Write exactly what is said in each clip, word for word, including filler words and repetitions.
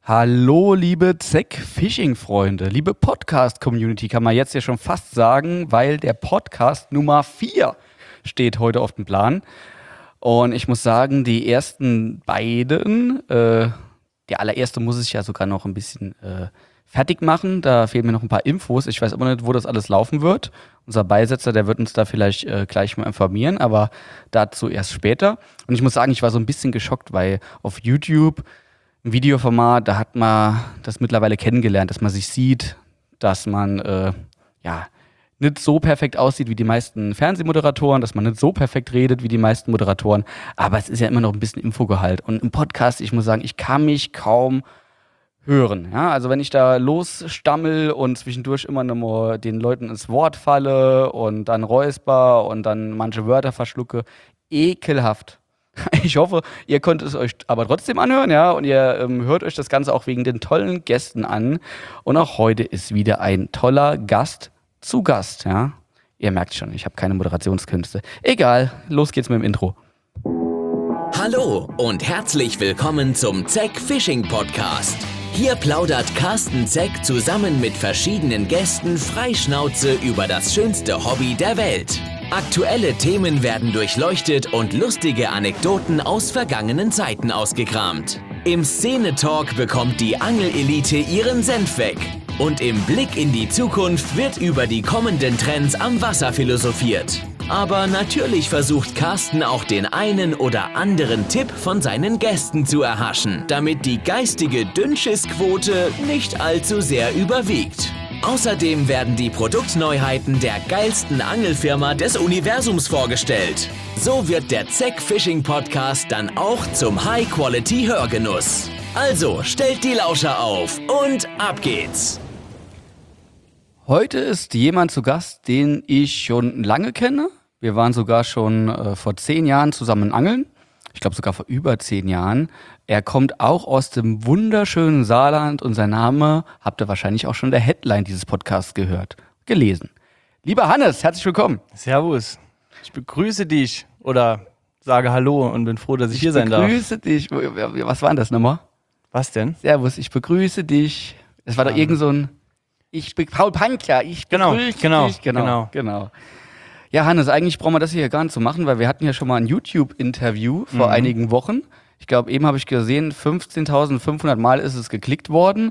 Hallo, liebe Zeck-Fishing-Freunde, liebe Podcast-Community, kann man jetzt ja schon fast sagen, weil der Podcast Nummer vier steht heute auf dem Plan. Und ich muss sagen, die ersten beiden, äh, der allererste muss ich ja sogar noch ein bisschen äh, fertig machen. Da fehlen mir noch ein paar Infos. Ich weiß immer nicht, wo das alles laufen wird. Unser Beisetzer, der wird uns da vielleicht äh, gleich mal informieren, aber dazu erst später. Und ich muss sagen, ich war so ein bisschen geschockt, weil auf YouTube ein Videoformat, da hat man das mittlerweile kennengelernt, dass man sich sieht, dass man äh, ja nicht so perfekt aussieht wie die meisten Fernsehmoderatoren, dass man nicht so perfekt redet wie die meisten Moderatoren, aber es ist ja immer noch ein bisschen Infogehalt. Und im Podcast, ich muss sagen, ich kann mich kaum hören. Ja? Also wenn ich da losstammel und zwischendurch immer noch mal den Leuten ins Wort falle und dann räusper und dann manche Wörter verschlucke, ekelhaft. Ich hoffe, ihr könnt es euch aber trotzdem anhören, ja, und ihr ähm, hört euch das Ganze auch wegen den tollen Gästen an. Und auch heute ist wieder ein toller Gast zu Gast, ja. Ihr merkt schon, ich habe keine Moderationskünste. Egal, los geht's mit dem Intro. Hallo und herzlich willkommen zum Zeck-Fishing Podcast. Hier plaudert Carsten Zeck zusammen mit verschiedenen Gästen freischnauze über das schönste Hobby der Welt. Aktuelle Themen werden durchleuchtet und lustige Anekdoten aus vergangenen Zeiten ausgekramt. Im Szene-Talk bekommt die Angelelite ihren Senf weg. Und im Blick in die Zukunft wird über die kommenden Trends am Wasser philosophiert. Aber natürlich versucht Carsten auch den einen oder anderen Tipp von seinen Gästen zu erhaschen, damit die geistige Dünnschiss-Quote nicht allzu sehr überwiegt. Außerdem werden die Produktneuheiten der geilsten Angelfirma des Universums vorgestellt. So wird der Zeck-Fishing Podcast dann auch zum High-Quality-Hörgenuss. Also stellt die Lauscher auf und ab geht's! Heute ist jemand zu Gast, den ich schon lange kenne. Wir waren sogar schon äh, vor zehn Jahren zusammen angeln. Ich glaube sogar vor über zehn Jahren. Er kommt auch aus dem wunderschönen Saarland und sein Name habt ihr wahrscheinlich auch schon in der Headline dieses Podcasts gehört, gelesen. Lieber Hannes, herzlich willkommen. Servus, ich begrüße dich oder sage Hallo und bin froh, dass ich, ich hier sein darf. Ich begrüße dich. Was war denn das nochmal? Was denn? Servus, ich begrüße dich. Es war doch irgend so ein, ich bin Paul Pankler, ich begrüße genau, dich. Genau, genau, genau. Ja, Hannes, eigentlich brauchen wir das hier gar nicht so machen, weil wir hatten ja schon mal ein YouTube-Interview vor mhm. einigen Wochen. Ich glaube, eben habe ich gesehen, fünfzehntausendfünfhundert Mal ist es geklickt worden.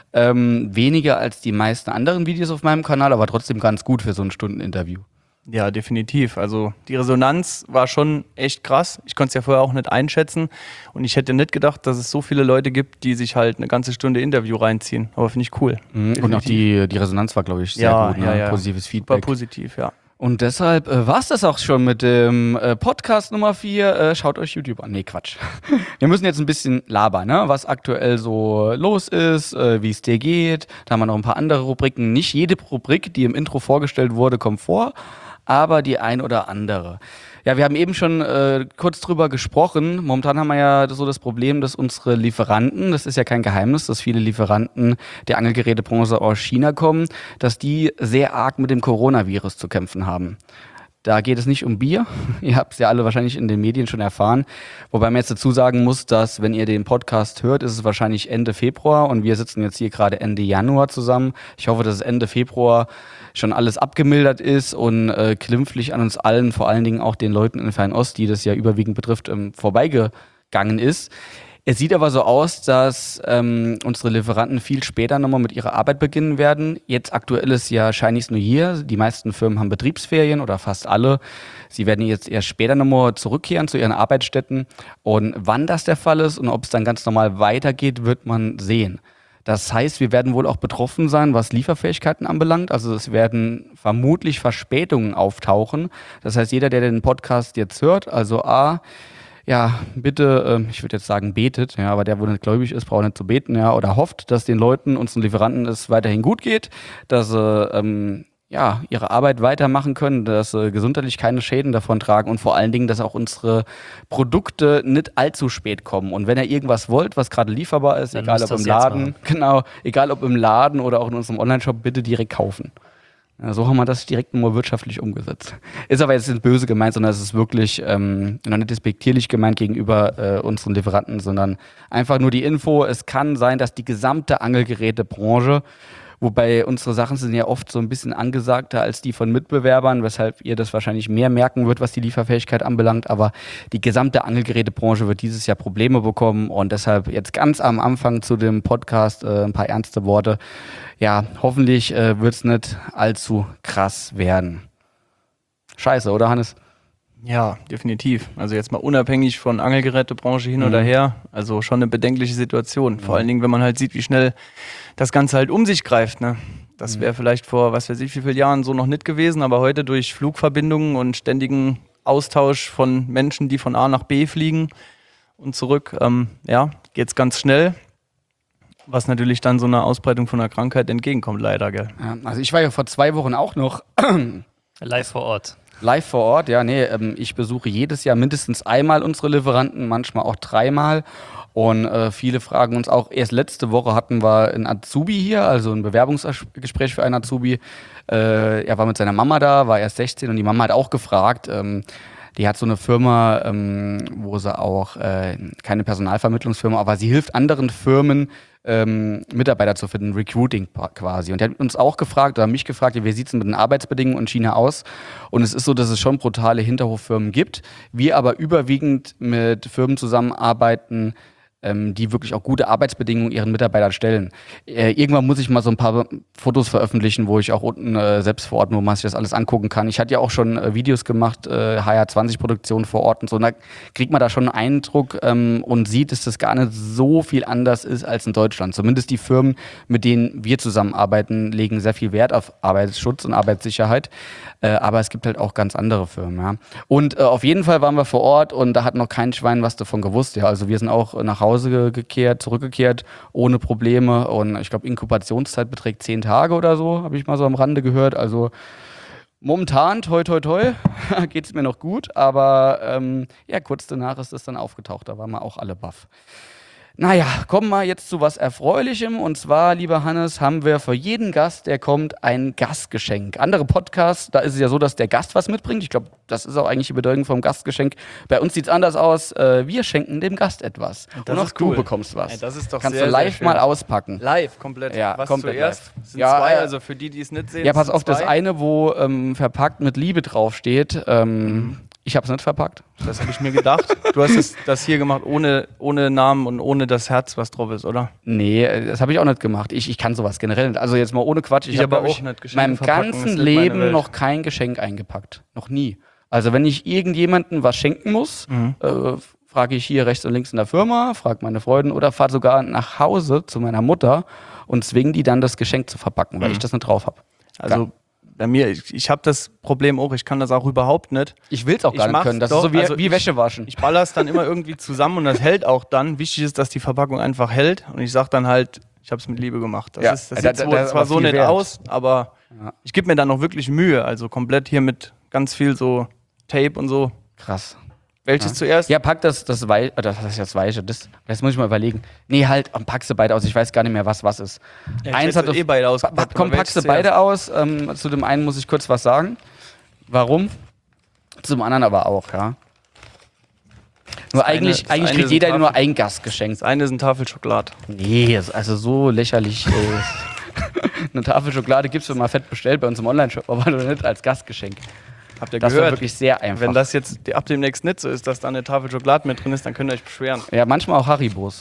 Ähm, weniger als die meisten anderen Videos auf meinem Kanal, aber trotzdem ganz gut für so ein Stunden-Interview. Ja, definitiv. Also die Resonanz war schon echt krass. Ich konnte es ja vorher auch nicht einschätzen. Und ich hätte nicht gedacht, dass es so viele Leute gibt, die sich halt eine ganze Stunde Interview reinziehen. Aber finde ich cool. Mhm. Und auch die, die Resonanz war, glaube ich, sehr ja, gut. Ne? Ja, ja. Positives Feedback. Super positiv, ja. Und deshalb äh, war es das auch schon mit dem äh, Podcast Nummer vier. Äh, schaut euch YouTube an. Nee, Quatsch. Wir müssen jetzt ein bisschen labern, ne? Was aktuell so los ist, äh, wie es dir geht. Da haben wir noch ein paar andere Rubriken. Nicht jede Rubrik, die im Intro vorgestellt wurde, kommt vor, aber die ein oder andere. Ja, wir haben eben schon äh, kurz drüber gesprochen. Momentan haben wir ja so das Problem, dass unsere Lieferanten, das ist ja kein Geheimnis, dass viele Lieferanten der Angelgerätebranche aus China kommen, dass die sehr arg mit dem Coronavirus zu kämpfen haben. Da geht es nicht um Bier. Ihr habt es ja alle wahrscheinlich in den Medien schon erfahren. Wobei man jetzt dazu sagen muss, dass, wenn ihr den Podcast hört, ist es wahrscheinlich Ende Februar und wir sitzen jetzt hier gerade Ende Januar zusammen. Ich hoffe, dass es Ende Februar schon alles abgemildert ist und äh, glimpflich an uns allen, vor allen Dingen auch den Leuten in Fernost, die das ja überwiegend betrifft, ähm, vorbeigegangen ist. Es sieht aber so aus, dass ähm, unsere Lieferanten viel später nochmal mit ihrer Arbeit beginnen werden. Jetzt aktuell ist ja Chinese New Year. Die meisten Firmen haben Betriebsferien oder fast alle. Sie werden jetzt erst später nochmal zurückkehren zu ihren Arbeitsstätten. Und wann das der Fall ist und ob es dann ganz normal weitergeht, wird man sehen. Das heißt, wir werden wohl auch betroffen sein, was Lieferfähigkeiten anbelangt. Also es werden vermutlich Verspätungen auftauchen. Das heißt, jeder, der den Podcast jetzt hört, also A, ja, bitte, äh, ich würde jetzt sagen, betet, ja, aber der, wo nicht gläubig ist, braucht nicht zu beten, ja, oder hofft, dass den Leuten, unseren Lieferanten, es weiterhin gut geht, dass sie ähm, ja, ihre Arbeit weitermachen können, dass sie gesundheitlich keine Schäden davon tragen und vor allen Dingen, dass auch unsere Produkte nicht allzu spät kommen. Und wenn ihr irgendwas wollt, was gerade lieferbar ist, dann egal ob im Laden, genau, egal ob im Laden oder auch in unserem Onlineshop, bitte direkt kaufen. Ja, so haben wir das direkt nur wirtschaftlich umgesetzt. Ist aber jetzt nicht böse gemeint, sondern es ist wirklich ähm, noch nicht despektierlich gemeint gegenüber äh, unseren Lieferanten, sondern einfach nur die Info, es kann sein, dass die gesamte Angelgerätebranche, wobei unsere Sachen sind ja oft so ein bisschen angesagter als die von Mitbewerbern, weshalb ihr das wahrscheinlich mehr merken wird, was die Lieferfähigkeit anbelangt. Aber die gesamte Angelgerätebranche wird dieses Jahr Probleme bekommen. Und deshalb jetzt ganz am Anfang zu dem Podcast äh, ein paar ernste Worte. Ja, hoffentlich äh, wird es nicht allzu krass werden. Scheiße, oder Hannes? Ja, definitiv. Also jetzt mal unabhängig von Angelgerätebranche hin Mhm. oder her. Also schon eine bedenkliche Situation. Vor allen Dingen, wenn man halt sieht, wie schnell das Ganze halt um sich greift. Ne? Das wäre vielleicht vor, was weiß ich, wie vielen Jahren so noch nicht gewesen. Aber heute durch Flugverbindungen und ständigen Austausch von Menschen, die von A nach B fliegen und zurück, ähm, ja, geht's ganz schnell. Was natürlich dann so einer Ausbreitung von einer Krankheit entgegenkommt, leider, gell? Ja, also ich war ja vor zwei Wochen auch noch Live vor Ort. live vor Ort. Ja, nee, ähm, ich besuche jedes Jahr mindestens einmal unsere Lieferanten, manchmal auch dreimal. Und äh, viele fragen uns auch, erst letzte Woche hatten wir einen Azubi hier, also ein Bewerbungsgespräch für einen Azubi. Äh, er war mit seiner Mama da, war erst sechzehn und die Mama hat auch gefragt, ähm, die hat so eine Firma, ähm, wo sie auch, äh, keine Personalvermittlungsfirma, aber sie hilft anderen Firmen, ähm, Mitarbeiter zu finden, Recruiting quasi. Und der hat uns auch gefragt, oder mich gefragt, wie sieht es mit den Arbeitsbedingungen in China aus? Und es ist so, dass es schon brutale Hinterhoffirmen gibt, wir aber überwiegend mit Firmen zusammenarbeiten, ähm, die wirklich auch gute Arbeitsbedingungen ihren Mitarbeitern stellen. Äh, irgendwann muss ich mal so ein paar Fotos veröffentlichen, wo ich auch unten äh, selbst vor Ort, wo man sich das alles angucken kann. Ich hatte ja auch schon äh, Videos gemacht, äh, H R zwanzig Produktionen vor Ort und so. Und da kriegt man da schon einen Eindruck ähm, und sieht, dass das gar nicht so viel anders ist als in Deutschland. Zumindest die Firmen, mit denen wir zusammenarbeiten, legen sehr viel Wert auf Arbeitsschutz und Arbeitssicherheit. Äh, aber es gibt halt auch ganz andere Firmen. Ja. Und äh, auf jeden Fall waren wir vor Ort und da hat noch kein Schwein was davon gewusst. Ja. Also wir sind auch äh, nach Hause gekehrt, zurückgekehrt, ohne Probleme. Und ich glaube, Inkubationszeit beträgt zehn Tage oder so, habe ich mal so am Rande gehört. Also momentan, toi, toi, toi, geht es mir noch gut. Aber ähm, ja, kurz danach ist es dann aufgetaucht. Da waren wir auch alle baff. Naja, kommen wir jetzt zu was Erfreulichem. Und zwar, lieber Hannes, haben wir für jeden Gast, der kommt, ein Gastgeschenk. Andere Podcasts, da ist es ja so, dass der Gast was mitbringt. Ich glaube, das ist auch eigentlich die Bedeutung vom Gastgeschenk. Bei uns sieht es anders aus. Äh, wir schenken dem Gast etwas. Das Und auch ist du cool. bekommst was. Ey, das ist doch Kannst sehr, du sehr live schön. mal auspacken. Live, komplett. Ja, Was komplett zuerst? live. Sind Ja, zwei, äh, also für die, die es nicht sehen. Ja, pass sind auf, das zwei. eine, wo ähm, verpackt mit Liebe draufsteht. Ähm, ich habe es nicht verpackt. Das habe ich mir gedacht. Du hast es, das hier gemacht ohne, ohne Namen und ohne das Herz, was drauf ist, oder? Nee, äh, das habe ich auch nicht gemacht. Ich, ich kann sowas generell nicht. Also jetzt mal ohne Quatsch. Ich, Ich habe aber glaub auch ich, nicht. Geschenke meinem verpacken ist ganzen nicht meine Leben Welt. noch kein Geschenk eingepackt. Noch nie. Also wenn ich irgendjemandem was schenken muss, Mhm. äh, frage ich hier rechts und links in der Firma, frage meine Freunde oder fahre sogar nach Hause zu meiner Mutter und zwinge die dann, das Geschenk zu verpacken, weil Mhm. ich das nicht drauf habe. Also bei mir, ich, ich habe das Problem auch, ich kann das auch überhaupt nicht. Ich will es auch Ich gar nicht mach's können. Das doch, ist so wie, also wie ich- Wäsche waschen. Ich baller es dann immer irgendwie zusammen und das hält auch dann. Wichtig ist, dass die Verpackung einfach hält und ich sage dann halt, ich habe es mit Liebe gemacht. Das, Ja, ist, das da- sieht da- zwar- da ist zwar aber so viel nicht wert. aus, aber Ja. ich gebe mir dann auch wirklich Mühe. Also komplett hier mit ganz viel so Tape und so. Krass. Welches zuerst? Ja, pack das, das Weiche, das ist das Weiche, das, das muss ich mal überlegen. Nee, halt, und pack sie beide aus, ich weiß gar nicht mehr, was was ist. Ja, ich Eins hätte hat auf, eh beide pa- ausgepackt, komm, aber pack sie welches beide aus, ähm, zu dem einen muss ich kurz was sagen. Warum? Zum anderen aber auch, ja. Nur eine- eigentlich, das eigentlich eine kriegt ist jeder Tafel- nur ein Gastgeschenk. Das eine ist eine Tafel Schokolade. Nee, ist also so lächerlich. Äh, eine Tafel Schokolade gibt's, wenn man fett bestellt bei uns im Online-Shop, aber nicht als Gastgeschenk. Habt ihr Das war gehört? wirklich sehr einfach. Wenn das jetzt ab demnächst nicht so ist, dass da eine Tafel Schokolade mit drin ist, dann könnt ihr euch beschweren. Ja, manchmal auch Haribos.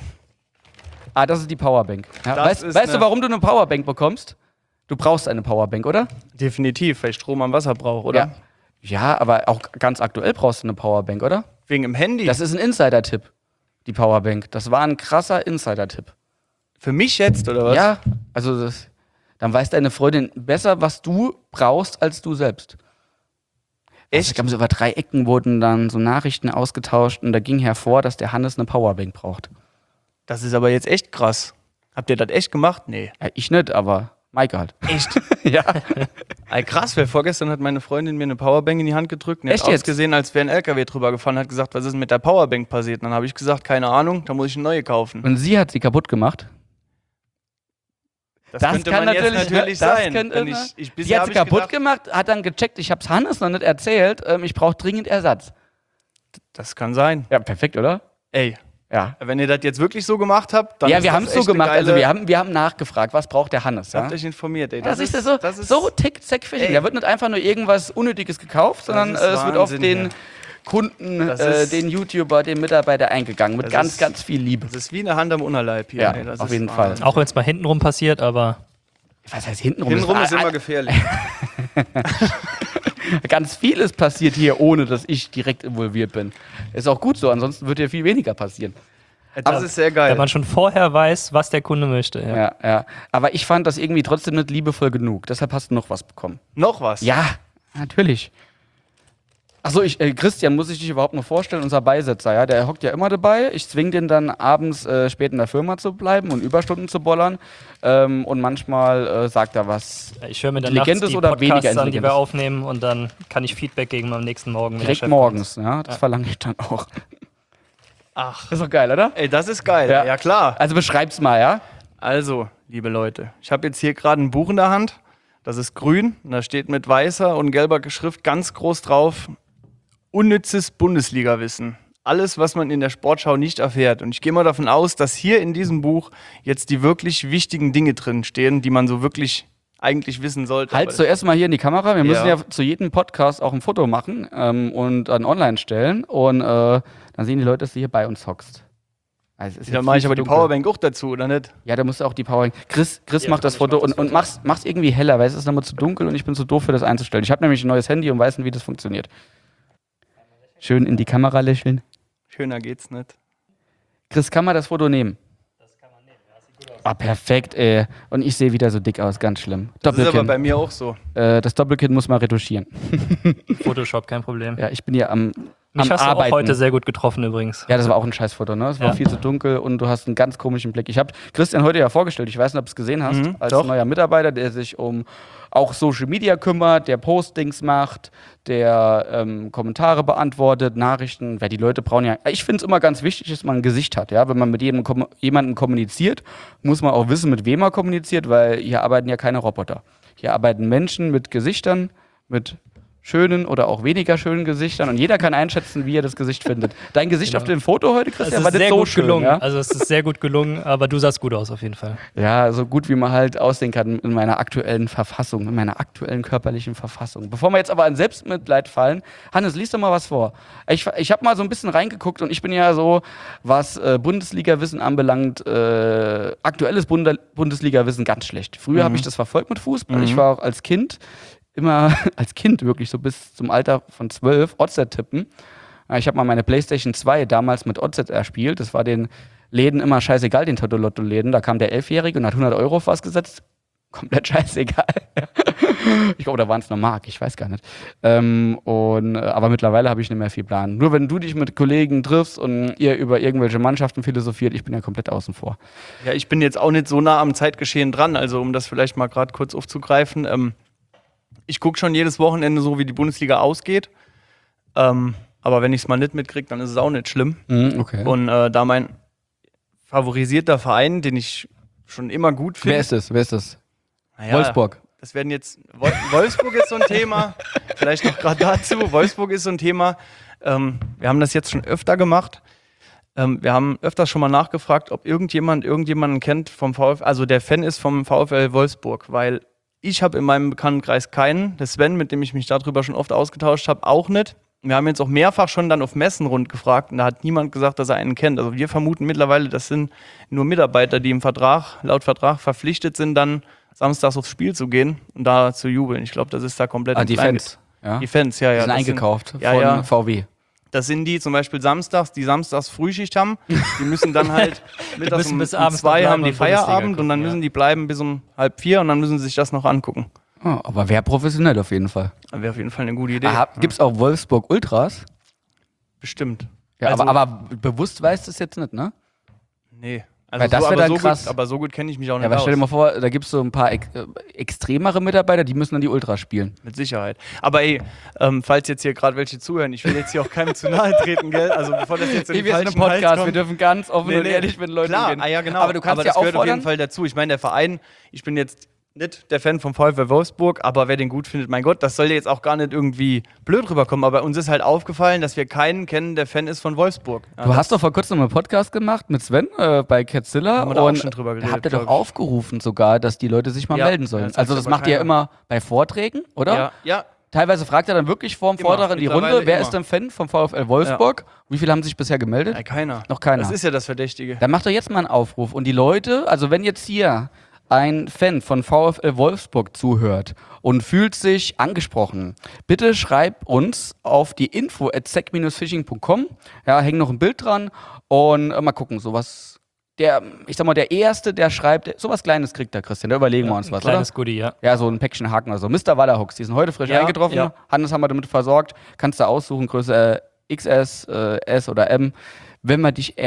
Ah, das ist die Powerbank. Ja, Das weißt ist weißt du, eine- warum du eine Powerbank bekommst? Du brauchst eine Powerbank, oder? Definitiv, weil ich Strom am Wasser brauche, oder? Ja. Ja, aber auch ganz aktuell brauchst du eine Powerbank, oder? Wegen dem Handy. Das ist ein Insider-Tipp, die Powerbank. Das war ein krasser Insider-Tipp. Für mich jetzt, oder was? Ja, also das, dann weiß deine Freundin besser, was du brauchst, als du selbst. Also, ich Echt? glaube, so über drei Ecken wurden dann so Nachrichten ausgetauscht und da ging hervor, dass der Hannes eine Powerbank braucht. Das ist aber jetzt echt krass. Habt ihr das echt gemacht? Nee. Ja, ich nicht, aber Maike halt. Echt? Ja. Ey, krass, weil vorgestern hat meine Freundin mir eine Powerbank in die Hand gedrückt und Echt hat jetzt? ausgesehen, als wäre ein L K W drüber gefahren, hat gesagt, was ist denn mit der Powerbank passiert? Und dann habe ich gesagt, keine Ahnung, da muss ich eine neue kaufen. Und sie hat sie kaputt gemacht. Das, Das könnte kann man natürlich, jetzt natürlich das sein. könnte, Wenn ich, ich, die bisher hat hab sie ich kaputt gedacht, gemacht, hat dann gecheckt, ich hab's Hannes noch nicht erzählt, ähm, ich brauche dringend Ersatz. Das kann sein. Ja, perfekt, oder? Ey, Ja. wenn ihr das jetzt wirklich so gemacht habt, dann Ja, ist wir das haben es so echt eine gemacht, also geile- wir haben, wir haben nachgefragt, was braucht der Hannes, ja? Habt euch informiert, ey. Das, Das, ist ist so, das ist so tickt Zack Fishing. Ey. Da wird nicht einfach nur irgendwas Unnötiges gekauft, sondern ist äh, es wird auf Wahnsinn, den ja. Kunden, Das äh, ist- den YouTuber, den Mitarbeiter eingegangen mit Das ganz, ist- ganz viel Liebe. Das ist wie eine Hand am Unterleib hier. Ja, ey. Das auf ist jeden Wahnsinn. Fall. Auch wenn es mal hintenrum passiert, aber Was heißt hintenrum? Hintenrum Es ist war- immer gefährlich. Ganz vieles passiert hier, ohne dass ich direkt involviert bin. Ist auch gut so, ansonsten wird hier viel weniger passieren. Das Aber- ist sehr geil. wenn man schon vorher weiß, was der Kunde möchte. Ja. Ja, ja. Aber ich fand das irgendwie trotzdem nicht liebevoll genug. Deshalb hast du noch was bekommen. Noch was? Ja, natürlich. Achso, ich, äh, Christian, muss ich dich überhaupt noch vorstellen, unser Beisitzer, ja, der hockt ja immer dabei. Ich zwinge den dann abends äh, spät in der Firma zu bleiben und Überstunden zu bollern. Ähm, und manchmal äh, sagt er was. Ich höre mir dann Intelligentes nachts die oder weniger Podcasts an, die intelligentes? wir aufnehmen und dann kann ich Feedback geben am nächsten Morgen. wenn der Direkt Chef morgens, ja, das Ja. verlange ich dann auch. Ach, Ist doch geil, oder? ey, das ist geil. Ja. Ja, klar. Also beschreib's mal, ja? Also, liebe Leute, ich habe jetzt hier gerade ein Buch in der Hand. Das ist grün. Und da steht mit weißer und gelber Schrift ganz groß drauf: Unnützes Bundesliga-Wissen. Alles, was man in der Sportschau nicht erfährt. Und ich gehe mal davon aus, dass hier in diesem Buch jetzt die wirklich wichtigen Dinge drin stehen, die man so wirklich eigentlich wissen sollte. Halt Aber zuerst mal hier in die Kamera. Wir müssen Ja. ja zu jedem Podcast auch ein Foto machen ähm, und dann online stellen. Und äh, dann sehen die Leute, dass du hier bei uns hockst. Also es ist Dann jetzt mache viel ich aber zu die dunkel. Powerbank auch dazu, oder nicht? Ja, da musst du auch die Powerbank. Chris, Chris Ja, macht das ich Foto mach das und, und Foto. mach's, mach's irgendwie heller, weil es ist nochmal zu dunkel und ich bin zu doof für das einzustellen. Ich habe nämlich ein neues Handy und weiß nicht, wie das funktioniert. Schön in die Kamera lächeln. Schöner geht's nicht. Chris, kann man das Foto nehmen? Das kann man nehmen, ja, sieht gut aus. Ah, perfekt, ey. Und ich sehe wieder so dick aus, ganz schlimm. Das ist aber Doppelkinn. bei mir auch so. Äh, das Doppelkinn muss man retuschieren. Photoshop, kein Problem. Ja, ich bin hier am, Mich am hast Arbeiten. du auch heute sehr gut getroffen übrigens. Ja, das war auch ein Scheißfoto, ne? Es war Ja. viel zu dunkel und du hast einen ganz komischen Blick. Ich habe Christian heute ja vorgestellt, ich weiß nicht, ob du es gesehen hast, Mhm, als doch. neuer Mitarbeiter, der sich um auch Social Media kümmert, der Postings macht, der ähm, Kommentare beantwortet, Nachrichten, weil die Leute brauchen ja. Ich finde es immer ganz wichtig, dass man ein Gesicht hat, ja. Wenn man mit jedem kom jemandem kommuniziert, muss man auch wissen, mit wem er kommuniziert, weil hier arbeiten ja keine Roboter. Hier arbeiten Menschen mit Gesichtern, mit schönen oder auch weniger schönen Gesichtern und jeder kann einschätzen, wie er das Gesicht findet. Dein Gesicht Genau. auf dem Foto heute, Es Christian, ist war nicht sehr so gut schön, gelungen. ja? Also es ist sehr gut gelungen, aber du sahst gut aus auf jeden Fall. Ja, so gut wie man halt aussehen kann in meiner aktuellen Verfassung, in meiner aktuellen körperlichen Verfassung. Bevor wir jetzt aber an Selbstmitleid fallen, Hannes, lies doch mal was vor. Ich, ich habe mal so ein bisschen reingeguckt und ich bin ja so, was äh, Bundesliga-Wissen anbelangt, äh, aktuelles Bunde Bundesliga-Wissen ganz schlecht. Früher Mhm. habe ich das verfolgt mit Fußball. Mhm. Ich war auch als Kind immer, als Kind wirklich so bis zum Alter von zwölf, O Z tippen. Ich habe mal meine PlayStation zwei damals mit O Z erspielt. Das war den Läden immer scheißegal, den Toto-Lotto-Läden. Da kam der Elfjährige und hat hundert Euro auf was gesetzt. Komplett scheißegal. Ich glaube, da waren es nur Mark, ich weiß gar nicht. Ähm, und, äh, aber mittlerweile habe ich nicht mehr viel Plan. Nur wenn du dich mit Kollegen triffst und ihr über irgendwelche Mannschaften philosophiert, ich bin ja komplett außen vor. Ja, ich bin jetzt auch nicht so nah am Zeitgeschehen dran, also um das vielleicht mal gerade kurz aufzugreifen. Ähm, ich gucke schon jedes Wochenende so, wie die Bundesliga ausgeht. Ähm, aber wenn ich es mal nicht mitkriege, dann ist es auch nicht schlimm. Mhm, okay. Und äh, da mein favorisierter Verein, den ich schon immer gut finde. Wer ist das? Wer ist das? Naja, Wolfsburg. Das werden jetzt. Wol Wolfsburg ist so ein Thema. Vielleicht noch gerade dazu. Wolfsburg ist so ein Thema. Ähm, wir haben das jetzt schon öfter gemacht. Ähm, wir haben öfters schon mal nachgefragt, ob irgendjemand irgendjemanden kennt vom VfL, also der Fan ist vom VfL Wolfsburg, weil ich habe in meinem Bekanntenkreis keinen. Der Sven, mit dem ich mich darüber schon oft ausgetauscht habe, auch nicht. Wir haben jetzt auch mehrfach schon dann auf Messen rund gefragt und da hat niemand gesagt, dass er einen kennt. Also wir vermuten mittlerweile, das sind nur Mitarbeiter, die im Vertrag, laut Vertrag verpflichtet sind, dann samstags aufs Spiel zu gehen und da zu jubeln. Ich glaube, das ist da komplett Ah, im die Kleinen- Fans. Ja? Die Fans, ja, Die ja. sind das eingekauft ja, von ja. V W. Das sind die zum Beispiel samstags, die samstags Frühschicht haben. Die müssen dann halt mittags müssen um, bis um abends zwei noch haben die bleiben und Bundesliga Feierabend gucken, und dann ja. müssen die bleiben bis um halb vier und dann müssen sie sich das noch angucken. Oh, aber wer professionell auf jeden Fall. Das wäre auf jeden Fall eine gute Idee. Ah, Gibt es auch Wolfsburg Ultras? Bestimmt. Ja, Also- aber, aber bewusst weißt du es jetzt nicht, ne? Nee. Also Weil das so, wär aber, dann so krass. gut, aber so gut kenne ich mich auch nicht Ja, aber aus. stell dir mal vor, da gibt es so ein paar ex äh, extremere Mitarbeiter, die müssen dann die Ultra spielen. Mit Sicherheit. Aber ey, ähm, falls jetzt hier gerade welche zuhören, ich will jetzt hier auch keinem zu nahe treten, gell? Also bevor das jetzt in Hey, den wir sind ein falschen Hals Podcast, kommt. wir dürfen ganz offen Nee, und nee. ehrlich mit Leuten Klar, reden. ah, ja, genau. Aber du kannst aber ja das gehört auf auffordern. jeden Fall dazu. Ich meine, der Verein, ich bin jetzt nicht der Fan vom VfL Wolfsburg, aber wer den gut findet, mein Gott, das soll jetzt auch gar nicht irgendwie blöd rüberkommen. Aber uns ist halt aufgefallen, dass wir keinen kennen, der Fan ist von Wolfsburg. Ja, Du das hast doch vor kurzem einen Podcast gemacht mit Sven äh, bei Catzilla Haben wir da auch und schon drüber da geredet, habt ihr doch glaub ich. aufgerufen sogar, dass die Leute sich mal Ja, melden sollen. ja, das Also sagt das aber macht ihr ja keiner. immer bei Vorträgen, oder? Ja, ja. Teilweise fragt er dann wirklich vor dem Immer, Vortrag in die mittlerweile Runde, wer immer. ist denn Fan vom VfL Wolfsburg? Wie viele haben sich bisher gemeldet? Ja, keiner. Noch keiner. Das ist ja das Verdächtige. Dann macht doch jetzt mal einen Aufruf. Und die Leute, also wenn jetzt hier ein Fan von VfL Wolfsburg zuhört und fühlt sich angesprochen, bitte schreib uns auf die info at sec dash fishing punkt com. Ja, häng noch ein Bild dran und äh, mal gucken, sowas. Der, ich sag mal, der Erste, der schreibt, sowas Kleines kriegt der Christian, da überlegen wir uns Ein was, oder? kleines Goodie, ja. Ja, so ein Päckchen Haken oder so. Mister Wallerhooks, die sind heute frisch Ja, eingetroffen. ja. Hannes haben wir damit versorgt. Kannst du aussuchen, Größe äh, X S, äh, S oder M. Wenn wir dich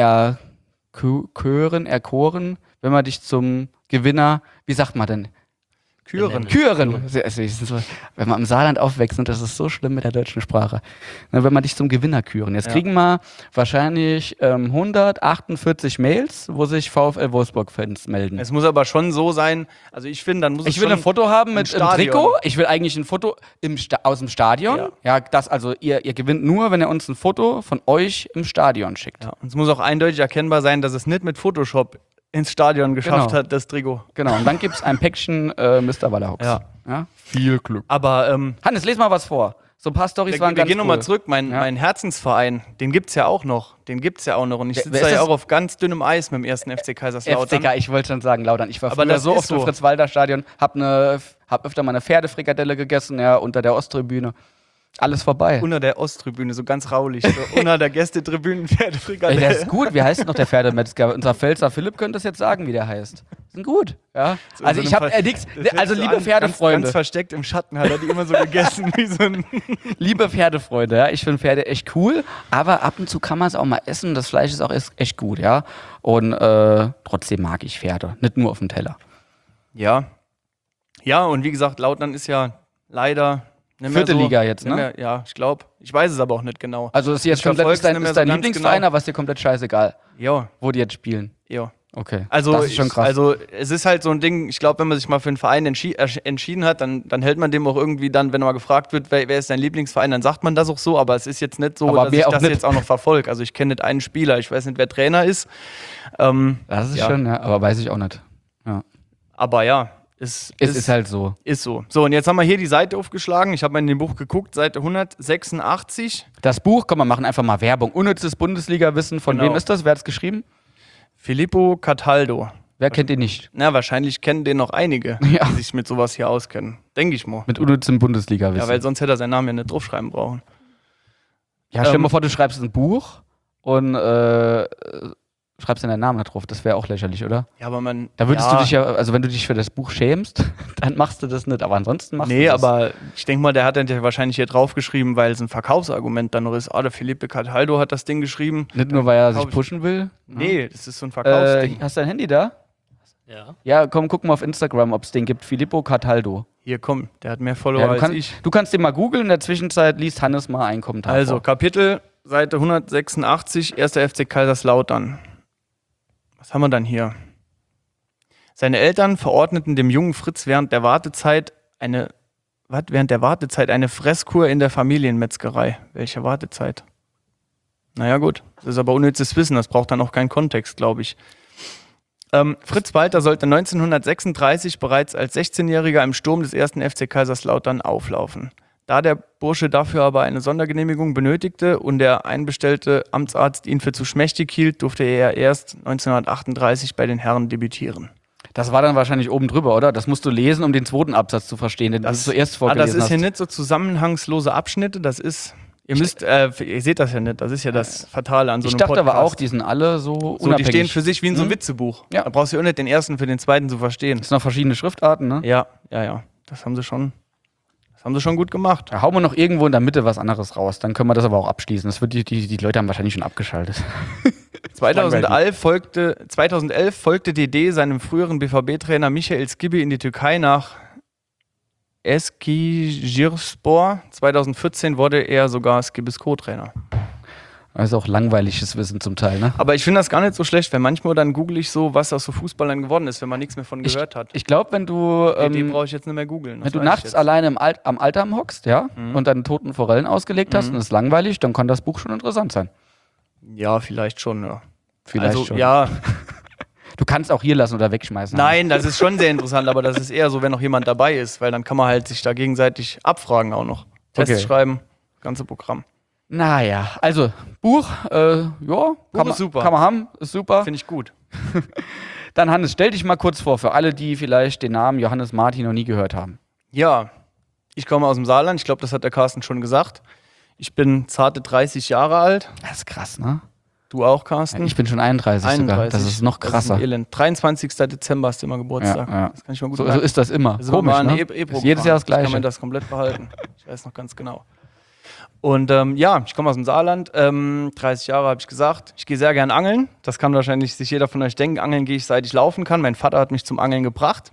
erkören, erkoren, wenn wir dich zum Gewinner, wie sagt man denn? Küren. Küren. Also, es ist so, wenn man im Saarland aufwächst, und das ist so schlimm mit der deutschen Sprache. Na, wenn man dich zum Gewinner küren. Jetzt Ja. kriegen wir wahrscheinlich ähm, hundertachtundvierzig Mails, wo sich VfL Wolfsburg-Fans melden. Es muss aber schon so sein, also ich finde, dann muss es Ich will schon ein Foto haben im mit einem Stadion. Trikot. Ich will eigentlich ein Foto im Sta aus dem Stadion. Ja, Ja. das also ihr, ihr gewinnt nur, wenn ihr uns ein Foto von euch im Stadion schickt. Ja, und es muss auch eindeutig erkennbar sein, dass es nicht mit Photoshop ins Stadion geschafft Genau. hat, das Trikot. Genau. Und dann gibt es ein Päckchen äh, Mister Wallerhooks. Ja. Ja. Viel Glück. Aber ähm, Hannes, les mal was vor. So ein paar Storys wir, waren wir ganz gehen cool. nochmal zurück. Mein, Ja. mein Herzensverein, den gibt's ja auch noch. Den gibt's ja auch noch. Und ich Wer- sitze wer da ist ja das? auch auf ganz dünnem Eis mit dem ersten F C Kaiserslautern. F C K, ich wollte schon sagen, Lautern. Ich war Aber früher das so ist oft im so. Fritz-Walter-Stadion, hab, ne, hab öfter mal eine Pferdefrikadelle gegessen, ja, unter der Osttribüne. Alles vorbei. Unter der Osttribüne, so ganz raulich. So unter der Gästetribüne Ey, Pferdefrikadelle. der ist gut. Wie heißt noch der Pferdemetzger? Unser Pfälzer Philipp könnte es jetzt sagen, wie der heißt. Sind gut. Ja. So in Also so ich einem habe Fall- äh, nichts. Das hört Also sich so liebe an, Pferdefreunde, Ganz, ganz versteckt im Schatten hat er die immer so gegessen, wie so ein. liebe Pferdefreunde, ja, ich finde Pferde echt cool, aber ab und zu kann man es auch mal essen. Das Fleisch ist auch echt, echt gut, ja. Und äh, trotzdem mag ich Pferde, nicht nur auf dem Teller. Ja. Ja, und wie gesagt, Lautern ist ja leider. nicht mehr Vierte so, Liga jetzt, nicht ne? mehr, ja, ich glaube. Ich weiß es aber auch nicht genau. Also das ist jetzt Ich komplett verfolg's ist dein, nicht mehr ist so dein ganz Lieblingsverein, genau. aber ist dir komplett scheißegal, Ja, wo die jetzt spielen. ja. Okay. Also, das ist schon ich- krass. also es ist halt so ein Ding, ich glaube, wenn man sich mal für einen Verein entschi äh, entschieden hat, dann, dann hält man dem auch irgendwie dann, wenn mal gefragt wird, wer, wer ist dein Lieblingsverein, dann sagt man das auch so, aber es ist jetzt nicht so, Aber dass mir ich auch das nicht. jetzt auch noch verfolge. Also ich kenne nicht einen Spieler, ich weiß nicht, wer Trainer ist. Ähm, das ist ja. schon, ja, aber weiß ich auch nicht. Ja. aber ja, es, Es ist halt so. ist so. So, und jetzt haben wir hier die Seite aufgeschlagen. Ich habe mal in dem Buch geguckt, Seite hundertsechsundachtzig. Das Buch, komm, wir machen einfach mal Werbung. Unnützes Bundesliga-Wissen. Von Genau. wem ist das? Wer hat es geschrieben? Filippo Cataldo. Wer kennt ihn nicht? Na, wahrscheinlich kennen den noch einige, Ja. die sich mit sowas hier auskennen. Denke ich mal. Mit unnützem Bundesliga-Wissen. Ja, weil sonst hätte er seinen Namen ja nicht draufschreiben brauchen. Ja, stell dir Ähm, mal vor, du schreibst ein Buch und äh, schreibst deinen Namen da drauf. Das wäre auch lächerlich, oder? Ja, aber man. Da würdest ja, du dich ja, also wenn du dich für das Buch schämst, dann machst du das nicht. Aber ansonsten machst Nee, du das. aber ich denke mal, der hat dann ja wahrscheinlich hier draufgeschrieben, weil es ein Verkaufsargument dann noch ist. Ah, der Felipe Cataldo hat das Ding geschrieben. Nicht nur, weil er sich Glaub ich- pushen will. Nee, das ist so ein Äh, Verkaufsding. hast du dein Handy da? Ja. Ja, komm, guck mal auf Instagram, ob es den gibt. Filippo Cataldo. Hier, komm, der hat mehr Follower Ja, du, als kann, ich. du kannst den mal googeln. In der Zwischenzeit liest Hannes mal einen Kommentar Also, vor. Kapitel, Seite hundertsechsundachtzig, erster F C Kaiserslautern. Was haben wir dann hier? Seine Eltern verordneten dem jungen Fritz während der Wartezeit eine, was, während der Wartezeit eine Fresskur in der Familienmetzgerei. Welche Wartezeit? Naja, gut. Das ist aber unnützes Wissen, das braucht dann auch keinen Kontext, glaube ich. Ähm, Fritz Walter sollte neunzehnhundertsechsunddreißig bereits als sechzehnjähriger im Sturm des ersten F C Kaiserslautern auflaufen. Da der Bursche dafür aber eine Sondergenehmigung benötigte und der einbestellte Amtsarzt ihn für zu schmächtig hielt, durfte er erst neunzehnhundertachtunddreißig bei den Herren debütieren. Das war dann wahrscheinlich oben drüber, oder? Das musst du lesen, um den zweiten Absatz zu verstehen, den du zuerst ah, vorgelesen das ist hast. hier nicht so zusammenhangslose Abschnitte, das ist, ihr müsst, äh, ihr seht das ja nicht, das ist ja das Fatale an so Ich einem dachte Podcast. aber auch, die sind alle so so, die unabhängig. stehen für sich wie in so einem Mhm. Witzebuch. Ja. Da brauchst du auch nicht den ersten für den zweiten zu verstehen. Das sind noch verschiedene Schriftarten, ne? Ja, ja, ja, das haben sie schon, das haben sie schon gut gemacht. Da hauen wir noch irgendwo in der Mitte was anderes raus. Dann können wir das aber auch abschließen. Das wird die, die, die Leute haben wahrscheinlich schon abgeschaltet. zweitausendelf folgte, zweitausendelf folgte D D seinem früheren B V B-Trainer Michael Skibbe in die Türkei nach Eskişehirspor. zweitausendvierzehn wurde er sogar Skibbes Co-Trainer. Das ist auch langweiliges Wissen zum Teil, ne? Aber ich finde das gar nicht so schlecht, weil manchmal dann google ich so, was aus so Fußballern geworden ist, wenn man nichts mehr von gehört hat. Ich glaube, wenn du ähm, Den brauche ich jetzt nicht mehr googeln. wenn du nachts alleine im Alt, am Altarm hockst, ja, Mhm. und deine toten Forellen ausgelegt hast Mhm. und es ist langweilig, dann kann das Buch schon interessant sein. Ja, vielleicht schon, ja. Vielleicht also, schon. ja, Du kannst auch hier lassen oder wegschmeißen. nein, das ist schon sehr interessant, aber das ist eher so, wenn noch jemand dabei ist, weil dann kann man halt sich da gegenseitig abfragen auch noch. Tests Okay. schreiben, ganze Programm. Naja, also Buch, äh, ja, kann, man, ist super. kann man haben, ist super. Finde ich gut. Dann Hannes, stell dich mal kurz vor, für alle, die vielleicht den Namen Johannes Martin noch nie gehört haben. Ja, ich komme aus dem Saarland, ich glaube, das hat der Carsten schon gesagt. Ich bin zarte dreißig Jahre alt. Das ist krass, ne? Du auch, Carsten? Ich bin schon einunddreißig, sogar. Das ist noch Das krasser. ist ein Elend. dreiundzwanzigster Dezember hast du immer Geburtstag. Ja, ja. Das kann ich mal gut So, so merken. ist das immer. Das ist Komisch, immer ne? ein E- E-Programm. Ist jedes Jahr das Ich kann Gleiche. mir das komplett behalten. Ich weiß noch ganz genau. Und ähm, ja, ich komme aus dem Saarland. Ähm, dreißig Jahre habe ich gesagt. Ich gehe sehr gern angeln. Das kann wahrscheinlich sich jeder von euch denken. Angeln gehe ich, seit ich laufen kann. Mein Vater hat mich zum Angeln gebracht.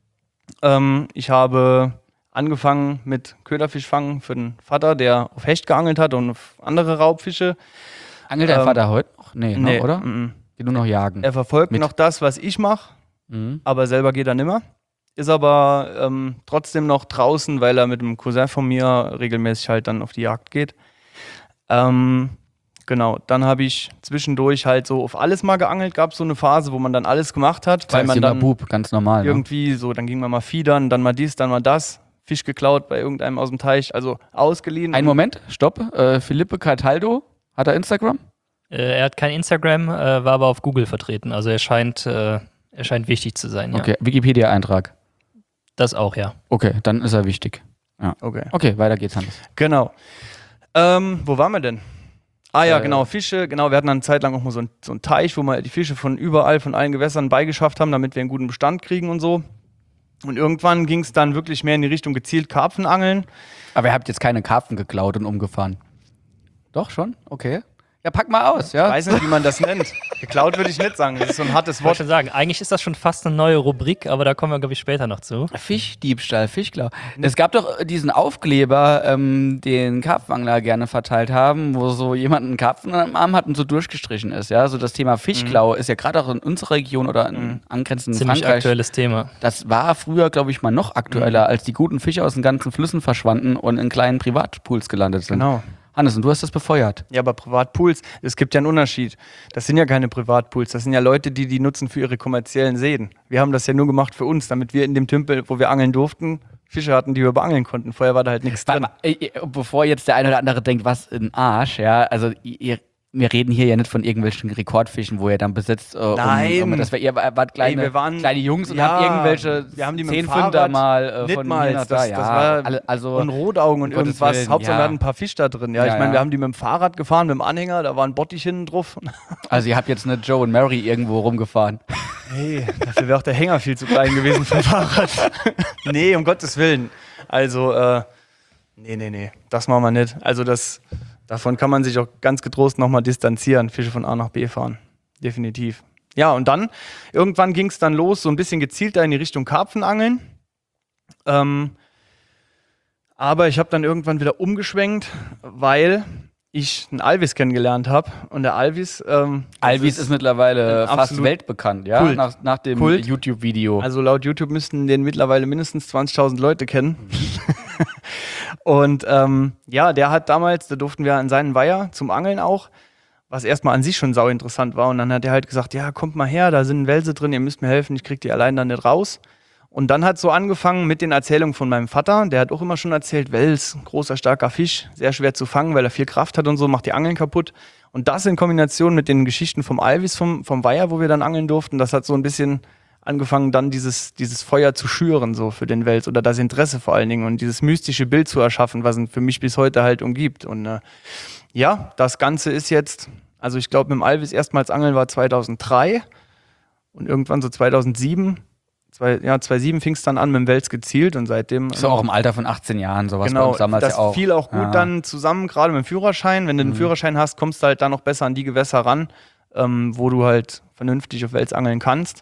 Ähm, ich habe angefangen mit Köderfischfangen für den Vater, der auf Hecht geangelt hat und auf andere Raubfische. Angelt dein Ähm, Vater heute noch? Nee, nee, ne, oder? mm, mm. Geht nur noch jagen. Er verfolgt Mit- noch das, was ich mache, Mhm. aber selber geht er nimmer. Ist aber ähm, trotzdem noch draußen, weil er mit einem Cousin von mir regelmäßig halt dann auf die Jagd geht. Ähm, genau, dann habe ich zwischendurch halt so auf alles mal geangelt. Gab so eine Phase, wo man dann alles gemacht hat, weil Weil man dann Bub, ganz normal. Ne? irgendwie so, dann ging man mal fiedern, dann mal dies, dann mal das. Fisch geklaut bei irgendeinem aus dem Teich, also ausgeliehen. Ein Moment, stopp. Äh, Felipe Cataldo, hat er Instagram? Äh, er hat kein Instagram, äh, war aber auf Google vertreten. Also er scheint, äh, er scheint wichtig zu sein. Ja. Okay, Wikipedia-Eintrag. Das auch, ja. Okay, dann ist er wichtig. Okay. Okay, weiter geht's, Hannes. Genau. Ähm, wo waren wir denn? Ah ja, Äh. genau, Fische. Genau, wir hatten dann eine Zeit lang auch mal so, ein, so einen Teich, wo wir die Fische von überall, von allen Gewässern beigeschafft haben, damit wir einen guten Bestand kriegen und so. Und irgendwann ging es dann wirklich mehr in die Richtung gezielt Karpfenangeln. Aber ihr habt jetzt keine Karpfen geklaut und umgefahren. Doch, schon? Okay. Ja, pack mal aus, ja? Ich weiß nicht, wie man das nennt. Geklaut würde ich nicht sagen, das ist so ein hartes Ich wollte Wort. schon sagen, eigentlich ist das schon fast eine neue Rubrik, aber da kommen wir, glaube ich, später noch zu. Fischdiebstahl, Fischklau. Es gab doch diesen Aufkleber, ähm, den Karpfenangler gerne verteilt haben, wo so jemand einen Karpfen am Arm hat und so durchgestrichen ist. Ja, so das Thema Fischklau ist ja gerade auch in unserer Region oder in angrenzenden Ziemlich Frankreich. aktuelles Thema. Das war früher, glaube ich, mal noch aktueller, als die guten Fische aus den ganzen Flüssen verschwanden und in kleinen Privatpools gelandet sind. Genau. Hannes, und du hast das befeuert. Ja, aber Privatpools, es gibt ja einen Unterschied. Das sind ja keine Privatpools, das sind ja Leute, die die nutzen für ihre kommerziellen Seen. Wir haben das ja nur gemacht für uns, damit wir in dem Tümpel, wo wir angeln durften, Fische hatten, die wir beangeln konnten. Vorher war da halt nichts drin. Warte mal, äh, äh, bevor jetzt der eine oder andere denkt, was ein Arsch, ja, also ihr, wir reden hier ja nicht von irgendwelchen Rekordfischen, wo ihr dann besitzt. Äh, Nein. Um, um, das war, ihr wart kleine, Ey, wir waren- kleine Jungs und ja, habt irgendwelche wir haben die mit dem Zehnpfünder Fahrrad mal äh, nicht von mal, hier nach das- da. das Ja, war- alle, also Und Rotaugen und um Gottes irgendwas. Willen, Hauptsache, ja. wir hatten ein paar Fisch da drin. Ja, Ja, ich meine, ja. wir haben die mit dem Fahrrad gefahren, mit dem Anhänger, da war ein Bottich hinten drauf. also ihr habt jetzt eine Joe und Mary irgendwo rumgefahren. Hey, dafür wäre auch der Hänger viel zu klein gewesen für ein Fahrrad. Nee, um Gottes Willen. Also, äh, nee, nee, nee, das machen wir nicht. Also das, davon kann man sich auch ganz getrost nochmal distanzieren, Fische von A nach B fahren. Definitiv. Ja, und dann, irgendwann ging es dann los, so ein bisschen gezielter in die Richtung Karpfenangeln. Ähm, aber ich habe dann irgendwann wieder umgeschwenkt, weil ich einen Alvis kennengelernt habe. Und der Alvis... Ähm, das Alvis ist, mittlerweile ein fast absolut weltbekannt, ja, Kult. nach, nach dem Kult. YouTube-Video. Also laut YouTube müssten den mittlerweile mindestens zwanzigtausend Leute kennen. Und ähm, ja, der hat damals, da durften wir an seinen Weiher zum Angeln auch, was erstmal an sich schon sau interessant war. Und dann hat er halt gesagt, ja, kommt mal her, da sind Welse drin, ihr müsst mir helfen, ich krieg die allein dann nicht raus. Und dann hat so angefangen mit den Erzählungen von meinem Vater. Der hat auch immer schon erzählt, Wels, großer, starker Fisch, sehr schwer zu fangen, weil er viel Kraft hat und so, macht die Angeln kaputt. Und das in Kombination mit den Geschichten vom Alvis, vom, vom Weiher, wo wir dann angeln durften, das hat so ein bisschen angefangen, dann dieses, dieses Feuer zu schüren, so für den Wels oder das Interesse vor allen Dingen und dieses mystische Bild zu erschaffen, was ihn für mich bis heute halt umgibt. Und äh, ja, das Ganze ist jetzt, also ich glaube, mit dem Alvis erstmals angeln war zweitausenddrei und irgendwann so zweitausendsieben. Zwei, ja, zweitausendsieben fing es dann an mit dem Wels gezielt und seitdem. So auch im Alter von achtzehn Jahren, sowas bei Genau, uns damals das ja auch. fiel auch gut Ja. dann zusammen, gerade mit dem Führerschein. Wenn du einen Führerschein hast, kommst du halt dann noch besser an die Gewässer ran, ähm, wo du halt vernünftig auf Wels angeln kannst.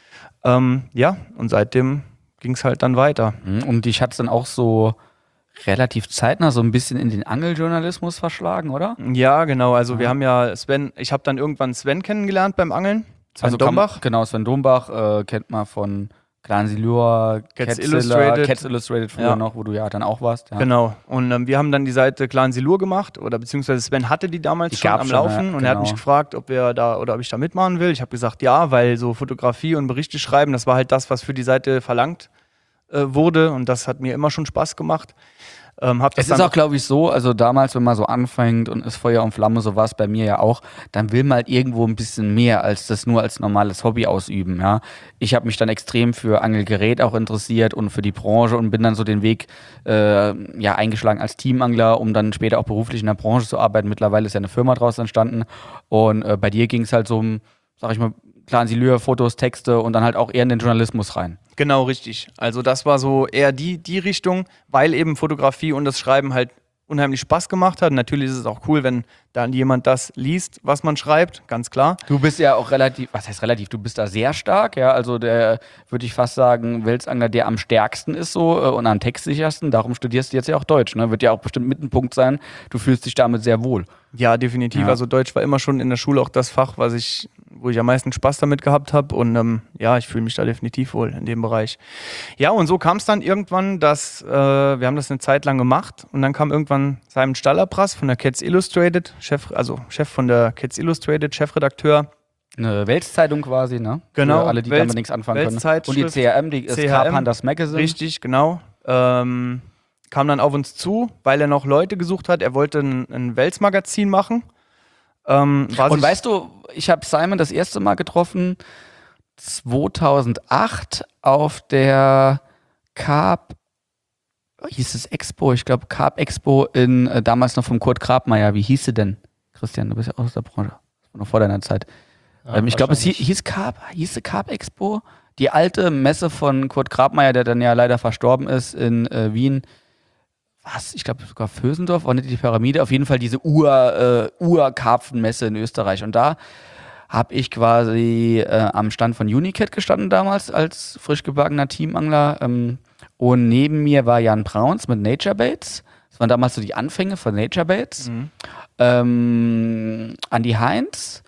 Ähm, ja, und seitdem ging es halt dann weiter. Und dich hat es dann auch so relativ zeitnah so ein bisschen in den Angeljournalismus verschlagen, oder? Ja, genau. Also Ja. wir haben ja Sven, ich habe dann irgendwann Sven kennengelernt beim Angeln. Sven Also kann man- Dombach. Genau, Sven Dombach äh, kennt man von Clan Silur, Cats Catzilla, Illustrated. Cats Illustrated früher Ja. noch, wo du ja dann auch warst. Ja. Genau. Und ähm, wir haben dann die Seite Clan Silur gemacht, oder beziehungsweise Sven hatte die damals Die schon gab's am schon, Laufen ja, und er hat genau. mich gefragt, ob wir da oder ob ich da mitmachen will. Ich habe gesagt, ja, weil so Fotografie und Berichte schreiben, das war halt das, was für die Seite verlangt äh, wurde, und das hat mir immer schon Spaß gemacht. Ähm, hab das Es ist dann auch, glaube ich, so, also damals, wenn man so anfängt und ist Feuer und Flamme, so war es bei mir ja auch, dann will man halt irgendwo ein bisschen mehr als das nur als normales Hobby ausüben, ja. Ich habe mich dann extrem für Angelgerät auch interessiert und für die Branche und bin dann so den Weg äh, ja eingeschlagen als Teamangler, um dann später auch beruflich in der Branche zu arbeiten. Mittlerweile ist ja eine Firma draus entstanden und äh, bei dir ging es halt so um, sag ich mal, Clan Silur, Fotos, Texte und dann halt auch eher in den Journalismus rein. Genau, richtig. Also das war so eher die, die Richtung, weil eben Fotografie und das Schreiben halt unheimlich Spaß gemacht hat. Natürlich ist es auch cool, wenn dann jemand das liest, was man schreibt, ganz klar. Du bist ja auch relativ, was heißt relativ, du bist da sehr stark, ja, also der, würde ich fast sagen, Welsangler, der am stärksten ist so äh, und am textsichersten, darum studierst du jetzt ja auch Deutsch, ne, wird ja auch bestimmt mit ein Punkt sein, du fühlst dich damit sehr wohl. Ja, definitiv. Ja. Also Deutsch war immer schon in der Schule auch das Fach, was ich, wo ich am meisten Spaß damit gehabt habe. Und ähm, ja, ich fühle mich da definitiv wohl in dem Bereich. Ja, und so kam es dann irgendwann, dass äh, wir haben das eine Zeit lang gemacht und dann kam irgendwann Simon Stallerprass von der Cats Illustrated, Chef, also Chef von der Cats Illustrated, Chefredakteur. Eine Weltzeitung quasi, ne? Genau, Für alle, die Wels- damit nichts anfangen können. Und die Weltzeitschrift, C R M, die ist C H M, Carpenters Magazine. Richtig, genau. Ähm, kam dann auf uns zu, weil er noch Leute gesucht hat. Er wollte ein, ein Wels-Magazin machen. Ähm, was Und ich- weißt du, ich habe Simon das erste Mal getroffen zweitausendacht auf der Carp, hieß es Expo, ich glaube Carp Expo in, äh, damals noch vom Kurt Grabmeier, wie hieß sie denn? Christian, du bist ja auch aus der Branche, das war noch vor deiner Zeit. Ja, ähm, ich glaube, es hieß, wahrscheinlich. hieß Carp, hieß sie Carp Expo? Die alte Messe von Kurt Grabmeier, der dann ja leider verstorben ist in äh, Wien. Was? Ich glaube sogar Vösendorf, war nicht die Pyramide. Auf jeden Fall diese Ur, äh, Ur-Karpfenmesse in Österreich. Und da habe ich quasi äh, am Stand von Unicat gestanden damals als frisch gebackener Teamangler. Ähm, und neben mir war Jan Brauns mit Nature Baits. Das waren damals so die Anfänge von Nature Baits. Mhm. Ähm, Andi Heinz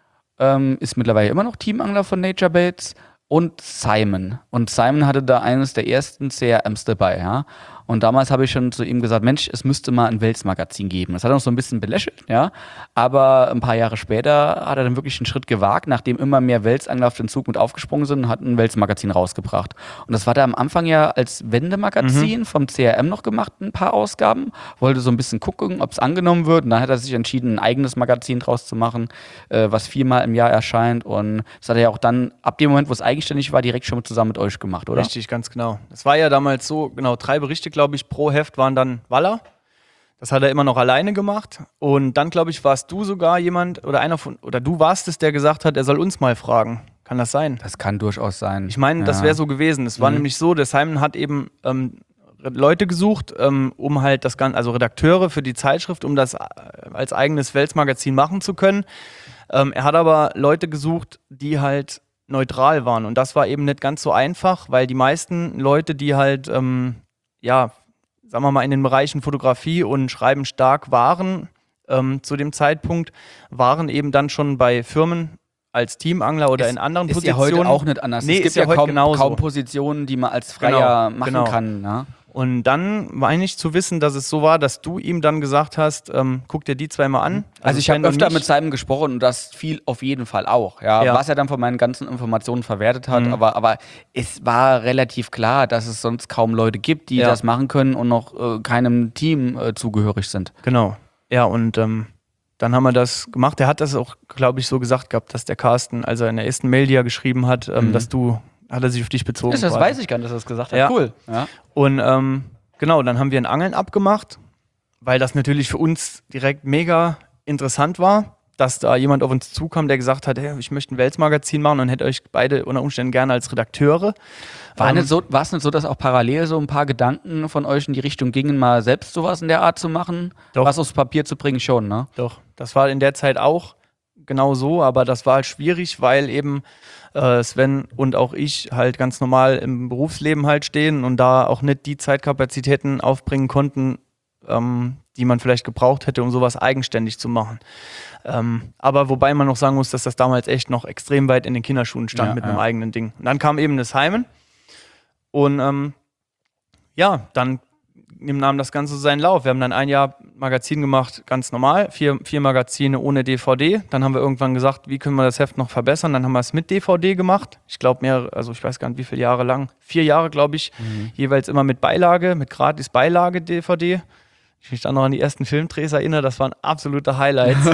ähm, ist mittlerweile immer noch Teamangler von Nature Baits. Und Simon. Und Simon hatte da eines der ersten C R Ms dabei, ja. Und damals habe ich schon zu ihm gesagt, Mensch, es müsste mal ein Wels-Magazin geben. Das hat er noch so ein bisschen belächelt, ja. Aber ein paar Jahre später hat er dann wirklich einen Schritt gewagt, nachdem immer mehr Welsangler auf den Zug mit aufgesprungen sind und hat ein Wels-Magazin rausgebracht. Und das war da am Anfang ja als Wendemagazin vom C R M noch gemacht, ein paar Ausgaben. Wollte so ein bisschen gucken, ob es angenommen wird. Und dann hat er sich entschieden, ein eigenes Magazin draus zu machen, äh, was viermal im Jahr erscheint. Und das hat er ja auch dann, ab dem Moment, wo es eigenständig war, direkt schon zusammen mit euch gemacht, oder? Richtig, ganz genau. Das war ja damals so, genau, drei Berichte, glaube ich, pro Heft waren dann Waller. Das hat er immer noch alleine gemacht. Und dann, glaube ich, warst du sogar jemand, oder einer von, oder du warst es, der gesagt hat, er soll uns mal fragen. Kann das sein? Das kann durchaus sein. Ich meine, das Ja. wäre so gewesen. Es war Mhm. nämlich so, der Simon hat eben ähm, Leute gesucht, ähm, um halt das Ganze, also Redakteure für die Zeitschrift, um das äh, als eigenes Wels-Magazin machen zu können. Ähm, er hat aber Leute gesucht, die halt neutral waren. Und das war eben nicht ganz so einfach, weil die meisten Leute, die halt, ähm, ja, sagen wir mal, in den Bereichen Fotografie und Schreiben stark waren, ähm, zu dem Zeitpunkt, waren eben dann schon bei Firmen als Teamangler oder Ist- in anderen ist Positionen. ja heute auch nicht anders. Nee, es gibt ist ja ja, heute kaum, genauso. kaum Positionen, die man als Freier Genau, machen genau. kann. Ja? Und dann meine ich zu wissen, dass es so war, dass du ihm dann gesagt hast, ähm, guck dir die zwei mal an. Also ich Sven habe und öfter mich. mit Simon gesprochen und das fiel auf jeden Fall auch. Ja? Ja. Was er dann von meinen ganzen Informationen verwertet hat. Mhm. Aber, aber es war relativ klar, dass es sonst kaum Leute gibt, die Ja. das machen können und noch äh, keinem Team äh, zugehörig sind. Genau. Ja, und ähm, dann haben wir das gemacht. Der hat das auch, glaube ich, so gesagt gehabt, dass der Carsten, als er in der ersten Mail, die er geschrieben hat, ähm, Mhm. dass du, hat er sich auf dich bezogen. Das, das quasi. weiß ich gar nicht, dass er das gesagt hat. Ja. Cool. Ja. Und ähm, genau, dann haben wir ein Angeln abgemacht, weil das natürlich für uns direkt mega interessant war, dass da jemand auf uns zukam, der gesagt hat, hey, ich möchte ein Wels-Magazin machen und hätte euch beide unter Umständen gerne als Redakteure. War, Ähm, nicht so, war es nicht so, dass auch parallel so ein paar Gedanken von euch in die Richtung gingen, mal selbst sowas in der Art zu machen? Doch. Was aufs Papier zu bringen, schon, ne? Doch, das war in der Zeit auch genau so, aber das war halt schwierig, weil eben äh, Sven und auch ich halt ganz normal im Berufsleben halt stehen und da auch nicht die Zeitkapazitäten aufbringen konnten, ähm, die man vielleicht gebraucht hätte, um sowas eigenständig zu machen. Ähm, aber wobei man noch sagen muss, dass das damals echt noch extrem weit in den Kinderschuhen stand Ja, mit ja. einem eigenen Ding. Und dann kam eben das Heimen und ähm, ja, dann nahm das Ganze seinen Lauf. Wir haben dann ein Jahr Magazin gemacht, ganz normal, vier, vier Magazine ohne D V D. Dann haben wir irgendwann gesagt, wie können wir das Heft noch verbessern? Dann haben wir es mit D V D gemacht. Ich glaube mehr, also ich weiß gar nicht, wie viele Jahre lang. Vier Jahre, glaube ich, mhm. jeweils immer mit Beilage, mit gratis Beilage D V D. Ich mich dann noch an die ersten Filmdrehs erinnere, das waren absolute Highlights.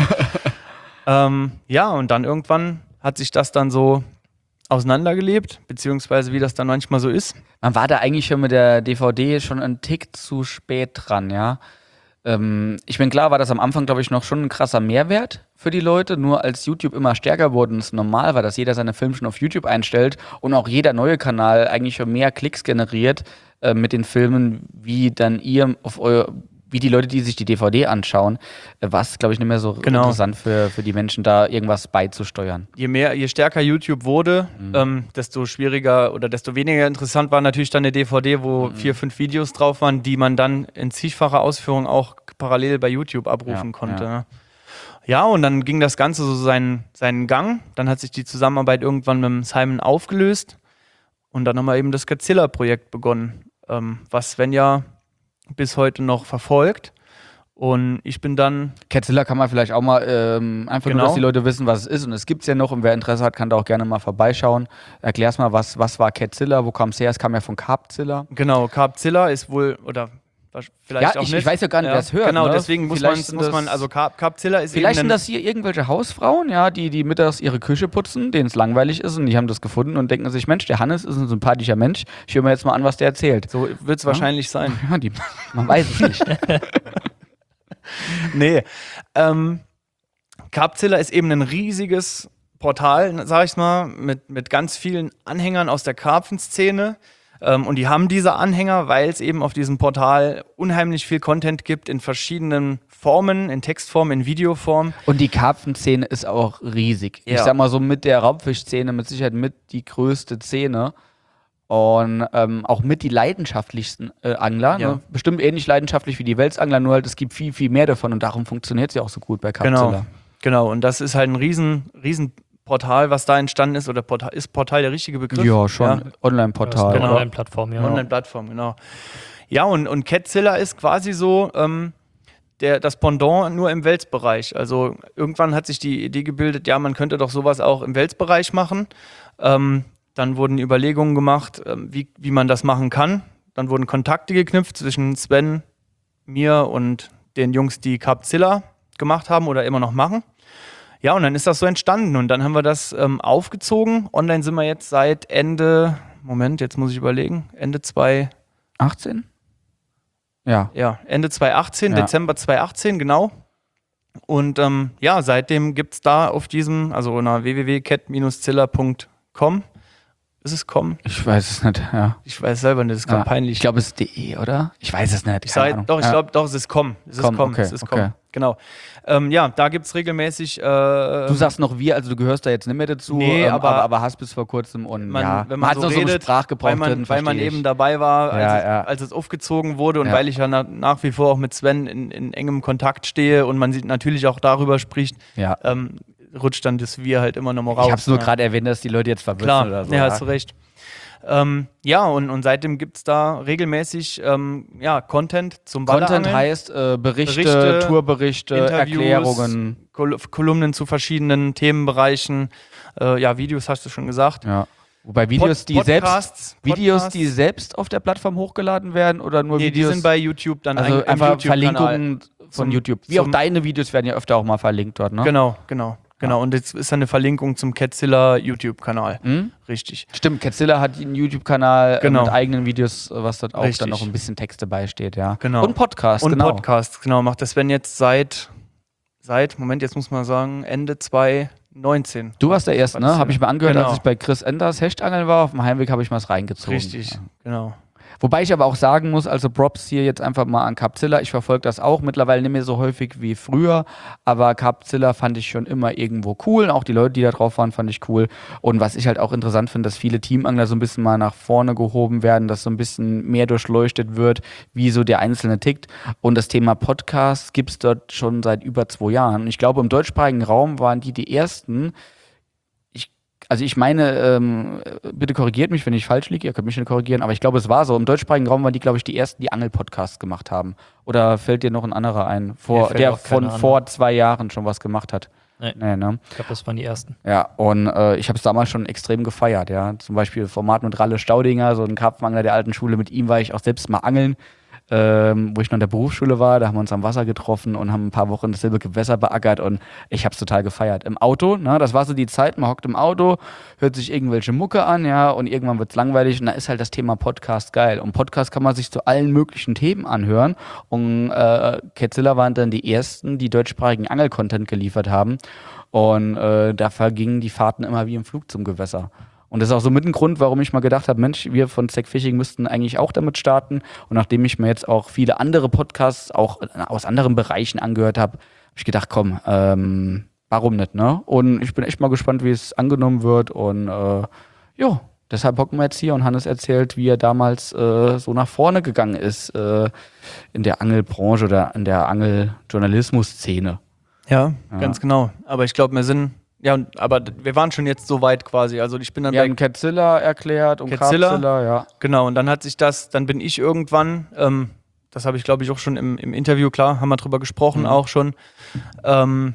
ähm, ja, und dann irgendwann hat sich das dann so auseinandergelebt, beziehungsweise wie das dann manchmal so ist. Man war da eigentlich schon mit der D V D schon einen Tick zu spät dran, ja. Ähm, ich bin klar, war das am Anfang, glaube ich, noch schon ein krasser Mehrwert für die Leute. Nur als YouTube immer stärker wurde und es normal war, dass jeder seine Filme schon auf YouTube einstellt und auch jeder neue Kanal eigentlich schon mehr Klicks generiert äh, mit den Filmen, wie dann ihr auf euer wie die Leute, die sich die D V D anschauen, war es, glaube ich, nicht mehr so genau. interessant für, für die Menschen, da irgendwas beizusteuern. Je mehr, je stärker YouTube wurde, mhm. ähm, desto schwieriger oder desto weniger interessant war natürlich dann eine D V D, wo mhm. vier, fünf Videos drauf waren, die man dann in zigfacher Ausführung auch parallel bei YouTube abrufen ja, konnte. Ja. ja, und dann ging das Ganze so seinen, seinen Gang. Dann hat sich die Zusammenarbeit irgendwann mit dem Simon aufgelöst und dann haben wir eben das Godzilla-Projekt begonnen, ähm, was Sven ja bis heute noch verfolgt. Und ich bin dann... Godzilla kann man vielleicht auch mal ähm, einfach genau. nur, dass die Leute wissen, was es ist. Und es gibt es ja noch. Und wer Interesse hat, kann da auch gerne mal vorbeischauen. Erklär's mal, was, was war Godzilla? Wo kam es her? Es kam ja von Carpzilla. Genau, Carpzilla ist wohl... oder vielleicht ja, auch ich, nicht. ich weiß ja gar nicht, ja, wer es hört. Genau, ne? deswegen muss man, muss man... Also Carp, Carpzilla ist Vielleicht eben sind das hier irgendwelche Hausfrauen, ja, die, die mittags ihre Küche putzen, denen es langweilig ist. Und die haben das gefunden und denken sich, Mensch, der Hannes ist ein sympathischer Mensch. Ich höre mir jetzt mal an, was der erzählt. So wird es ja? wahrscheinlich sein. Ja, die, man weiß es nicht. nee. Ähm, Carpzilla ist eben ein riesiges Portal, sag ich mal, mit, mit ganz vielen Anhängern aus der Karpfenszene. Ähm, und die haben diese Anhänger, weil es eben auf diesem Portal unheimlich viel Content gibt in verschiedenen Formen, in Textform, in Videoform. Und die Karpfenszene ist auch riesig. Ja. Ich sag mal so mit der Raubfischszene mit Sicherheit mit die größte Szene. Und ähm, auch mit die leidenschaftlichsten äh, Angler. Ja. Ne? Bestimmt ähnlich leidenschaftlich wie die Welsangler, nur halt es gibt viel, viel mehr davon und darum funktioniert sie auch so gut bei Carpzilla. Genau, genau. Und das ist halt ein riesen, riesen Portal, was da entstanden ist. Oder Portal, ist Portal der richtige Begriff? Ja, schon. Ja. Online-Portal. Genau, oder? Online-Plattform, ja. Online-Plattform, genau. Ja, und, und Godzilla ist quasi so ähm, der, das Pendant nur im Welsbereich. Also irgendwann hat sich die Idee gebildet, ja, man könnte doch sowas auch im Welsbereich machen. Ähm, dann wurden Überlegungen gemacht, ähm, wie, wie man das machen kann. Dann wurden Kontakte geknüpft zwischen Sven, mir und den Jungs, die Carpzilla gemacht haben oder immer noch machen. Ja, und dann ist das so entstanden und dann haben wir das ähm, aufgezogen. Online sind wir jetzt seit Ende, Moment, jetzt muss ich überlegen, Ende zwei achtzehn? Ja. Ja, Ende zwanzig achtzehn, Ja. Dezember zwanzig achtzehn, genau. Und ähm, ja, seitdem gibt es da auf diesem, also unter w w w punkt cat dash zilla punkt com. Ist es com? Ich weiß es nicht, ja. Ich weiß selber nicht, das ist ja. ganz peinlich. Ich glaube, es ist de, oder? Ich weiß es nicht. Ich keine sag, Ahnung. doch, ich ja. glaube, doch, es ist com. Es ist Com, com, okay, es ist okay. com. Genau. Ähm, ja, da gibt es regelmäßig. Äh, Du sagst noch wir, also du gehörst da jetzt nicht mehr dazu, Nee, ähm, aber- aber, aber hast bis vor kurzem und man, ja, wenn man, hat so noch redet, so einen Sprachgebrauch weil man, drin, weil man versteh eben ich. dabei war, als, Ja, es, ja. als es aufgezogen wurde und Ja. weil ich ja na, nach wie vor auch mit Sven in, in engem Kontakt stehe und man sieht natürlich auch darüber spricht, Ja. ähm, rutscht dann das Wir halt immer noch mal raus. Ich hab's nur ne? gerade erwähnt, dass die Leute jetzt verwirrt Klar, sind oder so. ja, hast du recht. Ähm, ja, und, und seitdem gibt es da regelmäßig ähm, ja, Content zum Content Ballerangeln. heißt äh, Berichte, Berichte, Tourberichte, Interviews, Erklärungen. Kol Kolumnen zu verschiedenen Themenbereichen. Äh, ja, Videos hast du schon gesagt. Ja. Wobei Videos, Pod- die selbst Podcasts, Videos, Podcasts. die selbst auf der Plattform hochgeladen werden oder nur Nee, die Videos? sind bei YouTube dann also ein- im einfach YouTube-Kanal. Verlinkungen von Zum- YouTube. Wie zum- auch deine Videos werden ja öfter auch mal verlinkt dort, ne? Genau, genau, genau. Und jetzt ist eine Verlinkung zum Godzilla YouTube-Kanal. Hm? Richtig. Stimmt, Godzilla hat einen YouTube-Kanal Genau. äh, mit eigenen Videos, äh, was dort auch Richtig. dann noch ein bisschen Texte beisteht, ja. Genau. Und Podcast, Und genau. Podcast, genau. Macht das Sven jetzt seit, seit, Moment, jetzt muss man sagen, Ende zwanzig neunzehn. Du warst der Erste, War das ne? Habe ich mir angehört, Genau. als ich bei Chris Enders Hechtangeln war. Auf dem Heimweg habe ich mal was reingezogen. Richtig, Ja. genau. Wobei ich aber auch sagen muss, also Props hier jetzt einfach mal an Carpzilla, ich verfolge das auch, mittlerweile nicht mehr so häufig wie früher, aber Carpzilla fand ich schon immer irgendwo cool, auch die Leute, die da drauf waren, fand ich cool. Und was ich halt auch interessant finde, dass viele Teamangler so ein bisschen mal nach vorne gehoben werden, dass so ein bisschen mehr durchleuchtet wird, wie so der Einzelne tickt. Und das Thema Podcast gibt es dort schon seit über zwei Jahren. Und ich glaube, im deutschsprachigen Raum waren die die ersten. Also ich meine, ähm, bitte korrigiert mich, wenn ich falsch liege, ihr könnt mich nicht korrigieren, aber ich glaube, es war so. Im deutschsprachigen Raum waren die, glaube ich, die ersten, die Angel-Podcasts gemacht haben. Oder fällt dir noch ein anderer ein, vor, fällt der auch keiner von an. vor zwei Jahren schon was gemacht hat? Nee. Nee, ne? Ich glaube, das waren die ersten. Ja, und äh, ich habe es damals schon extrem gefeiert, ja. Zum Beispiel Format mit Ralle Staudinger, so ein Karpfenangler der alten Schule, mit ihm war ich auch selbst mal angeln. Ähm, wo ich noch in der Berufsschule war, da haben wir uns am Wasser getroffen und haben ein paar Wochen dasselbe Gewässer beackert und ich habe es total gefeiert. Im Auto, ne, das war so die Zeit, man hockt im Auto, hört sich irgendwelche Mucke an, ja, und irgendwann wird's langweilig und da ist halt das Thema Podcast geil. Und Podcast kann man sich zu allen möglichen Themen anhören und äh, Carpzilla waren dann die ersten, die deutschsprachigen Angel-Content geliefert haben und äh, da vergingen die Fahrten immer wie im Flug zum Gewässer. Und das ist auch so mit ein Grund, warum ich mal gedacht habe, Mensch, wir von Zec Fishing müssten eigentlich auch damit starten. Und nachdem ich mir jetzt auch viele andere Podcasts auch aus anderen Bereichen angehört habe, habe ich gedacht, komm, ähm, warum nicht, ne? Und ich bin echt mal gespannt, wie es angenommen wird. Und äh, ja, deshalb hocken wir jetzt hier und Hannes erzählt, wie er damals äh, so nach vorne gegangen ist äh, in der Angelbranche oder in der Angeljournalismus-Szene. Ja, Ja. ganz genau. Aber ich glaube, wir sind, ja, und- aber d- wir waren schon jetzt so weit quasi. Also ich bin dann Wir bei haben Carpzilla erklärt und Carpzilla. Carpzilla, ja. Genau, und dann hat sich das, dann bin ich irgendwann, ähm, das habe ich glaube ich auch schon im, im Interview, klar, haben wir drüber gesprochen, Mhm. auch schon, ähm,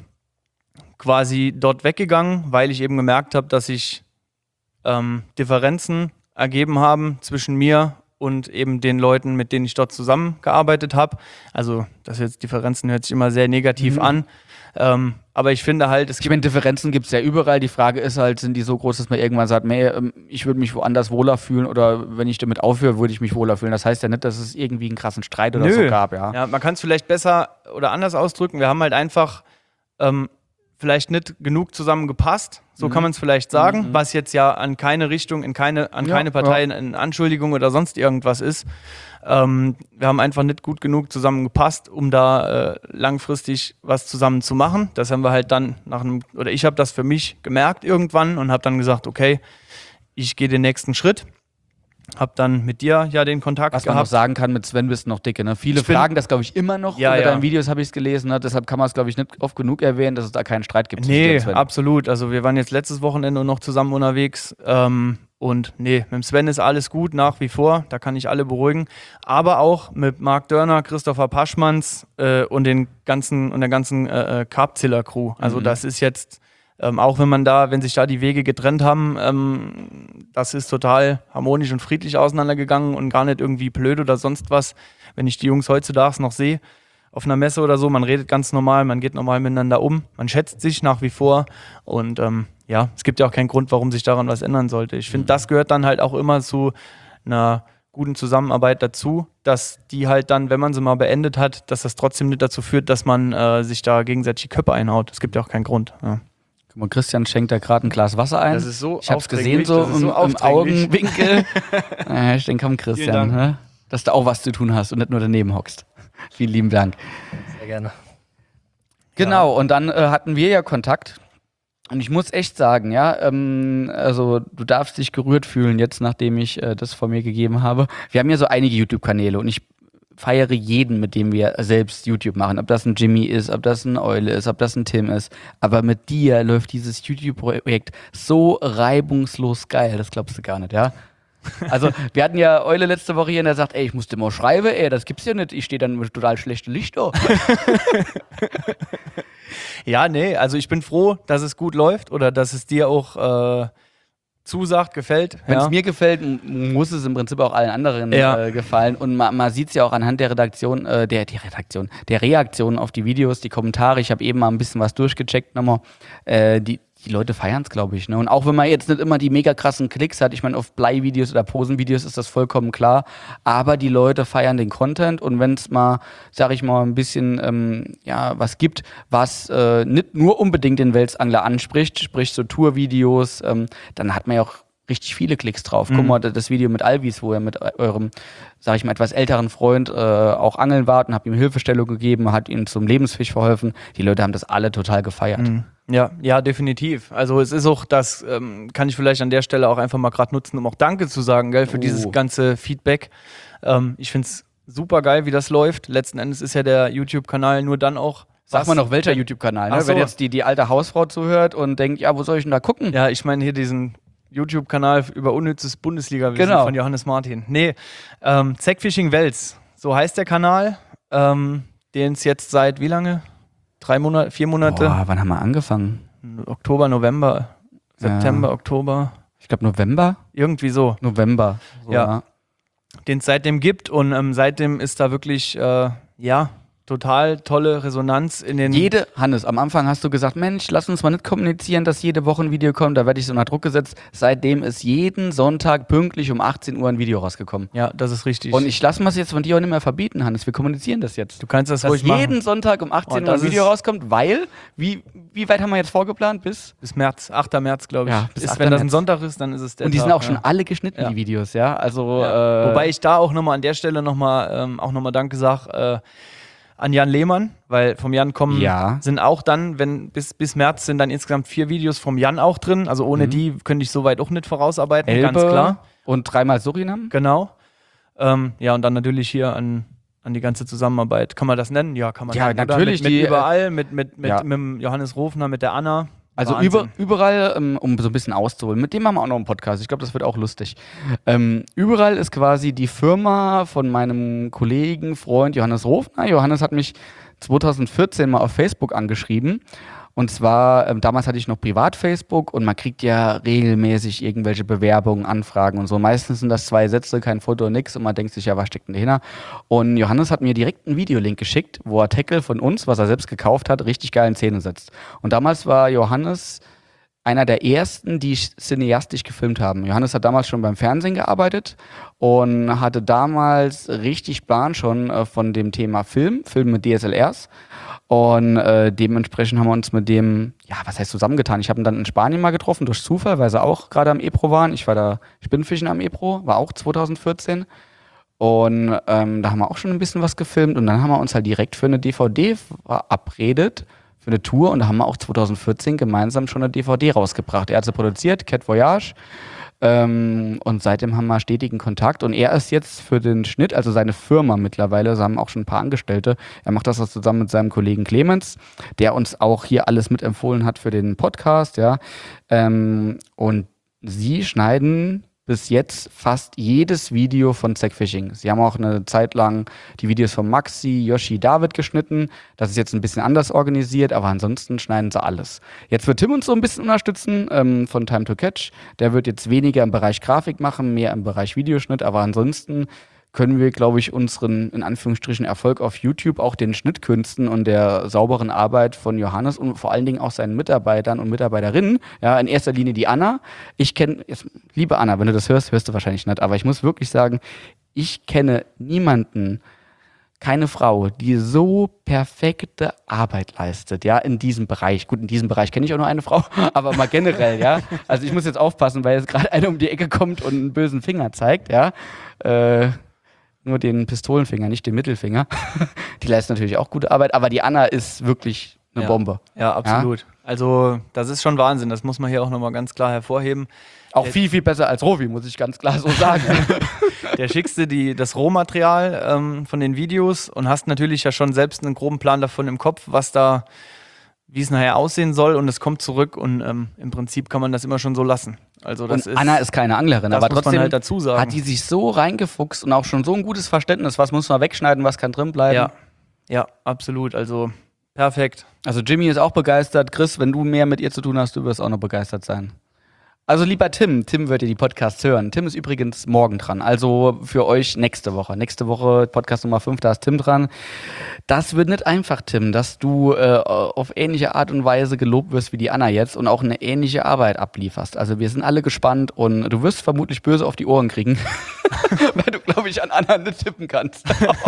quasi dort weggegangen, weil ich eben gemerkt habe, dass sich ähm, Differenzen ergeben haben zwischen mir und eben den Leuten, mit denen ich dort zusammengearbeitet habe. Also, das jetzt Differenzen hört sich immer sehr negativ Mhm. an. Ähm, aber ich finde halt, es Ich meine, Differenzen gibt es ja überall. Die Frage ist halt, sind die so groß, dass man irgendwann sagt, nee, ähm, ich würde mich woanders wohler fühlen oder wenn ich damit aufhöre, würde ich mich wohler fühlen. Das heißt ja nicht, dass es irgendwie einen krassen Streit oder Nö. so gab, ja. Ja, man kann es vielleicht besser oder anders ausdrücken. Wir haben halt einfach ähm, vielleicht nicht genug zusammengepasst, so Mhm. kann man es vielleicht sagen, Mhm. was jetzt ja an keine Richtung, in keine, an Ja, keine Partei in Anschuldigung oder sonst irgendwas ist. Ähm, wir haben einfach nicht gut genug zusammengepasst, um da äh, langfristig was zusammen zu machen. Das haben wir halt dann nach einem, oder ich habe das für mich gemerkt irgendwann und habe dann gesagt, okay, ich gehe den nächsten Schritt. Hab dann mit dir ja den Kontakt Was man noch gehabt. sagen kann, mit Sven bist du noch dicke. Ne? Viele Ich bin- fragen das, glaube ich, immer noch. Ja, Unter ja. deinen Videos habe ich es gelesen. Ne? Deshalb kann man es, glaube ich, nicht oft genug erwähnen, dass es da keinen Streit gibt. zwischen dir Nee, und Sven. absolut. Also wir waren jetzt letztes Wochenende noch zusammen unterwegs ähm, und nee, mit dem Sven ist alles gut nach wie vor, da kann ich alle beruhigen. Aber auch mit Marc Dörner, Christopher Paschmanns äh, und den ganzen und der ganzen äh, Carpzilla-Crew. Also Mhm. das ist jetzt, ähm, auch wenn man da, wenn sich da die Wege getrennt haben, ähm, das ist total harmonisch und friedlich auseinandergegangen und gar nicht irgendwie blöd oder sonst was. Wenn ich die Jungs heutzutage noch sehe, auf einer Messe oder so, man redet ganz normal, man geht normal miteinander um, man schätzt sich nach wie vor und ähm, ja, es gibt ja auch keinen Grund, warum sich daran was ändern sollte. Ich finde, das gehört dann halt auch immer zu einer guten Zusammenarbeit dazu, dass die halt dann, wenn man sie mal beendet hat, dass das trotzdem nicht dazu führt, dass man äh, sich da gegenseitig die Köpfe einhaut. Es gibt ja auch keinen Grund. Ja. Guck mal, Christian schenkt da gerade ein Glas Wasser ein. Das ist so ich habe es gesehen, aufdringlich, so das ist im, so im aufdringlich. Augenwinkel. äh, ich denke, komm, Vielen Christian, Dank. ne? Dass du auch was zu tun hast und nicht nur daneben hockst. Vielen lieben Dank. Sehr gerne. Genau, und dann äh, hatten wir ja Kontakt. Und ich muss echt sagen, ja, ähm, also du darfst dich gerührt fühlen jetzt, nachdem ich äh, das von mir gegeben habe. Wir haben ja so einige YouTube-Kanäle und ich feiere jeden, mit dem wir selbst YouTube machen. Ob das ein Jimmy ist, ob das ein Eule ist, ob das ein Tim ist. Aber mit dir läuft dieses YouTube-Projekt so reibungslos geil, das glaubst du gar nicht, ja? Also, wir hatten ja Eule letzte Woche hier und er sagt, ey, ich muss dir mal schreiben, ey, das gibt's ja nicht, ich stehe dann mit total schlechtem Licht da. Ja, nee, also ich bin froh, dass es gut läuft oder dass es dir auch äh, zusagt, gefällt. Wenn es ja. mir gefällt, m- muss es im Prinzip auch allen anderen Ja. äh, gefallen. Und man, man sieht es ja auch anhand der Redaktion, äh, der, die Redaktion, der Reaktionen auf die Videos, die Kommentare. Ich habe eben mal ein bisschen was durchgecheckt nochmal. Äh, die, die Leute feiern es, glaube ich. Ne? Und auch wenn man jetzt nicht immer die mega krassen Klicks hat, ich meine, auf Blei-Videos oder Posen-Videos ist das vollkommen klar. Aber die Leute feiern den Content. Und wenn es mal, sag ich mal, ein bisschen ähm, ja, was gibt, was äh, nicht nur unbedingt den Welsangler anspricht, sprich so Tour-Videos, ähm, dann hat man ja auch richtig viele Klicks drauf. Mhm. Guck mal, das Video mit Alvis, wo er mit eurem, sag ich mal, etwas älteren Freund äh, auch angeln wart und habt ihm Hilfestellung gegeben, hat ihm zum Lebensfisch verholfen. Die Leute haben das alle total gefeiert. Mhm. Ja, ja, definitiv. Also es ist auch, das ähm, kann ich vielleicht an der Stelle auch einfach mal gerade nutzen, um auch Danke zu sagen, gell, für oh. dieses ganze Feedback. Ähm, ich finde es super geil, wie das läuft. Letzten Endes ist ja der YouTube-Kanal nur dann auch. Sag mal noch, welcher YouTube-Kanal, ne? So. Wenn jetzt die, die alte Hausfrau zuhört und denkt, ja, wo soll ich denn da gucken? Ja, ich meine hier diesen YouTube-Kanal über unnützes Bundesliga-Wissen genau. von Johannes Martin. Nee, ähm, Zackfishing Wels, so heißt der Kanal, ähm, den es jetzt seit wie lange? Drei Monate, vier Monate? Boah, wann haben wir angefangen? Oktober, November, September, ja. Oktober. Ich glaube November? Irgendwie so. November. So, ja. ja. Den es seitdem gibt und ähm, seitdem ist da wirklich, äh, ja, total tolle Resonanz in den... Jede, Hannes, am Anfang hast du gesagt, Mensch, lass uns mal nicht kommunizieren, dass jede Woche ein Video kommt. Da werde ich so unter Druck gesetzt. Seitdem ist jeden Sonntag pünktlich um achtzehn Uhr ein Video rausgekommen. Ja, das ist richtig. Und ich lasse mir es jetzt von dir auch nicht mehr verbieten, Hannes. Wir kommunizieren das jetzt. Du kannst das dass ruhig machen. jeden Sonntag um achtzehn Uhr ein Video rauskommt, weil, wie, wie weit haben wir jetzt vorgeplant? Bis? Bis März, achter März, glaube ich. Ja, bis ist, wenn das ein Sonntag ist, dann ist es der Und die Tag, sind auch ja. schon alle geschnitten, ja. die Videos, ja. Also, ja. Äh, Wobei ich da auch nochmal an der Stelle nochmal ähm, auch nochmal Danke sage, äh, an Jan Lehmann, weil vom Jan kommen, ja. sind auch dann, wenn bis, bis März sind dann insgesamt vier Videos vom Jan auch drin. Also ohne mhm. die könnte ich soweit auch nicht vorausarbeiten, Elbe ganz klar. Und dreimal Surinam. Genau. Ähm, ja, und dann natürlich hier an, an die ganze Zusammenarbeit. Kann man das nennen? Ja, kann man ja, nennen. natürlich. Mit, mit die, überall, mit, mit, mit, ja. mit dem Johannes Rofner, mit der Anna. Also über, überall, ähm, um so ein bisschen auszuholen, mit dem haben wir auch noch einen Podcast, ich glaube, das wird auch lustig. Ähm, überall ist quasi die Firma von meinem Kollegen, Freund Johannes Rofner. Johannes hat mich zwanzig vierzehn mal auf Facebook angeschrieben. Und zwar, ähm, damals hatte ich noch Privat-Facebook und man kriegt ja regelmäßig irgendwelche Bewerbungen, Anfragen und so. Meistens sind das zwei Sätze, kein Foto, nix und man denkt sich, ja, was steckt denn dahinter? Und Johannes hat mir direkt einen Videolink geschickt, wo er Tackle von uns, was er selbst gekauft hat, richtig geil in Szene setzt. Und damals war Johannes einer der ersten, die cineastisch gefilmt haben. Johannes hat damals schon beim Fernsehen gearbeitet und hatte damals richtig Plan schon äh, von dem Thema Film, Film mit D S L Rs. Und äh, dementsprechend haben wir uns mit dem, ja, was heißt zusammengetan? Ich habe ihn dann in Spanien mal getroffen, durch Zufall, weil sie auch gerade am Ebro waren. Ich war da Spinnfischen am Ebro, war auch zwanzig vierzehn. Und ähm, da haben wir auch schon ein bisschen was gefilmt. Und dann haben wir uns halt direkt für eine D V D verabredet, für eine Tour. Und da haben wir auch zwanzig vierzehn gemeinsam schon eine D V D rausgebracht. Er hat sie produziert, Cat Voyage. Ähm, und seitdem haben wir stetigen Kontakt und er ist jetzt für den Schnitt, also seine Firma mittlerweile, sie haben auch schon ein paar Angestellte, er macht das zusammen mit seinem Kollegen Clemens, der uns auch hier alles mitempfohlen hat für den Podcast, ja, ähm, und sie schneiden bis jetzt fast jedes Video von Zackfishing. Sie haben auch eine Zeit lang die Videos von Maxi, Yoshi, David geschnitten. Das ist jetzt ein bisschen anders organisiert, aber ansonsten schneiden sie alles. Jetzt wird Tim uns so ein bisschen unterstützen ähm, von Time to Catch. Der wird jetzt weniger im Bereich Grafik machen, mehr im Bereich Videoschnitt, aber ansonsten können wir, glaube ich, unseren, in Anführungsstrichen, Erfolg auf YouTube auch den Schnittkünsten und der sauberen Arbeit von Johannes und vor allen Dingen auch seinen Mitarbeitern und Mitarbeiterinnen, ja, in erster Linie die Anna. Ich kenne, liebe Anna, wenn du das hörst, hörst du wahrscheinlich nicht, aber ich muss wirklich sagen, ich kenne niemanden, keine Frau, die so perfekte Arbeit leistet, ja, in diesem Bereich. Gut, in diesem Bereich kenne ich auch nur eine Frau, aber mal generell, ja. Also ich muss jetzt aufpassen, weil jetzt gerade einer um die Ecke kommt und einen bösen Finger zeigt, ja. Äh, nur den Pistolenfinger, nicht den Mittelfinger. Die leistet natürlich auch gute Arbeit, aber die Anna ist wirklich eine ja. Bombe. Ja, absolut. Ja? Also das ist schon Wahnsinn, das muss man hier auch nochmal ganz klar hervorheben. Auch der, viel, viel besser als Rovi, muss ich ganz klar so sagen. Der schickst dir die, das Rohmaterial ähm, von den Videos und hast natürlich ja schon selbst einen groben Plan davon im Kopf, was da, wie es nachher aussehen soll und es kommt zurück und ähm, im Prinzip kann man das immer schon so lassen. Also das und ist, Anna ist keine Anglerin, aber trotzdem halt dazu sagen. Hat die sich so reingefuchst und auch schon so ein gutes Verständnis, was muss man wegschneiden, was kann drin bleiben. Ja, ja, absolut, also perfekt. Also Jimmy ist auch begeistert. Chris, wenn du mehr mit ihr zu tun hast, du wirst auch noch begeistert sein. Also lieber Tim, Tim wird ihr die Podcasts hören. Tim ist übrigens morgen dran, also für euch nächste Woche. Nächste Woche Podcast Nummer fünf, da ist Tim dran. Das wird nicht einfach, Tim, dass du äh, auf ähnliche Art und Weise gelobt wirst wie die Anna jetzt und auch eine ähnliche Arbeit ablieferst. Also wir sind alle gespannt und du wirst vermutlich böse auf die Ohren kriegen, weil du, glaube ich, an Anna nicht tippen kannst.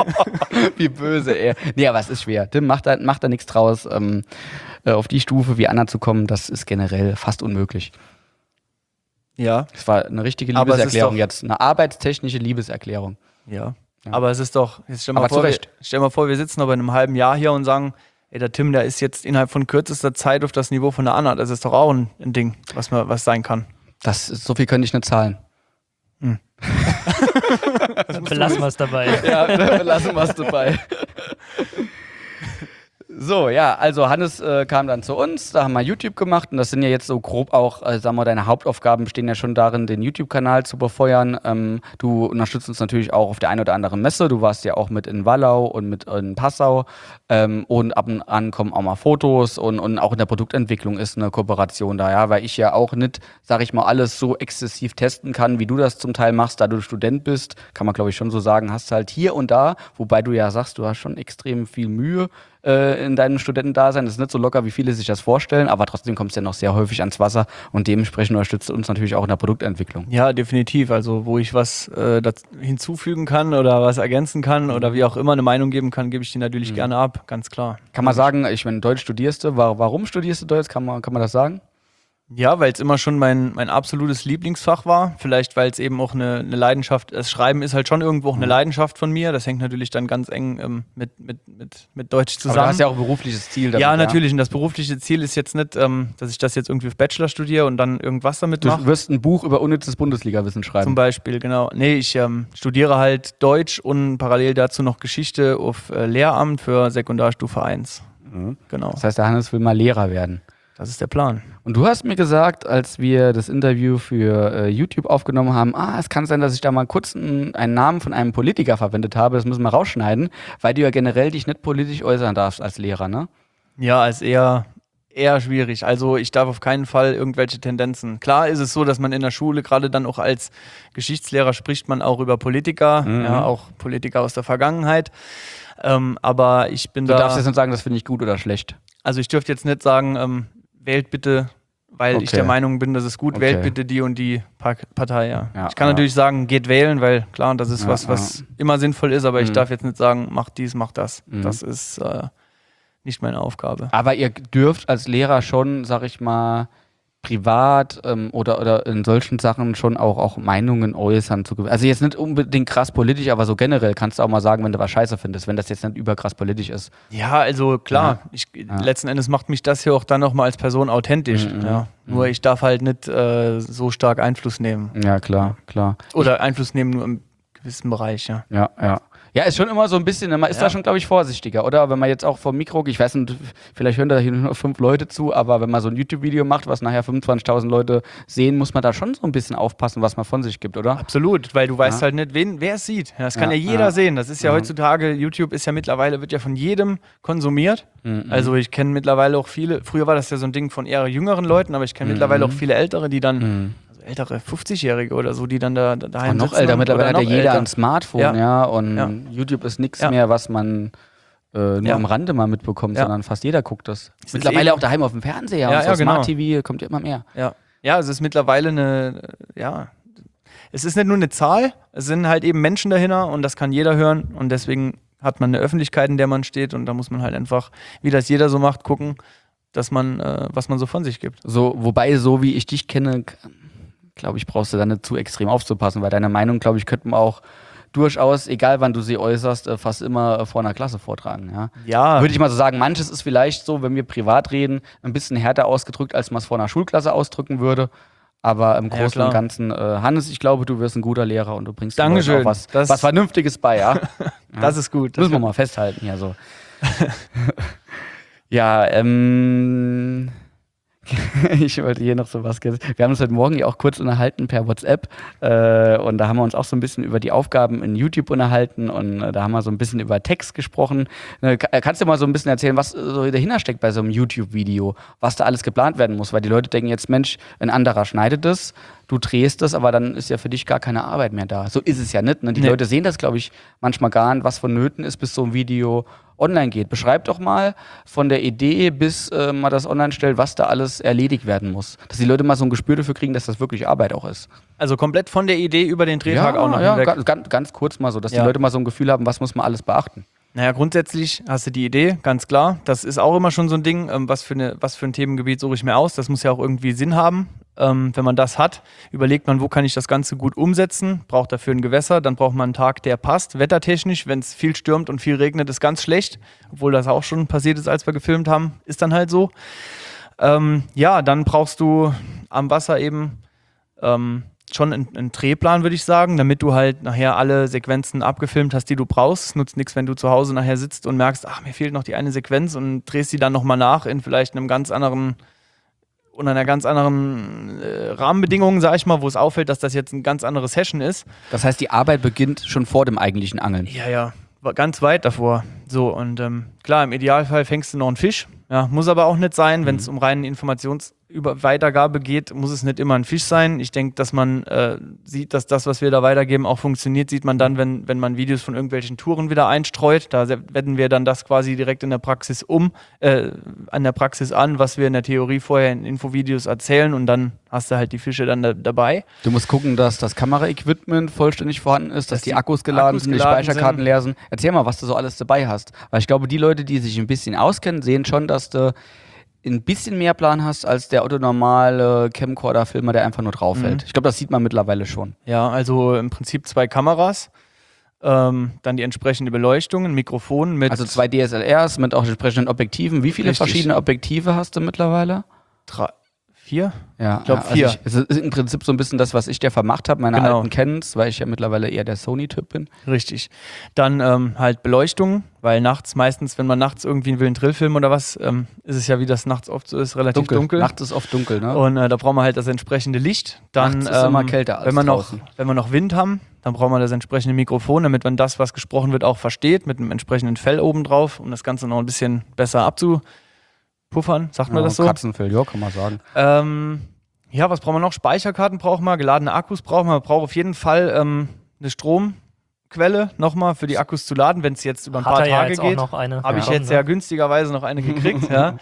Wie böse, ey. Nee, aber es ist schwer. Tim, mach da, mach da nichts draus. Ähm, äh, auf die Stufe wie Anna zu kommen, das ist generell fast unmöglich. Ja. Das war eine richtige Aber es ist Liebeserklärung doch- jetzt. Eine arbeitstechnische Liebeserklärung. Ja. Ja. Aber es ist doch, jetzt stell mal, Aber zu vor, wir, Recht. stell mal vor, wir sitzen aber in einem halben Jahr hier und sagen, ey, der Tim, der ist jetzt innerhalb von kürzester Zeit auf das Niveau von der Anna. Das ist doch auch ein, ein Ding, was, man, was sein kann. Das ist, so viel könnte ich nicht zahlen. Belassen wir es dabei. Ja, lassen wir es dabei. So, ja, also Hannes äh, kam dann zu uns, da haben wir YouTube gemacht und das sind ja jetzt so grob auch, äh, sagen wir, deine Hauptaufgaben bestehen ja schon darin, den YouTube-Kanal zu befeuern. Ähm, du unterstützt uns natürlich auch auf der einen oder anderen Messe, du warst ja auch mit in Wallau und mit in Passau ähm, und ab und an kommen auch mal Fotos und, und auch in der Produktentwicklung ist eine Kooperation da, ja, weil ich ja auch nicht, sag ich mal, alles so exzessiv testen kann, wie du das zum Teil machst, da du Student bist, kann man glaube ich schon so sagen, hast halt hier und da, wobei du ja sagst, du hast schon extrem viel Mühe äh, in deinem Studentendasein. Das ist nicht so locker, wie viele sich das vorstellen, aber trotzdem kommst du ja noch sehr häufig ans Wasser und dementsprechend unterstützt du uns natürlich auch in der Produktentwicklung. Ja, definitiv. Also wo ich was äh, dazu hinzufügen kann oder was ergänzen kann oder wie auch immer eine Meinung geben kann, gebe ich die natürlich gerne ab, ganz klar. Kann man sagen, ich meine, Deutsch studierst du, wa- warum studierst du Deutsch? Kann man, kann man das sagen? Ja, weil es immer schon mein, mein absolutes Lieblingsfach war. Vielleicht, weil es eben auch eine, eine Leidenschaft, das Schreiben ist halt schon irgendwo auch eine Leidenschaft von mir. Das hängt natürlich dann ganz eng ähm, mit, mit, mit, mit Deutsch zusammen. Aber du hast ja auch ein berufliches Ziel damit, ja, natürlich. Und das berufliche Ziel ist jetzt nicht, ähm, dass ich das jetzt irgendwie auf Bachelor studiere und dann irgendwas damit mache. Du wirst ein Buch über unnützes Bundesliga-Wissen schreiben. Zum Beispiel, genau. Nee, ich ähm, studiere halt Deutsch und parallel dazu noch Geschichte auf äh, Lehramt für Sekundarstufe eins. Mhm. Genau, Das heißt, der Hannes will mal Lehrer werden. das ist der Plan. Und du hast mir gesagt, als wir das Interview für äh, YouTube aufgenommen haben, ah, es kann sein, dass ich da mal kurz einen, einen Namen von einem Politiker verwendet habe, das müssen wir rausschneiden, weil du ja generell dich nicht politisch äußern darfst als Lehrer, ne? Ja, ist eher, eher schwierig. Also ich darf auf keinen Fall irgendwelche Tendenzen. Klar ist es so, dass man in der Schule, gerade dann auch als Geschichtslehrer, spricht man auch über Politiker, Mhm. ja, auch Politiker aus der Vergangenheit. Ähm, aber ich bin Du da... darfst jetzt nicht sagen, das finde ich gut oder schlecht. Also ich dürfte jetzt nicht sagen, ähm, wählt bitte, weil ich Okay. der Meinung bin, dass es gut, Okay. wählt bitte die und die Pa- Partei, ja. Ja, ich kann ja. natürlich sagen, geht wählen, weil klar, das ist Ja, was, was immer sinnvoll ist, aber ich Mhm. darf jetzt nicht sagen, mach dies, mach das. Mhm. Das ist äh, nicht meine Aufgabe. Aber ihr dürft als Lehrer schon, sag ich mal, privat ähm, oder, oder in solchen Sachen schon auch, auch Meinungen äußern. Zu, gew- also jetzt nicht unbedingt krass politisch, aber so generell kannst du auch mal sagen, wenn du was scheiße findest, wenn das jetzt nicht überkrass politisch ist. Ja, also klar, Ja. ich, letzten Endes macht mich das hier auch dann nochmal als Person authentisch. Mhm. Ja. Nur ich darf halt nicht äh, so stark Einfluss nehmen. Ja, klar, klar. Oder Einfluss nehmen nur im gewissen Bereich, ja. Ja, ja. Ja, ist schon immer so ein bisschen, man ist Ja. da schon, glaube ich, vorsichtiger, oder? Wenn man jetzt auch vom Mikro, ich weiß nicht, vielleicht hören da hier nur fünf Leute zu, aber wenn man so ein YouTube-Video macht, was nachher fünfundzwanzigtausend Leute sehen, muss man da schon so ein bisschen aufpassen, was man von sich gibt, oder? Absolut, weil du weißt Ja. halt nicht, wen, wer es sieht. Ja, das kann Ja, ja, jeder ja. sehen. Das ist ja Mhm. heutzutage, YouTube ist ja mittlerweile, wird ja von jedem konsumiert. Mhm. Also ich kenne mittlerweile auch viele, früher war das ja so ein Ding von eher jüngeren Leuten, aber ich kenne Mhm. mittlerweile auch viele Ältere, die dann, Mhm. also ältere fünfzig-Jährige oder so, die dann da, da daheim Und noch sitzen älter, und- mittlerweile oder hat ja noch jeder älter. ein Smartphone, ja, Ja. und Ja. YouTube ist nichts Ja. mehr, was man äh, nur Ja. am Rande mal mitbekommt, Ja. sondern fast jeder guckt das. Es ist Mittlerweile eben- auch daheim auf dem Fernseher Ja, und so ja, genau. Smart T V kommt ja immer mehr. Ja. Ja, es ist mittlerweile eine, ja, es ist nicht nur eine Zahl, es sind halt eben Menschen dahinter und das kann jeder hören und deswegen hat man eine Öffentlichkeit, in der man steht und da muss man halt einfach, wie das jeder so macht, gucken, dass man, äh, was man so von sich gibt. So, wobei, so wie ich dich kenne, glaube ich, brauchst du da nicht zu extrem aufzupassen, weil deine Meinung, glaube ich, könnte man auch durchaus, egal wann du sie äußerst, äh, fast immer äh, vor einer Klasse vortragen. Ja? Ja, Würde ich mal so sagen, manches ist vielleicht so, wenn wir privat reden, ein bisschen härter ausgedrückt, als man es vor einer Schulklasse ausdrücken würde. Aber im Ja, Großen klar. und Ganzen, äh, Hannes, ich glaube, du wirst ein guter Lehrer und du bringst den Leuten Dankeschön. auch was, Das- was Vernünftiges bei, ja? das ist gut. Das Müssen wir mal festhalten hier so. Ja, ähm. Ich wollte hier noch so was. ge- Wir haben uns heute Morgen ja auch kurz unterhalten per WhatsApp äh, und da haben wir uns auch so ein bisschen über die Aufgaben in YouTube unterhalten und äh, da haben wir so ein bisschen über Text gesprochen. Äh, ka- kannst du mal so ein bisschen erzählen, was so dahinter steckt bei so einem YouTube-Video, was da alles geplant werden muss? Weil die Leute denken jetzt, Mensch, ein anderer schneidet das, du drehst das, aber dann ist ja für dich gar keine Arbeit mehr da. So ist es ja nicht. Ne? Die Nee. Leute sehen das, glaube ich, manchmal gar nicht, was vonnöten ist, bis so ein Video online geht. Beschreib doch mal von der Idee, bis äh, man das online stellt, was da alles erledigt werden muss. Dass die Leute mal so ein Gespür dafür kriegen, dass das wirklich Arbeit auch ist. Also komplett von der Idee über den Drehtag auch noch ja, hinweg. ganz, ganz, ganz kurz mal so, dass Ja. die Leute mal so ein Gefühl haben, was muss man alles beachten. Naja, grundsätzlich hast du die Idee, ganz klar. Das ist auch immer schon so ein Ding, ähm, was, für eine, was für ein Themengebiet suche ich mir aus. Das muss ja auch irgendwie Sinn haben. Ähm, wenn man das hat, überlegt man, wo kann ich das Ganze gut umsetzen, braucht dafür ein Gewässer, dann braucht man einen Tag, der passt, wettertechnisch, wenn es viel stürmt und viel regnet, ist ganz schlecht, obwohl das auch schon passiert ist, als wir gefilmt haben, ist dann halt so. Ähm, ja, dann brauchst du am Wasser eben ähm, schon einen, einen Drehplan, würde ich sagen, damit du halt nachher alle Sequenzen abgefilmt hast, die du brauchst. Es nutzt nichts, wenn du zu Hause nachher sitzt und merkst, ach, mir fehlt noch die eine Sequenz und drehst die dann nochmal nach in vielleicht einem ganz anderen unter einer ganz anderen äh, Rahmenbedingungen, sag ich mal, wo es auffällt, dass das jetzt eine ganz andere Session ist. Das heißt, die Arbeit beginnt schon vor dem eigentlichen Angeln. Ja, ja, war ganz weit davor. So, und ähm, klar, im Idealfall fängst du noch einen Fisch. Ja, muss aber auch nicht sein, mhm. wenn es um reine Informationsweitergabe geht, muss es nicht immer ein Fisch sein. Ich denke, dass man äh, sieht, dass das, was wir da weitergeben, auch funktioniert, sieht man dann, wenn, wenn man Videos von irgendwelchen Touren wieder einstreut. Da wenden wir dann das quasi direkt in der Praxis um, äh, an der Praxis an, was wir in der Theorie vorher in Infovideos erzählen und dann hast du halt die Fische dann da, dabei. Du musst gucken, dass das Kameraequipment vollständig vorhanden ist, dass, dass die, die Akkus geladen Akkus sind, die geladen Speicherkarten sind. leer sind. Erzähl mal, was du so alles dabei hast. Weil ich glaube, die Leute, die sich ein bisschen auskennen, sehen schon, dass du ein bisschen mehr Plan hast als der Otto-normale Camcorder-Filmer, der einfach nur draufhält. Mhm. Ich glaube, das sieht man mittlerweile schon. Ja, also im Prinzip zwei Kameras, ähm, dann die entsprechende Beleuchtung, ein Mikrofon mit... Also zwei D S L Rs mit auch entsprechenden Objektiven. Wie viele Richtig. verschiedene Objektive hast du mittlerweile? Drei, vier? Ja, ich glaube ja, vier. Also ich, es ist im Prinzip so ein bisschen das, was ich dir vermacht habe, meine Genau. alten Kennens, weil ich ja mittlerweile eher der Sony-Typ bin. Richtig. Dann ähm, halt Beleuchtung, weil nachts meistens, wenn man nachts irgendwie will, einen Drillfilm oder was, ähm, ist es ja, wie das nachts oft so ist, relativ dunkel. dunkel. Nachts ist oft dunkel, ne? Und äh, da braucht man halt das entsprechende Licht. Dann, Nachts ist ähm, immer kälter als wenn wir noch, draußen. wenn wir noch Wind haben, dann braucht man das entsprechende Mikrofon, damit man das, was gesprochen wird, auch versteht, mit einem entsprechenden Fell oben drauf, um das Ganze noch ein bisschen besser abzupuffern, sagt man Ja, das so? Katzenfell, ja, kann man sagen. Ähm, ja, was brauchen wir noch? Speicherkarten brauchen wir, geladene Akkus brauchen wir. Man braucht auf jeden Fall ähm, eine Stromquelle nochmal für die Akkus zu laden, wenn es jetzt über ein Hat paar er ja Tage jetzt geht. auch noch eine. Habe Ja. ich jetzt Ne? ja günstigerweise noch eine gekriegt. ja.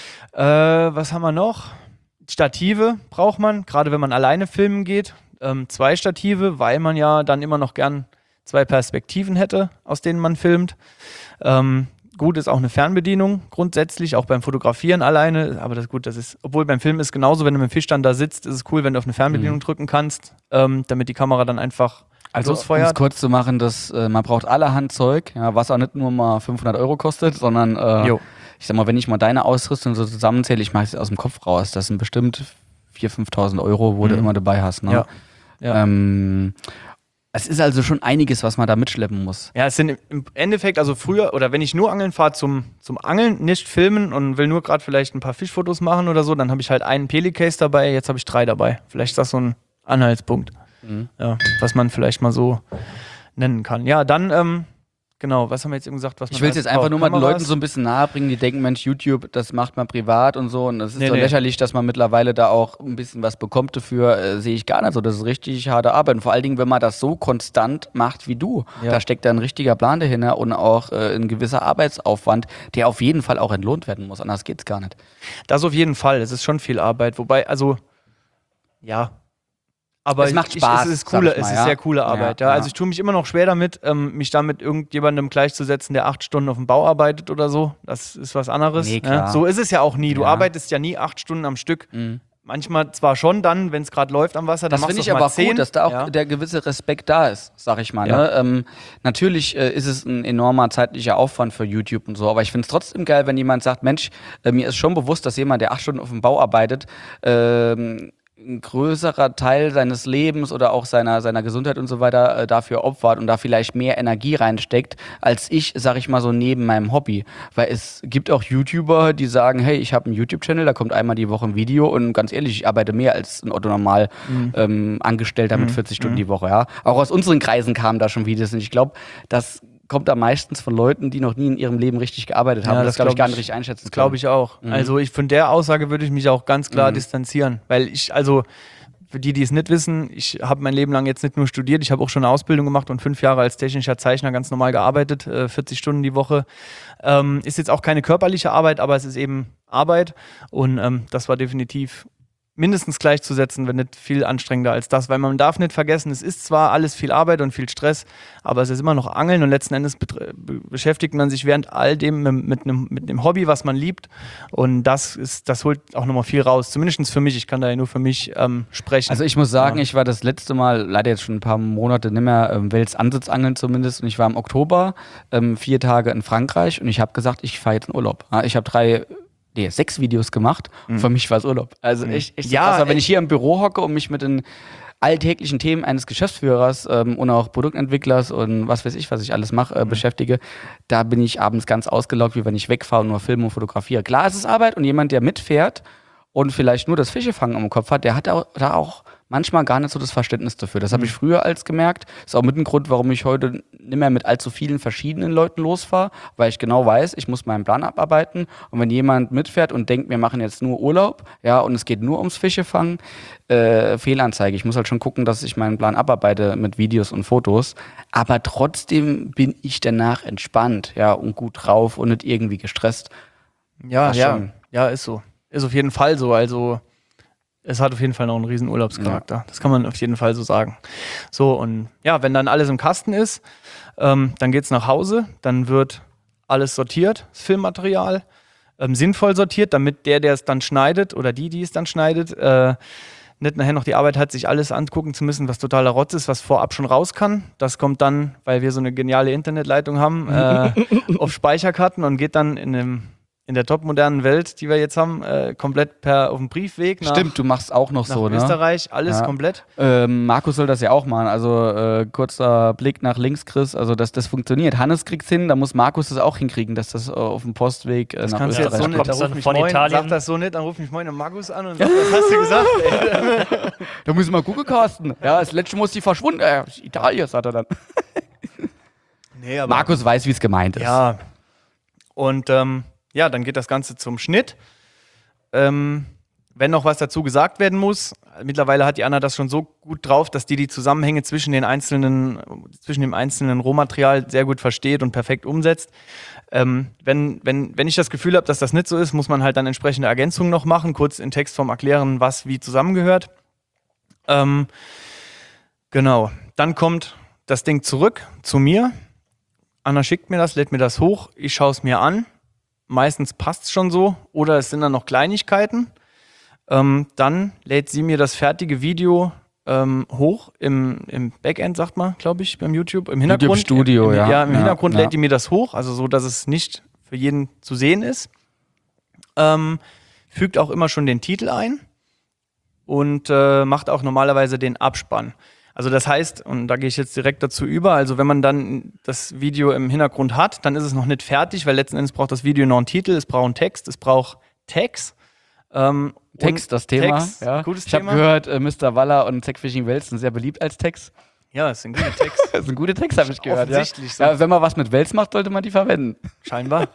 äh, was haben wir noch? Stative braucht man, gerade wenn man alleine filmen geht. Ähm, zwei Stative, weil man ja dann immer noch gern zwei Perspektiven hätte, aus denen man filmt. Ähm, Gut ist auch eine Fernbedienung grundsätzlich, auch beim Fotografieren alleine, aber das ist gut, das ist, obwohl beim Film ist genauso, wenn du mit dem Fisch dann da sitzt, ist es cool, wenn du auf eine Fernbedienung mhm. drücken kannst, ähm, damit die Kamera dann einfach Also, um es losfeuert. kurz zu machen, dass, äh, man braucht allerhand Zeug, ja, was auch nicht nur mal fünfhundert Euro kostet, sondern äh, ich sag mal, wenn ich mal deine Ausrüstung so zusammenzähle, ich mache es aus dem Kopf raus, das sind bestimmt viertausend, fünftausend Euro, wo mhm. du immer dabei hast. Ne? Ja. Ja. Ähm, Es ist also schon einiges, was man da mitschleppen muss. Ja, es sind im Endeffekt, also früher, oder wenn ich nur angeln fahre zum, zum Angeln, nicht filmen und will nur gerade vielleicht ein paar Fischfotos machen oder so, dann habe ich halt einen Pelicase dabei, jetzt habe ich drei dabei. Vielleicht ist das so ein Anhaltspunkt, Mhm. ja, was man vielleicht mal so nennen kann. Ja, dann, ähm, genau, was haben wir jetzt eben gesagt? Was man Ich will es alles jetzt einfach braucht? nur mal den Kameras? Leuten so ein bisschen nahe bringen, die denken, Mensch, YouTube, das macht man privat und so. Und es ist Nee, so nee. lächerlich, dass man mittlerweile da auch ein bisschen was bekommt dafür, äh, sehe ich gar nicht so. Das ist richtig harte Arbeit. Und vor allen Dingen, wenn man das so konstant macht wie du. Ja. Da steckt da ein richtiger Plan dahinter und auch äh, ein gewisser Arbeitsaufwand, der auf jeden Fall auch entlohnt werden muss. Anders geht's gar nicht. Das auf jeden Fall, es ist schon viel Arbeit, wobei, also, ja. Aber Es macht ich, Spaß, es ist sag coole, ich mal, es ist ja. sehr coole Arbeit. Ja, Ja, ja. Also ich tue mich immer noch schwer damit, ähm, mich da mit irgendjemandem gleichzusetzen, der acht Stunden auf dem Bau arbeitet oder so. Das ist was anderes. Nee, ja. klar. So ist es ja auch nie. Du Ja. arbeitest ja nie acht Stunden am Stück. Mhm. Manchmal zwar schon dann, wenn es gerade läuft am Wasser, dann Das machst finde du ich auch aber mal auch zehn. gut, dass da auch ja. der gewisse Respekt da ist, sag ich mal. Ja. Ne? Ähm, natürlich äh, ist es ein enormer zeitlicher Aufwand für YouTube und so, aber ich finde es trotzdem geil, wenn jemand sagt, Mensch, äh, mir ist schon bewusst, dass jemand, der acht Stunden auf dem Bau arbeitet, ähm, ein größerer Teil seines Lebens oder auch seiner, seiner Gesundheit und so weiter äh, dafür opfert und da vielleicht mehr Energie reinsteckt, als ich, sag ich mal so, neben meinem Hobby. Weil es gibt auch YouTuber, die sagen, hey, ich habe einen YouTube-Channel, da kommt einmal die Woche ein Video und ganz ehrlich, ich arbeite mehr als ein Otto-Normal Mhm. ähm, Angestellter mit vierzig Stunden die Woche. Ja. Auch aus unseren Kreisen kamen da schon Videos und ich glaube, das kommt da meistens von Leuten, die noch nie in ihrem Leben richtig gearbeitet haben. Ja, das das glaube ich glaub gar ich- nicht richtig einschätzen Das glaube können. ich auch. Mhm. Also ich von der Aussage würde ich mich auch ganz klar Mhm. distanzieren. Weil ich, also für die, die es nicht wissen, ich habe mein Leben lang jetzt nicht nur studiert, ich habe auch schon eine Ausbildung gemacht und fünf Jahre als technischer Zeichner ganz normal gearbeitet, äh, vierzig Stunden die Woche. Ähm, ist jetzt auch keine körperliche Arbeit, aber es ist eben Arbeit und ähm, das war definitiv mindestens gleichzusetzen, wenn nicht viel anstrengender als das, weil man darf nicht vergessen, es ist zwar alles viel Arbeit und viel Stress, aber es ist immer noch Angeln und letzten Endes betre- be- beschäftigt man sich während all dem mit, mit, einem, mit einem Hobby, was man liebt, und das ist, das holt auch nochmal viel raus, zumindest für mich, ich kann da ja nur für mich ähm, sprechen. Also ich muss sagen, Ja. ich war das letzte Mal, leider jetzt schon ein paar Monate nicht mehr, ähm, Wels Ansitzangeln zumindest, und ich war im Oktober ähm, vier Tage in Frankreich und ich habe gesagt, ich fahre jetzt in Urlaub. Ja, ich habe drei, nee, sechs Videos gemacht und für mich war es Urlaub. Also ich, ich Ja, also wenn ey. ich hier im Büro hocke und mich mit den alltäglichen Themen eines Geschäftsführers ähm, und auch Produktentwicklers und was weiß ich, was ich alles mache, äh, beschäftige, da bin ich abends ganz ausgelaugt, wie wenn ich wegfahre und nur filme und fotografiere. Klar, es ist Arbeit, und jemand, der mitfährt und vielleicht nur das Fischefangen im Kopf hat, der hat auch, da auch manchmal gar nicht so das Verständnis dafür. Das habe ich früher als gemerkt. Ist auch mit ein Grund, warum ich heute nicht mehr mit allzu vielen verschiedenen Leuten losfahre, weil ich genau weiß, ich muss meinen Plan abarbeiten. Und wenn jemand mitfährt und denkt, wir machen jetzt nur Urlaub, ja, und es geht nur ums Fischefangen, äh, Fehlanzeige. Ich muss halt schon gucken, dass ich meinen Plan abarbeite mit Videos und Fotos. Aber trotzdem bin ich danach entspannt, ja, und gut drauf und nicht irgendwie gestresst. Ja, Ach, ja, schon. ja, ist so. Ist auf jeden Fall so. Also es hat auf jeden Fall noch einen riesen Urlaubscharakter. Das kann man auf jeden Fall so sagen. So, und ja, wenn dann alles im Kasten ist, ähm, dann geht's nach Hause, dann wird alles sortiert, das Filmmaterial, ähm, sinnvoll sortiert, damit der, der es dann schneidet oder die, die es dann schneidet, äh, nicht nachher noch die Arbeit hat, sich alles angucken zu müssen, was totaler Rotz ist, was vorab schon raus kann. Das kommt dann, weil wir so eine geniale Internetleitung haben, äh, auf Speicherkarten und geht dann in einem in der topmodernen Welt, die wir jetzt haben, äh, komplett per auf dem Briefweg nach, Stimmt, du machst auch noch nach so, ne? Österreich, alles Ja. komplett. Ähm, Markus soll das ja auch machen. Also äh, kurzer Blick nach links, Chris. Also dass das funktioniert. Hannes kriegt's hin, da muss Markus das auch hinkriegen, dass das äh, auf dem Postweg äh, Das nach kannst du jetzt Österreich so nicht, kommt. da Kommst ruf dann mich von moin, Italien? sag das so nicht, dann ruf mich moin den Markus an und sag, was hast du gesagt, ey? Da müssen wir gucken, Carsten. Ja, das letzte muss die verschwunden. Äh, Italien, sagt er dann. Nee, aber Markus weiß, wie es gemeint ist. ja. Und ähm, ja, dann geht das Ganze zum Schnitt. Ähm, wenn noch was dazu gesagt werden muss, mittlerweile hat die Anna das schon so gut drauf, dass die die Zusammenhänge zwischen den einzelnen, zwischen dem einzelnen Rohmaterial sehr gut versteht und perfekt umsetzt. Ähm, wenn, wenn, wenn ich das Gefühl habe, dass das nicht so ist, muss man halt dann entsprechende Ergänzungen noch machen, kurz in Textform erklären, was wie zusammengehört. Ähm, genau, dann kommt das Ding zurück zu mir. Anna schickt mir das, lädt mir das hoch, ich schaue es mir an. Meistens passt es schon so oder es sind dann noch Kleinigkeiten. Ähm, dann lädt sie mir das fertige Video ähm, hoch im, im Backend, sagt man, glaube ich, beim YouTube. Im Hintergrund. YouTube-Studio, im, im, ja. Ja, im Ja, Hintergrund ja. lädt die mir das hoch, also so, dass es nicht für jeden zu sehen ist. Ähm, fügt auch immer schon den Titel ein und äh, macht auch normalerweise den Abspann. Also das heißt, und da gehe ich jetzt direkt dazu über, also wenn man dann das Video im Hintergrund hat, dann ist es noch nicht fertig, weil letzten Endes braucht das Video noch einen Titel, es braucht einen Text, es braucht Tags. Ähm, Text, und das Thema. Text, ja. gutes ich habe Thema. gehört, äh, Mister Waller und Zack Fishing Wels sind sehr beliebt als Text. Ja, es sind gute Tags, Das sind gute Texte, habe ich gehört. Ja. Offensichtlich so. Ja, wenn man was mit Wels macht, sollte man die verwenden. scheinbar.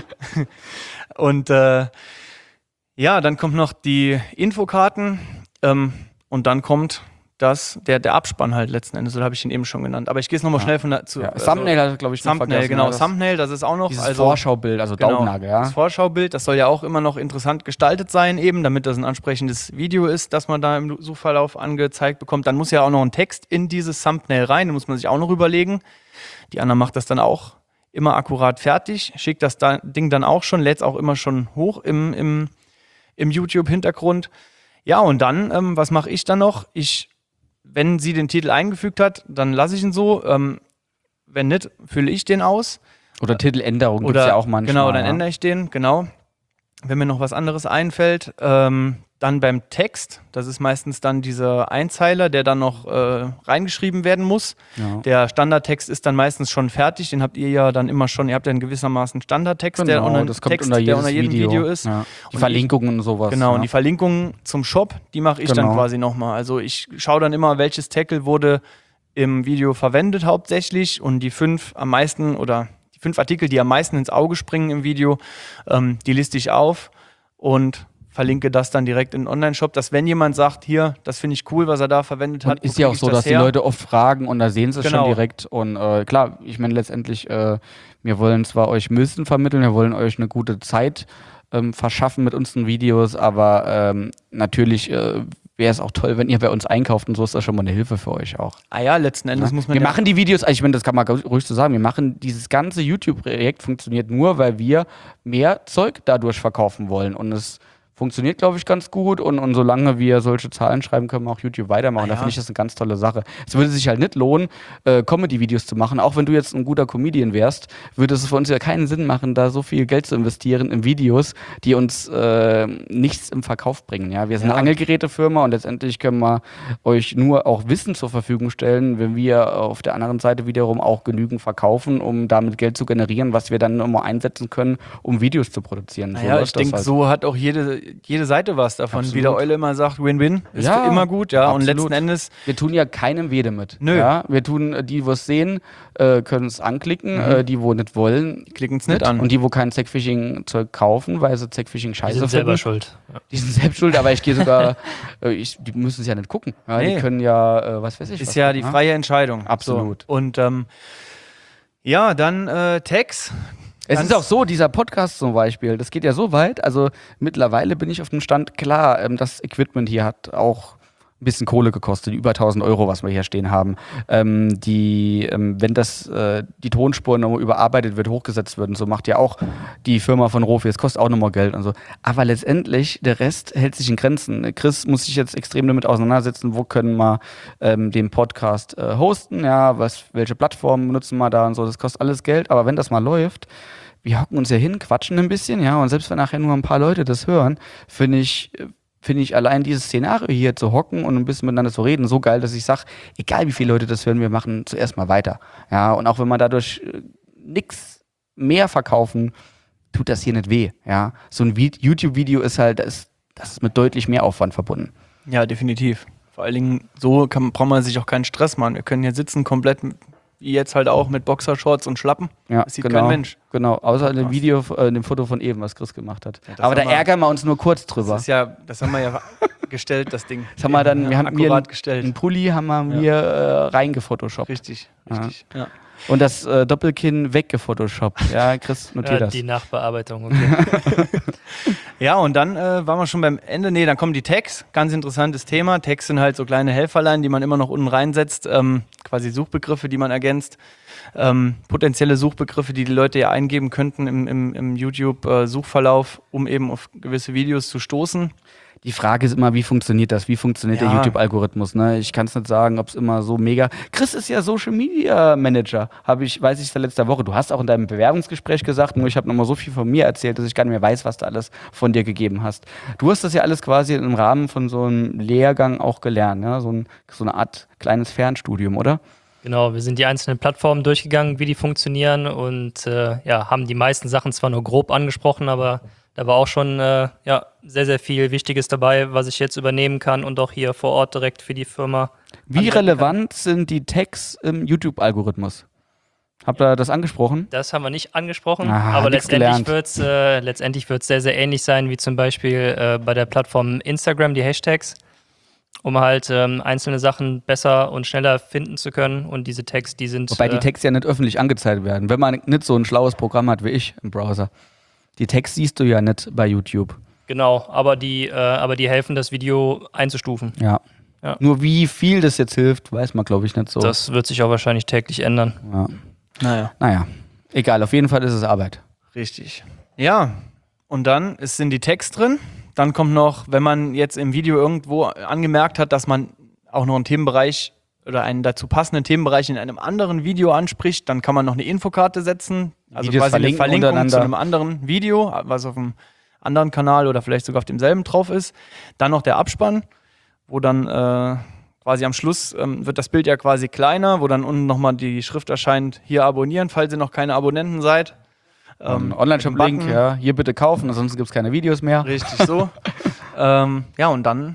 Und äh, ja, dann kommt noch die Infokarten ähm, und dann kommt das, der, der Abspann halt letzten Endes, so habe ich ihn eben schon genannt. Aber ich gehe es nochmal schnell von der zu. Ja. also- Thumbnail hat, glaube ich, noch Thumbnail, vergessen, genau. ja, das- Thumbnail, das ist auch noch. Dieses also, Vorschaubild, also genau, Daumennagel, ja. Das Vorschaubild, das soll ja auch immer noch interessant gestaltet sein, eben, damit das ein ansprechendes Video ist, das man da im Suchverlauf angezeigt bekommt. Dann muss ja auch noch ein Text in dieses Thumbnail rein, den muss man sich auch noch überlegen. Die Anna macht das dann auch immer akkurat fertig, schickt das da, Ding dann auch schon, lädt es auch immer schon hoch im, im, im YouTube-Hintergrund. Ja, und dann, ähm, was mache ich dann noch? Ich, wenn sie den Titel eingefügt hat, dann lasse ich ihn so. Ähm, wenn nicht, fülle ich den aus. Oder Titeländerung gibt Oder es ja auch manchmal. genau, dann ja. ändere ich den, genau. Wenn mir noch was anderes einfällt, ähm, dann beim Text, das ist meistens dann dieser Einzeiler, der dann noch äh, reingeschrieben werden muss. Ja. Der Standardtext ist dann meistens schon fertig, den habt ihr ja dann immer schon, ihr habt ja einen gewissermaßen Standardtext, der, Genau, unter, das kommt Text, unter der jedes unter jedem Video, Video ist. Ja. Die Und ich- Verlinkungen und sowas. Genau, ja. und die Verlinkungen zum Shop, die mache ich dann Genau. quasi nochmal. Also ich schaue dann immer, welches Tackle wurde im Video verwendet hauptsächlich und die fünf am meisten oder die fünf Artikel, die am meisten ins Auge springen im Video, ähm, die liste ich auf und verlinke das dann direkt in den Online-Shop, dass wenn jemand sagt, hier, das finde ich cool, was er da verwendet hat, Und ist wo ja krieg auch ich so, das dass die her? Leute oft fragen und da sehen sie es Genau. schon direkt. Und äh, klar, ich meine letztendlich, äh, wir wollen zwar euch Wissen vermitteln, wir wollen euch eine gute Zeit ähm, verschaffen mit unseren Videos, aber ähm, natürlich äh, wäre es auch toll, wenn ihr bei uns einkauft und so ist das schon mal eine Hilfe für euch auch. Ah ja, letzten Endes Ja. muss man Wir ja machen die Videos, also ich meine, das kann man ruhig so sagen, wir machen dieses ganze YouTube-Projekt funktioniert nur, weil wir mehr Zeug dadurch verkaufen wollen und es funktioniert, glaube ich, ganz gut und, und solange wir solche Zahlen schreiben, können wir auch YouTube weitermachen. Ah, ja. Da finde ich das eine ganz tolle Sache. Es würde sich halt nicht lohnen, äh, Comedy-Videos zu machen. Auch wenn du jetzt ein guter Comedian wärst, würde es für uns ja keinen Sinn machen, da so viel Geld zu investieren in Videos, die uns äh, nichts im Verkauf bringen. Ja? Wir sind Ja. eine Angelgerätefirma und letztendlich können wir euch nur auch Wissen zur Verfügung stellen, wenn wir auf der anderen Seite wiederum auch genügend verkaufen, um damit Geld zu generieren, was wir dann nochmal einsetzen können, um Videos zu produzieren. So Naja, läuft ich das denke, halt. so hat auch jede, jede Seite was davon. Absolut. Wie der Eule immer sagt, Win-Win ist Ja, immer gut, ja. Und absolut. letzten Endes, Wir tun ja keinem weh damit. Nö. Ja? Wir tun, äh, die, wo es sehen, äh, können es anklicken, Mhm. äh, die, wo nicht wollen, klicken es nicht an. Und die, wo kein Zackfishing-Zeug kaufen, weil sie Zackfishing Die scheiße sind selber finden, schuld. Ja. die sind selbst schuld, aber ich gehe sogar, äh, ich, die müssen es ja nicht gucken. Ja? Nee. Die können ja, äh, was weiß ich. ist was ja gucken, die freie Entscheidung. Absolut. So. Und ähm, ja, dann äh, Tags. Es Ganz- ist auch so, dieser Podcast zum Beispiel, das geht ja so weit, also mittlerweile bin ich auf dem Stand, klar, ähm, das Equipment hier hat auch ein bisschen Kohle gekostet, über tausend Euro, was wir hier stehen haben. Ähm, die, ähm, wenn das, äh, die Tonspuren nochmal überarbeitet wird, hochgesetzt wird und so, macht ja auch die Firma von Rofi, es kostet auch nochmal Geld und so. Aber letztendlich, der Rest hält sich in Grenzen. Chris muss sich jetzt extrem damit auseinandersetzen, wo können wir ähm, den Podcast äh, hosten, ja, was, welche Plattformen benutzen wir da und so, das kostet alles Geld, aber wenn das mal läuft, wir hocken uns ja hin, quatschen ein bisschen, ja, und selbst wenn nachher nur ein paar Leute das hören, finde ich, finde ich allein dieses Szenario hier zu hocken und ein bisschen miteinander zu reden so geil, dass ich sage, egal wie viele Leute das hören, wir machen zuerst mal weiter. Ja, und auch wenn wir dadurch äh, nichts mehr verkaufen, tut das hier nicht weh. Ja, so ein Vi- YouTube-Video ist halt, das, das ist mit deutlich mehr Aufwand verbunden. Ja, definitiv. Vor allen Dingen, so kann, braucht man sich auch keinen Stress machen. Wir können hier sitzen, komplett, wie jetzt halt auch, mit Boxershorts und Schlappen. Ja, Das sieht genau, kein Mensch. Genau, außer in dem Krass. Video, äh, in dem Foto von eben, was Chris gemacht hat. Ja, das Aber da haben wir- ärgern wir uns nur kurz drüber. Das ist ja, das haben wir ja gestellt, das Ding. Das haben wir dann, wir haben mir akkurat einen, gestellt. einen Pulli haben wir mir äh, reingefotoshoppt. Richtig, Ja. richtig. Ja. Und das äh, Doppelkinn weggefotoshoppt. Ja, Chris, notier Ja, das. die Nachbearbeitung, okay. Ja, und dann äh, waren wir schon beim Ende. Nee, dann kommen die Tags. Ganz interessantes Thema. Tags sind halt so kleine Helferlein, die man immer noch unten reinsetzt. Ähm, quasi Suchbegriffe, die man ergänzt. Ähm, potenzielle Suchbegriffe, die die Leute ja eingeben könnten im, im, im YouTube-Suchverlauf, um eben auf gewisse Videos zu stoßen. Die Frage ist immer, wie funktioniert das? Wie funktioniert Ja. der YouTube-Algorithmus? Ne? Ich kann es nicht sagen, ob es immer so mega. Chris ist ja Social Media Manager, habe ich, weiß ich seit letzter Woche. Du hast auch in deinem Bewerbungsgespräch gesagt, nur ich habe nochmal so viel von mir erzählt, dass ich gar nicht mehr weiß, was du alles von dir gegeben hast. Du hast das ja alles quasi im Rahmen von so einem Lehrgang auch gelernt, ne? so, ein, so eine Art kleines Fernstudium, oder? Genau, wir sind die einzelnen Plattformen durchgegangen, wie die funktionieren und äh, ja, haben die meisten Sachen zwar nur grob angesprochen, aber da war auch schon äh, ja, sehr, sehr viel Wichtiges dabei, was ich jetzt übernehmen kann und auch hier vor Ort direkt für die Firma. Wie anwenden relevant sind die Tags im YouTube-Algorithmus? Habt ihr das angesprochen? Das haben wir nicht angesprochen, Ah, aber nix letztendlich gelernt. wird es äh, letztendlich wird's sehr, sehr ähnlich sein wie zum Beispiel äh, bei der Plattform Instagram, die Hashtags, um halt ähm, einzelne Sachen besser und schneller finden zu können. Und diese Tags, die sind. Wobei die äh, Tags ja nicht öffentlich angezeigt werden, wenn man nicht so ein schlaues Programm hat wie ich im Browser. Die Tags siehst du ja nicht bei YouTube. Genau, aber die, äh, aber die helfen, das Video einzustufen. Ja. Ja. Nur wie viel das jetzt hilft, weiß man, glaube ich, nicht so. Das wird sich auch wahrscheinlich täglich ändern. ja. Naja. Naja, egal, auf jeden Fall ist es Arbeit. Richtig. Ja, und dann ist, sind die Tags drin. Dann kommt noch, wenn man jetzt im Video irgendwo angemerkt hat, dass man auch noch einen Themenbereich oder einen dazu passenden Themenbereich in einem anderen Video anspricht, dann kann man noch eine Infokarte setzen. Also Videos quasi eine verlinken Verlinkung zu untereinander. einem anderen Video, was auf einem anderen Kanal oder vielleicht sogar auf demselben drauf ist. Dann noch der Abspann, wo dann äh, quasi am Schluss ähm, wird das Bild ja quasi kleiner, wo dann unten nochmal die Schrift erscheint, hier abonnieren, falls ihr noch keine Abonnenten seid. Ähm, Online-Shop-Link, Button. ja, hier bitte kaufen, ansonsten gibt es keine Videos mehr. Richtig so. ähm, ja, und dann,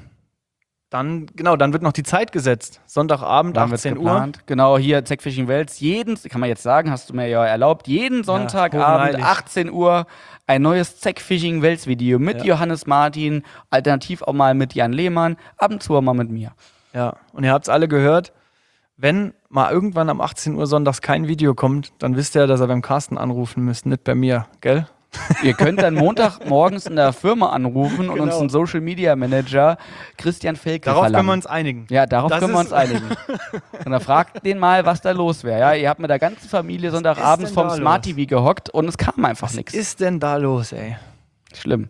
dann, genau, dann wird noch die Zeit gesetzt. Sonntagabend, Dann wird's achtzehn Uhr. geplant. Genau, hier Zackfishing Wels. Jeden, kann man jetzt sagen, hast du mir ja erlaubt, jeden Sonntagabend, hochheilig. achtzehn Uhr, ein neues Zackfishing Wels Video mit Ja. Johannes Martin, alternativ auch mal mit Jan Lehmann, ab und zu auch mal mit mir. Ja, und ihr habt es alle gehört. Wenn mal irgendwann am achtzehn Uhr sonntags kein Video kommt, dann wisst ihr, dass ihr beim Carsten anrufen müsst, nicht bei mir, gell? Ihr könnt dann Montagmorgens in der Firma anrufen und Genau. uns einen Social Media Manager Christian Felke Darauf verlangen. können wir uns einigen. Ja, darauf Das können wir ist- uns einigen. Und dann fragt den mal, was da los wäre. Ja, ihr habt mit der ganzen Familie Sonntagabends denn vorm da Smart los? T V gehockt und es kam einfach Was nichts. ist denn da los, ey? Schlimm.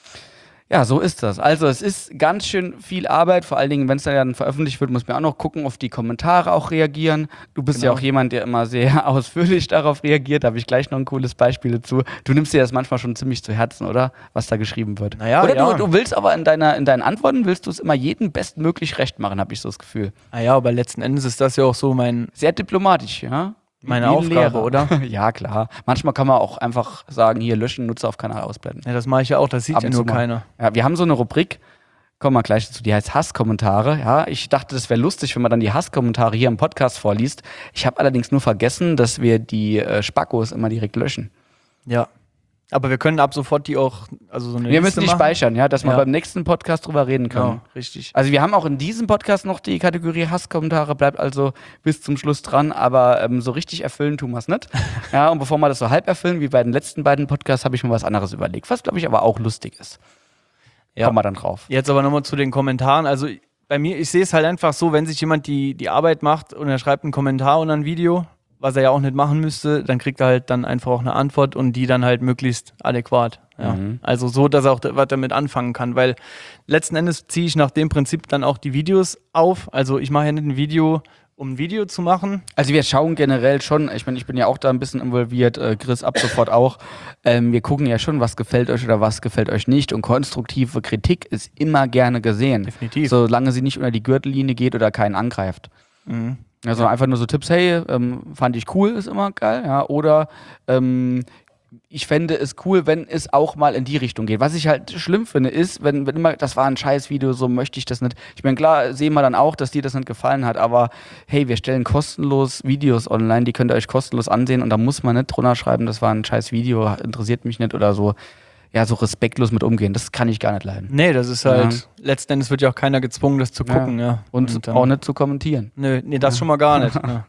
Ja, so ist das. Also es ist ganz schön viel Arbeit, vor allen Dingen, wenn es dann veröffentlicht wird, muss man auch noch gucken, auf die Kommentare auch reagieren. Du bist ja Genau. auch jemand, der immer sehr ausführlich darauf reagiert. Da habe ich gleich noch ein cooles Beispiel dazu. Du nimmst dir das manchmal schon ziemlich zu Herzen, oder? Was da geschrieben wird. Naja, oder ja. du, du willst aber in, deiner, in deinen Antworten, willst du es immer jedem bestmöglich recht machen, habe ich so das Gefühl. Naja, aber letzten Endes ist das ja auch so mein, Sehr diplomatisch, ja? meine Wie ein Aufgabe, Lehrer. oder? Ja, klar. Manchmal kann man auch einfach sagen, hier löschen, Nutzer auf Kanal ausblenden. Ja, das mache ich ja auch, das sieht Ab ja und nur zu mal. keiner. Ja, wir haben so eine Rubrik, kommen wir gleich dazu, die heißt Hasskommentare. Ja, ich dachte, das wäre lustig, wenn man dann die Hasskommentare hier im Podcast vorliest. Ich habe allerdings nur vergessen, dass wir die äh, Spackos immer direkt löschen. Ja. Aber wir können ab sofort die auch, also so eine Wir Liste müssen die machen. speichern, ja, dass wir Ja. beim nächsten Podcast drüber reden können. Genau, richtig. Also wir haben auch in diesem Podcast noch die Kategorie Hasskommentare, bleibt also bis zum Schluss dran, aber ähm, so richtig erfüllen tun wir es nicht. Ja, und bevor wir das so halb erfüllen, wie bei den letzten beiden Podcasts, habe ich mir was anderes überlegt, was glaube ich aber auch lustig ist. Ja. Kommen wir dann drauf. Jetzt aber nochmal zu den Kommentaren. Also bei mir, ich sehe es halt einfach so, wenn sich jemand die, die Arbeit macht und er schreibt einen Kommentar unter ein Video, was er ja auch nicht machen müsste, dann kriegt er halt dann einfach auch eine Antwort und die dann halt möglichst adäquat. Ja. Mhm. Also so, dass er auch da, was damit anfangen kann, weil letzten Endes ziehe ich nach dem Prinzip dann auch die Videos auf. Also ich mache ja nicht ein Video, um ein Video zu machen. Also wir schauen generell schon, ich meine, ich bin ja auch da ein bisschen involviert, äh, Chris ab sofort auch. Ähm, wir gucken ja schon, was gefällt euch oder was gefällt euch nicht. Und konstruktive Kritik ist immer gerne gesehen. Definitiv. Solange sie nicht unter die Gürtellinie geht oder keinen angreift. Mhm. Also einfach nur so Tipps, hey, ähm, fand ich cool, ist immer geil, ja. Oder ähm, ich fände es cool, wenn es auch mal in die Richtung geht. Was ich halt schlimm finde, ist, wenn, wenn immer, das war ein Scheißvideo, so möchte ich das nicht. Ich meine, klar, sehen wir dann auch, dass dir das nicht gefallen hat, aber hey, wir stellen kostenlos Videos online, die könnt ihr euch kostenlos ansehen und da muss man nicht drunter schreiben, das war ein scheiß Video, interessiert mich nicht oder so. Ja, so respektlos mit umgehen, das kann ich gar nicht leiden. Nee, das ist halt, letzten Endes wird ja auch keiner gezwungen, das zu Ja. gucken. Ja. Und, dann- auch nicht zu kommentieren. Nö, nee, das schon mal gar nicht. Ja.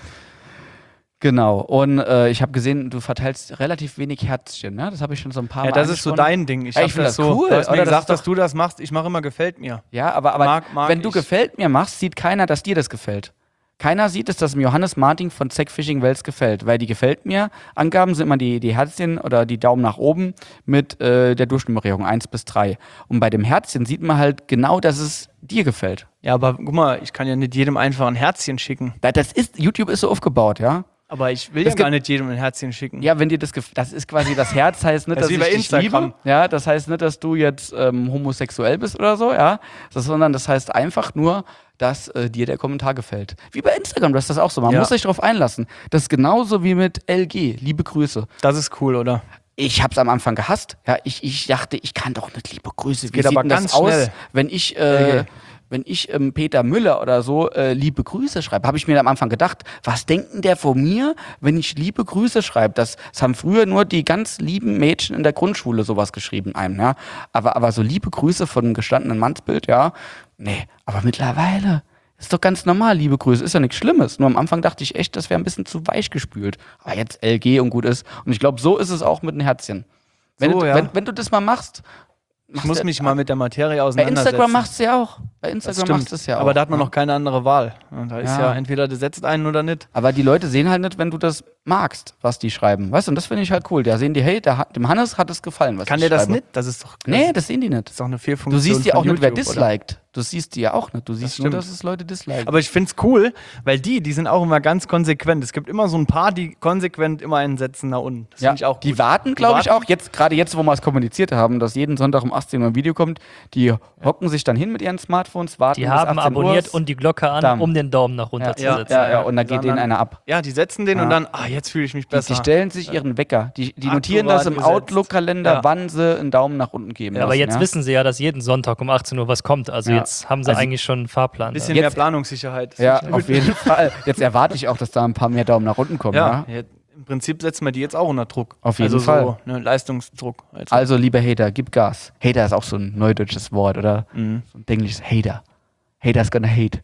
Genau. Und äh, ich habe gesehen, du verteilst relativ wenig Herzchen, ne? Das habe ich schon so ein paar Ja, Mal das ist so angesprochen. dein Ding. Ich, Ja, hab ich find das das so, cool, du hast mir oder? Das gesagt, ist doch- dass du das machst. Ich mache immer gefällt mir. Ja, aber, aber Mag- mag wenn du ich. gefällt mir machst, sieht keiner, dass dir das gefällt. Keiner sieht es, dass dem Johannes Martin von Zack Fishing Wels gefällt, weil die gefällt mir Angaben sind immer die, die Herzchen oder die Daumen nach oben mit äh, der Durchnummerierung eins bis drei. Und bei dem Herzchen sieht man halt genau, dass es dir gefällt. Ja, aber guck mal, ich kann ja nicht jedem einfach ein Herzchen schicken. Weil Das ist, YouTube ist so aufgebaut, ja? Aber ich will Es ja gar gibt- nicht jedem ein Herzchen schicken. Ja, wenn dir das gefällt, das ist quasi das Herz, heißt nicht, Das dass ist ich wie bei dich Instagram. liebe. Ja, das heißt nicht, dass du jetzt ähm, homosexuell bist oder so, ja, das, sondern das heißt einfach nur, dass äh, dir der Kommentar gefällt. Wie bei Instagram, das ist das auch so. Man Ja. muss sich darauf einlassen. Das ist genauso wie mit L G. Liebe Grüße. Das ist cool, oder? Ich hab's am Anfang gehasst. Ja, ich, ich dachte, ich kann doch nicht liebe Grüße. Wie geht sieht aber denn das ganz aus, schnell. wenn ich, äh, L G. wenn ich ähm, Peter Müller oder so äh, liebe Grüße schreibe? Habe ich mir am Anfang gedacht, was denkt denn der von mir, wenn ich liebe Grüße schreibe? Das, das haben früher nur die ganz lieben Mädchen in der Grundschule sowas geschrieben einem, ja. Aber, aber so liebe Grüße von einem gestandenen Mannsbild, ja. Nee, aber mittlerweile ist doch ganz normal, liebe Grüße. Ist ja nichts Schlimmes. Nur am Anfang dachte ich echt, das wäre ein bisschen zu weich gespült. Aber jetzt L G und gut ist. Und ich glaube, so ist es auch mit den Herzchen. Wenn, So, du, ja. wenn, wenn du das mal machst, Ich muss mich mal mit der Materie bei auseinandersetzen. Instagram machst du ja auch. Bei Das Instagram stimmt. machst du es ja auch. Aber da hat man noch keine andere Wahl. Und da ist Ja. ja entweder du setzt einen oder nicht. Aber die Leute sehen halt nicht, wenn du das magst, was die schreiben. Weißt du, und das finde ich halt cool. Da sehen die, hey, der, hat- dem Hannes hat es gefallen, was Kann ich der das schreibe. nicht? Das ist doch. Nee, das das sehen die nicht. ist doch eine Fehlfunktion. Du siehst ja auch von nicht, wer YouTube, oder? disliked. Du siehst die ja auch nicht. Du siehst nur, stimmt. dass es Leute disliken. Aber ich finde es cool, weil die, die sind auch immer ganz konsequent. Es gibt immer so ein paar, die konsequent immer einen setzen nach unten. Das ja, finde ich auch gut. die warten, Die glaube ich, warten. auch, jetzt gerade jetzt, wo wir es kommuniziert haben, dass jeden Sonntag um achtzehn Uhr ein Video kommt, die hocken sich dann hin mit ihren Smartphones, warten Die bis haben achtzehn Uhr abonniert ist. und die Glocke an, Dann. um den Daumen nach runter ja, zu ja, setzen. ja, ja, und dann Die geht denen sagen einer ab. Ja, die setzen den Ja. und dann, ah, jetzt fühle ich mich Die, besser. die stellen sich ihren Wecker. Die, die Akkurat notieren das im gesetzt. Outlook-Kalender, Ja. wann sie einen Daumen nach unten geben. Ja, aber lassen, jetzt ja? wissen sie ja, dass jeden Sonntag um achtzehn Uhr was kommt. Also Ja. jetzt haben sie Also- eigentlich schon einen Fahrplan. Ein bisschen Jetzt- mehr Planungssicherheit. Das Ja, finde ich auf gut. jeden Fall. Jetzt erwarte ich auch, dass da ein paar mehr Daumen nach unten kommen. Ja. Ja, ja, im Prinzip setzen wir die jetzt auch unter Druck. Auf jeden also Fall. So, ne, Leistungsdruck. Also, Also, lieber Hater, gib Gas. Hater ist auch so ein neudeutsches Wort, oder? Mhm. So ein englisches Hater. Hater's gonna hate.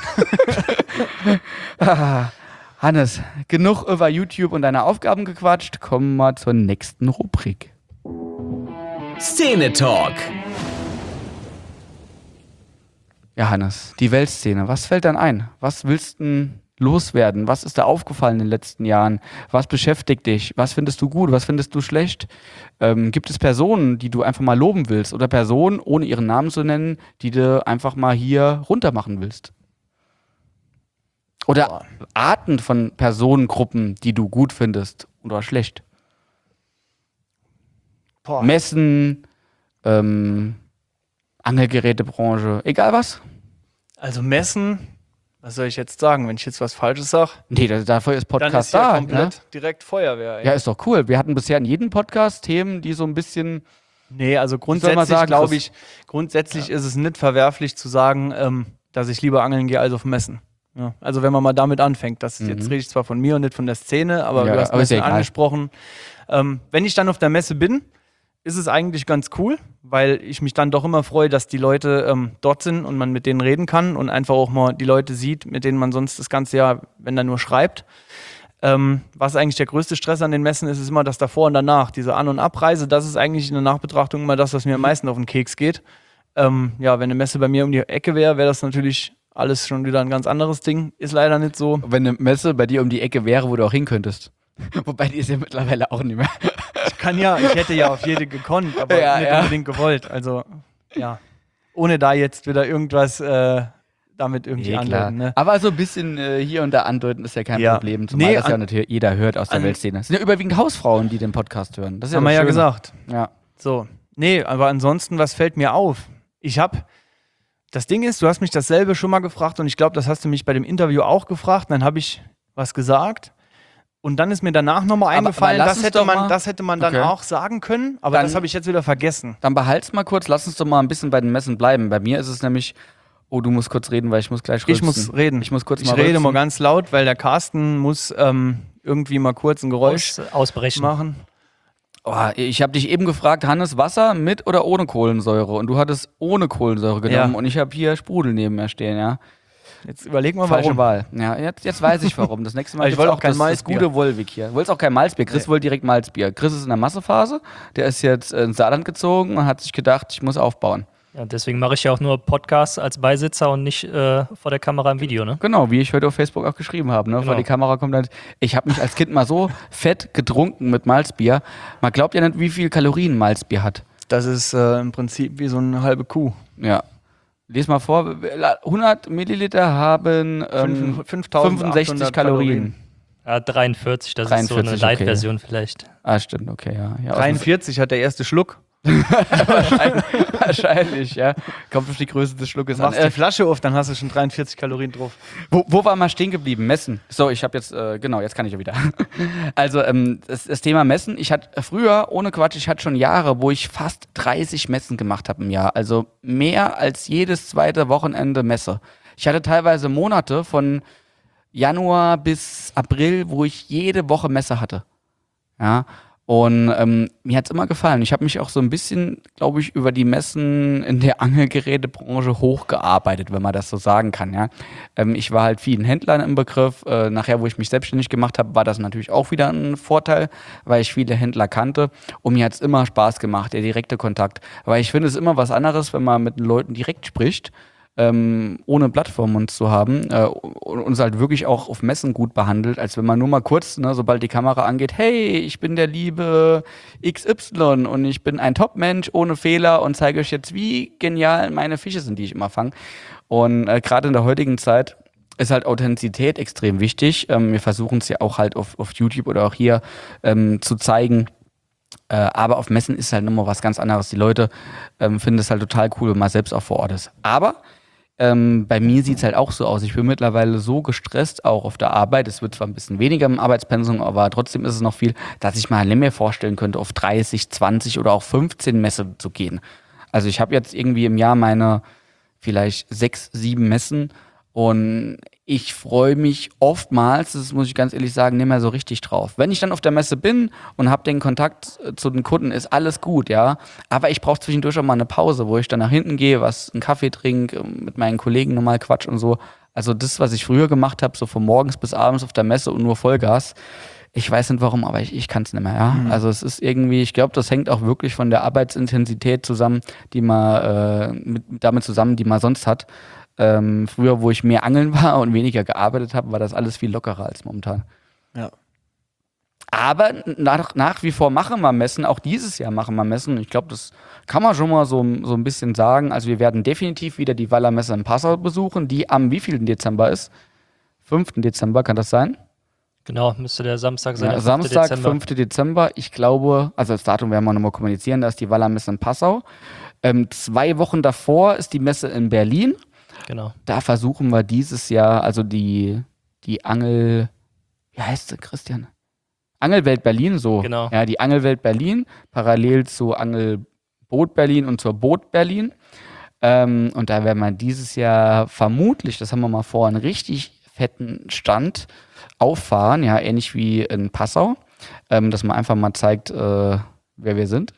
ah, Hannes, genug über YouTube und deine Aufgaben gequatscht. Kommen wir zur nächsten Rubrik. Szene Talk. Ja, Hannes, die Weltszene, was fällt dann ein? Was willst du denn loswerden? Was ist da aufgefallen in den letzten Jahren? Was beschäftigt dich? Was findest du gut? Was findest du schlecht? Ähm, gibt es Personen, die du einfach mal loben willst? Oder Personen, ohne ihren Namen zu nennen, die du einfach mal hier runtermachen willst? Oder Boah. Arten von Personengruppen, die du gut findest oder schlecht? Boah. Messen, ähm, Angelgerätebranche, egal was? Also Messen, was soll ich jetzt sagen, wenn ich jetzt was Falsches sage? Nee, das, dafür ist Podcast dann ist ja da. komplett Ne? direkt Feuerwehr. Ey. Ja, ist doch cool. Wir hatten bisher in jedem Podcast Themen, die so ein bisschen... Nee, also grundsätzlich glaube ich, grundsätzlich ja. ist es nicht verwerflich zu sagen, ähm, dass ich lieber angeln gehe als auf Messen. Ja. Also wenn man mal damit anfängt, das mhm. jetzt rede ich zwar von mir und nicht von der Szene, aber ja, du hast aber Messen ja angesprochen. Ähm, wenn ich dann auf der Messe bin, ist es eigentlich ganz cool, weil ich mich dann doch immer freue, dass die Leute ähm, dort sind und man mit denen reden kann und einfach auch mal die Leute sieht, mit denen man sonst das ganze Jahr, wenn er nur schreibt. Ähm, was eigentlich der größte Stress an den Messen ist, ist immer das davor und danach. Diese An- und Abreise, das ist eigentlich in der Nachbetrachtung immer das, was mir am meisten auf den Keks geht. Ähm, ja, wenn eine Messe bei mir um die Ecke wäre, wäre das natürlich alles schon wieder ein ganz anderes Ding. Ist leider nicht so. Wenn eine Messe bei dir um die Ecke wäre, wo du auch hin könntest. Wobei, die ist ja mittlerweile auch nicht mehr. Ich kann ja, ich hätte ja auf jede gekonnt, aber ja, nicht ja. unbedingt gewollt. Also, ja. Ohne da jetzt wieder irgendwas äh, damit irgendwie ja, andeuten. Ne? Aber so ein bisschen äh, hier und da andeuten ist ja kein ja. Problem. Zumal nee, das an, ja natürlich jeder hört aus der an, Weltszene. Es sind ja überwiegend Hausfrauen, die den Podcast hören. Das ist ja haben wir ja gesagt. Ja. So. Nee, aber ansonsten, was fällt mir auf? Ich habe, das Ding ist, du hast mich dasselbe schon mal gefragt und ich glaube, das hast du mich bei dem Interview auch gefragt. Dann habe ich was gesagt. Und dann ist mir danach nochmal eingefallen, aber, aber das, hätte man, mal, das hätte man dann okay. auch sagen können, aber dann, das habe ich jetzt wieder vergessen. Dann behalt's mal kurz, lass uns doch mal ein bisschen bei den Messen bleiben. Bei mir ist es nämlich, oh, du musst kurz reden, weil ich muss gleich rülpsen. Ich muss reden. Ich muss kurz ich mal rede rülpsen. mal ganz laut, weil der Carsten muss ähm, irgendwie mal kurz ein Geräusch Aus, ausbrechen machen. Oh, ich habe dich eben gefragt, Hannes, Wasser mit oder ohne Kohlensäure? Und du hattest ohne Kohlensäure genommen ja. und ich habe hier Sprudel neben mir stehen, ja. Jetzt überleg mal, Falsche warum. Wahl. Ja, jetzt, jetzt weiß ich warum. Das nächste Mal ich gibt's wollte auch auch kein das, das Malzbier. gute Wolwig hier. Du wolltest auch kein Malzbier. Chris nee. wollte direkt Malzbier. Chris ist in der Massephase. Der ist jetzt ins Saarland gezogen und hat sich gedacht, ich muss aufbauen. Ja, deswegen mache ich ja auch nur Podcasts als Beisitzer und nicht äh, vor der Kamera im Video, ne? Genau, wie ich heute auf Facebook auch geschrieben habe. Ne? Genau. Vor die Kamera kommt dann. Ich habe mich als Kind mal so fett getrunken mit Malzbier. Man glaubt ja nicht, wie viel Kalorien Malzbier hat. Das ist äh, im Prinzip wie so eine halbe Kuh. Ja. Lies mal vor, hundert Milliliter haben ähm, fünfundsechzig Kalorien. Kalorien. Ja, dreiundvierzig, das dreiundvierzig, ist so eine Light-Version okay. vielleicht. Ah, stimmt, okay, ja. ja dreiundvierzig hat der erste Schluck. wahrscheinlich, wahrscheinlich, ja. Kommt auf die Größe des Schluckes du machst an. die Flasche auf, dann hast du schon dreiundvierzig Kalorien drauf. Wo, wo war mal stehen geblieben? Messen. So, ich habe jetzt, äh, genau, jetzt kann ich ja wieder. Also, ähm, das, das Thema Messen. Ich hatte früher, ohne Quatsch, ich hatte schon Jahre, wo ich fast dreißig Messen gemacht habe im Jahr. Also mehr als jedes zweite Wochenende Messe. Ich hatte teilweise Monate von Januar bis April, wo ich jede Woche Messe hatte. Ja. Und ähm, mir hat's immer gefallen. Ich habe mich auch so ein bisschen, glaube ich, über die Messen in der Angelgerätebranche hochgearbeitet, wenn man das so sagen kann. Ja, ähm, ich war halt vielen Händlern im Begriff. Äh, nachher, wo ich mich selbstständig gemacht habe, war das natürlich auch wieder ein Vorteil, weil ich viele Händler kannte. Und mir hat's immer Spaß gemacht, der direkte Kontakt. Weil ich finde es immer was anderes, wenn man mit den Leuten direkt spricht. Ähm, ohne Plattform uns zu haben äh, und uns halt wirklich auch auf Messen gut behandelt, als wenn man nur mal kurz, ne, sobald die Kamera angeht, hey, ich bin der liebe X Y und ich bin ein Top-Mensch ohne Fehler und zeige euch jetzt, wie genial meine Fische sind, die ich immer fange. Und äh, gerade in der heutigen Zeit ist halt Authentizität extrem wichtig. Ähm, wir versuchen es ja auch halt auf, auf YouTube oder auch hier ähm, zu zeigen. Äh, aber auf Messen ist halt nochmal was ganz anderes. Die Leute ähm, finden es halt total cool, wenn man selbst auch vor Ort ist. Aber Ähm, bei mir sieht es halt auch so aus. Ich bin mittlerweile so gestresst, auch auf der Arbeit. Es wird zwar ein bisschen weniger im Arbeitspensum, aber trotzdem ist es noch viel, dass ich mal nicht mehr vorstellen könnte, auf dreißig, zwanzig oder auch fünfzehn Messen zu gehen. Also ich habe jetzt irgendwie im Jahr meine vielleicht sechs, sieben Messen und ich freue mich oftmals, das muss ich ganz ehrlich sagen, nicht mehr so richtig drauf. Wenn ich dann auf der Messe bin und habe den Kontakt zu den Kunden, ist alles gut, ja. Aber ich brauche zwischendurch auch mal eine Pause, wo ich dann nach hinten gehe, was einen Kaffee trinke, mit meinen Kollegen nochmal quatsch und so. Also das, was ich früher gemacht habe, so von morgens bis abends auf der Messe und nur Vollgas, Ich weiß nicht warum, aber ich, ich kann es nicht mehr, ja. Mhm. Also es ist irgendwie, ich glaube, das hängt auch wirklich von der Arbeitsintensität zusammen, die man äh, mit, damit zusammen, die man sonst hat. Ähm, früher, wo ich mehr angeln war und weniger gearbeitet habe, war das alles viel lockerer als momentan. Ja. Aber nach, nach wie vor machen wir Messen, auch dieses Jahr machen wir Messen. Ich glaube, das kann man schon mal so, so ein bisschen sagen. Also wir werden definitiv wieder die Wallermesse in Passau besuchen, die am wievielten Dezember ist? fünften Dezember, kann das sein? Genau, müsste der Samstag sein. Ja, der Samstag, Dezember. fünften Dezember. Ich glaube, also das Datum werden wir nochmal kommunizieren, da ist die Wallermesse in Passau. Ähm, zwei Wochen davor ist die Messe in Berlin. Genau. Da versuchen wir dieses Jahr, also die, die Angel, wie heißt sie, Christian? Angelwelt Berlin, so. Genau. Ja, die Angelwelt Berlin, parallel zu Angelboot Berlin und zur Boot Berlin. Ähm, und da werden wir dieses Jahr vermutlich, das haben wir mal vor, einen richtig fetten Stand auffahren, ja, ähnlich wie in Passau, ähm, dass man einfach mal zeigt, äh, wer wir sind.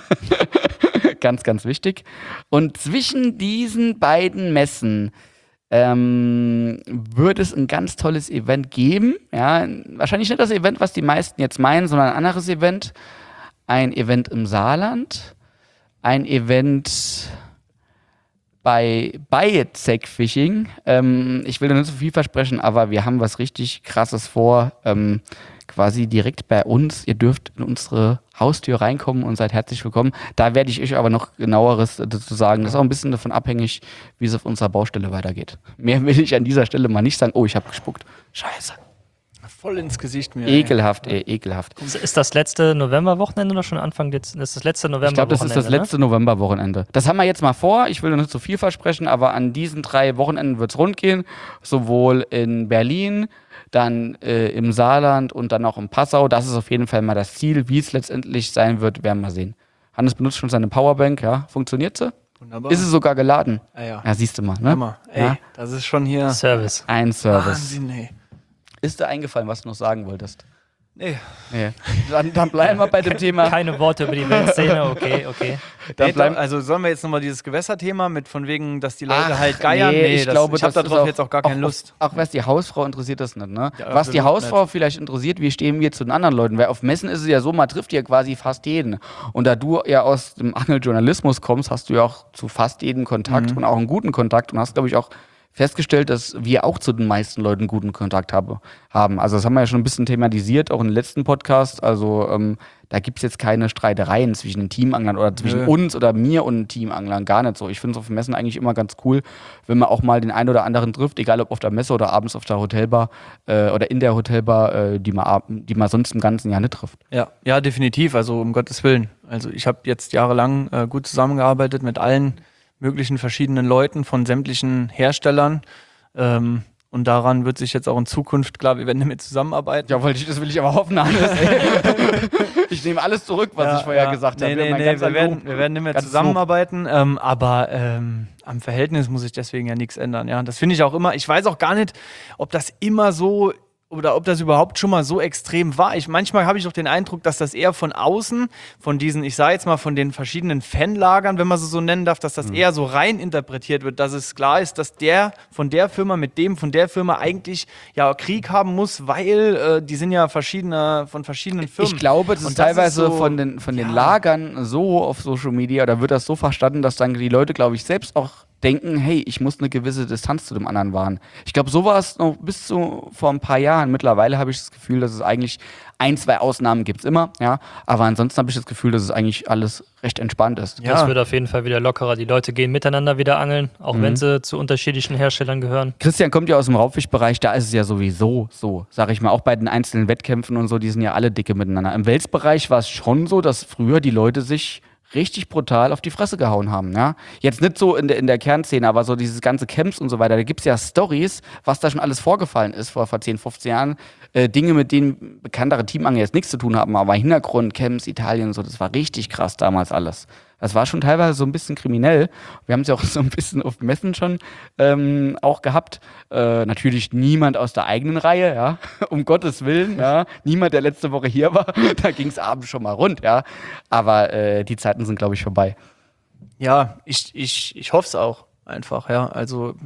Ganz, ganz wichtig. Und zwischen diesen beiden Messen ähm, wird es ein ganz tolles Event geben. Ja, wahrscheinlich nicht das Event, was die meisten jetzt meinen, sondern ein anderes Event. Ein Event im Saarland. Ein Event bei, bei Zec Fishing. Ähm, ich will da nicht so viel versprechen, aber wir haben was richtig Krasses vor. Ähm, quasi direkt bei uns. Ihr dürft in unsere Haustür reinkommen und seid herzlich willkommen. Da werde ich euch aber noch genaueres dazu sagen. Das ist auch ein bisschen davon abhängig, wie es auf unserer Baustelle weitergeht. Mehr will ich an dieser Stelle mal nicht sagen. Oh, ich habe gespuckt. Scheiße. Voll ins Gesicht mir. Ekelhaft, ey, ekelhaft. Ist das letzte Novemberwochenende oder schon Anfang Dezember? Ist das letzte Novemberwochenende? Ich glaube, das ist das letzte ne? Novemberwochenende. Das haben wir jetzt mal vor. Ich will noch nicht zu viel versprechen, aber an diesen drei Wochenenden wird es rund gehen. Sowohl in Berlin, dann äh, im Saarland und dann auch in Passau. Das ist auf jeden Fall mal das Ziel. Wie es letztendlich sein wird, werden wir sehen. Hannes benutzt schon seine Powerbank, ja. Funktioniert sie? Wunderbar. Ist sie sogar geladen? Ah, ja. Ja, siehst du mal, ne? Hammer. Ey, ja? Das ist schon hier Service. Ein Service. Wahnsinn, ey. Ist dir eingefallen, was du noch sagen wolltest? Nee. Nee. Dann, dann bleiben wir bei dem Thema. Keine Worte über die Weltszene, okay, okay. Dann Nee, bleiben, doch, also sollen wir jetzt nochmal dieses Gewässerthema mit von wegen, dass die Leute Ach, halt geiern? Nee, Nee, ich das, glaube, ich habe das ist darauf jetzt auch gar keine auch, Lust. Auch was die Hausfrau interessiert das nicht, ne? Ja, was die absolut Hausfrau nicht. vielleicht interessiert, wie stehen wir zu den anderen Leuten? Weil auf Messen ist es ja so, man trifft ja quasi fast jeden. Und da du ja aus dem Angeljournalismus kommst, hast du ja auch zu fast jedem Kontakt Mhm. und auch einen guten Kontakt und hast, glaube ich, auch festgestellt, dass wir auch zu den meisten Leuten guten Kontakt habe, haben. Also das haben wir ja schon ein bisschen thematisiert, auch im letzten Podcast. Also ähm, da gibt es jetzt keine Streitereien zwischen den Teamanglern oder zwischen Nö. uns oder mir und den Teamanglern, gar nicht so. Ich finde es auf Messen eigentlich immer ganz cool, wenn man auch mal den einen oder anderen trifft, egal ob auf der Messe oder abends auf der Hotelbar äh, oder in der Hotelbar, äh, die, man, ab- die man sonst im ganzen Jahr nicht trifft. Ja, ja, definitiv, also um Gottes Willen. Also ich habe jetzt jahrelang äh, gut zusammengearbeitet mit allen möglichen verschiedenen Leuten von sämtlichen Herstellern. Ähm, und daran wird sich jetzt auch in Zukunft, klar, wir werden damit zusammenarbeiten. Ja, wollte ich, das will ich aber hoffen, Hannes. ey. Ich nehme alles zurück, was Ja, ich vorher ja. gesagt nee, habe. Nee, Mein nee, ganzer wir, werden, Lob. wir werden nicht mehr Ganz zusammenarbeiten, ähm, aber ähm, am Verhältnis muss sich deswegen ja nichts ändern. Ja, das finde ich auch immer, ich weiß auch gar nicht, ob das immer so oder ob das überhaupt schon mal so extrem war. Ich, manchmal habe ich doch den Eindruck, dass das eher von außen, von diesen, ich sage jetzt mal, von den verschiedenen Fanlagern, wenn man sie so nennen darf, dass das Mhm. eher so rein interpretiert wird, dass es klar ist, dass der von der Firma mit dem von der Firma eigentlich ja Krieg haben muss, weil äh, die sind ja verschiedene, von verschiedenen Firmen. Ich glaube, das Und ist das teilweise ist so- von, den, von den ja. Lagern so auf Social Media, da wird das so verstanden, dass dann die Leute, glaube ich, selbst auch denken, hey, ich muss eine gewisse Distanz zu dem anderen wahren. Ich glaube, so war es noch bis zu vor ein paar Jahren. Mittlerweile habe ich das Gefühl, dass es eigentlich ein, zwei Ausnahmen gibt es immer, ja. Aber ansonsten habe ich das Gefühl, dass es eigentlich alles recht entspannt ist. Ja. Das wird auf jeden Fall wieder lockerer. Die Leute gehen miteinander wieder angeln, auch Mhm. wenn sie zu unterschiedlichen Herstellern gehören. Christian kommt ja aus dem Raubfischbereich, da ist es ja sowieso so, sag ich mal, auch bei den einzelnen Wettkämpfen und so, die sind ja alle dicke miteinander. Im Welsbereich war es schon so, dass früher die Leute sich richtig brutal auf die Fresse gehauen haben, ja. Jetzt nicht so in der, in der Kernszene, aber so dieses ganze Camps und so weiter, da gibt es ja Stories, was da schon alles vorgefallen ist vor, vor zehn, fünfzehn Jahren. Äh, Dinge, mit denen bekanntere Teamangler jetzt nichts zu tun haben, aber Hintergrund, Camps, Italien und so, das war richtig krass damals alles. Das war schon teilweise so ein bisschen kriminell. Wir haben es ja auch so ein bisschen auf Messen schon ähm, auch gehabt. Äh, natürlich niemand aus der eigenen Reihe, ja, um Gottes Willen, ja. Niemand, der letzte Woche hier war, da ging es abends schon mal rund, ja. Aber äh, die Zeiten sind, glaube ich, vorbei. Ja, ich, ich, ich hoffe es auch einfach, ja. Also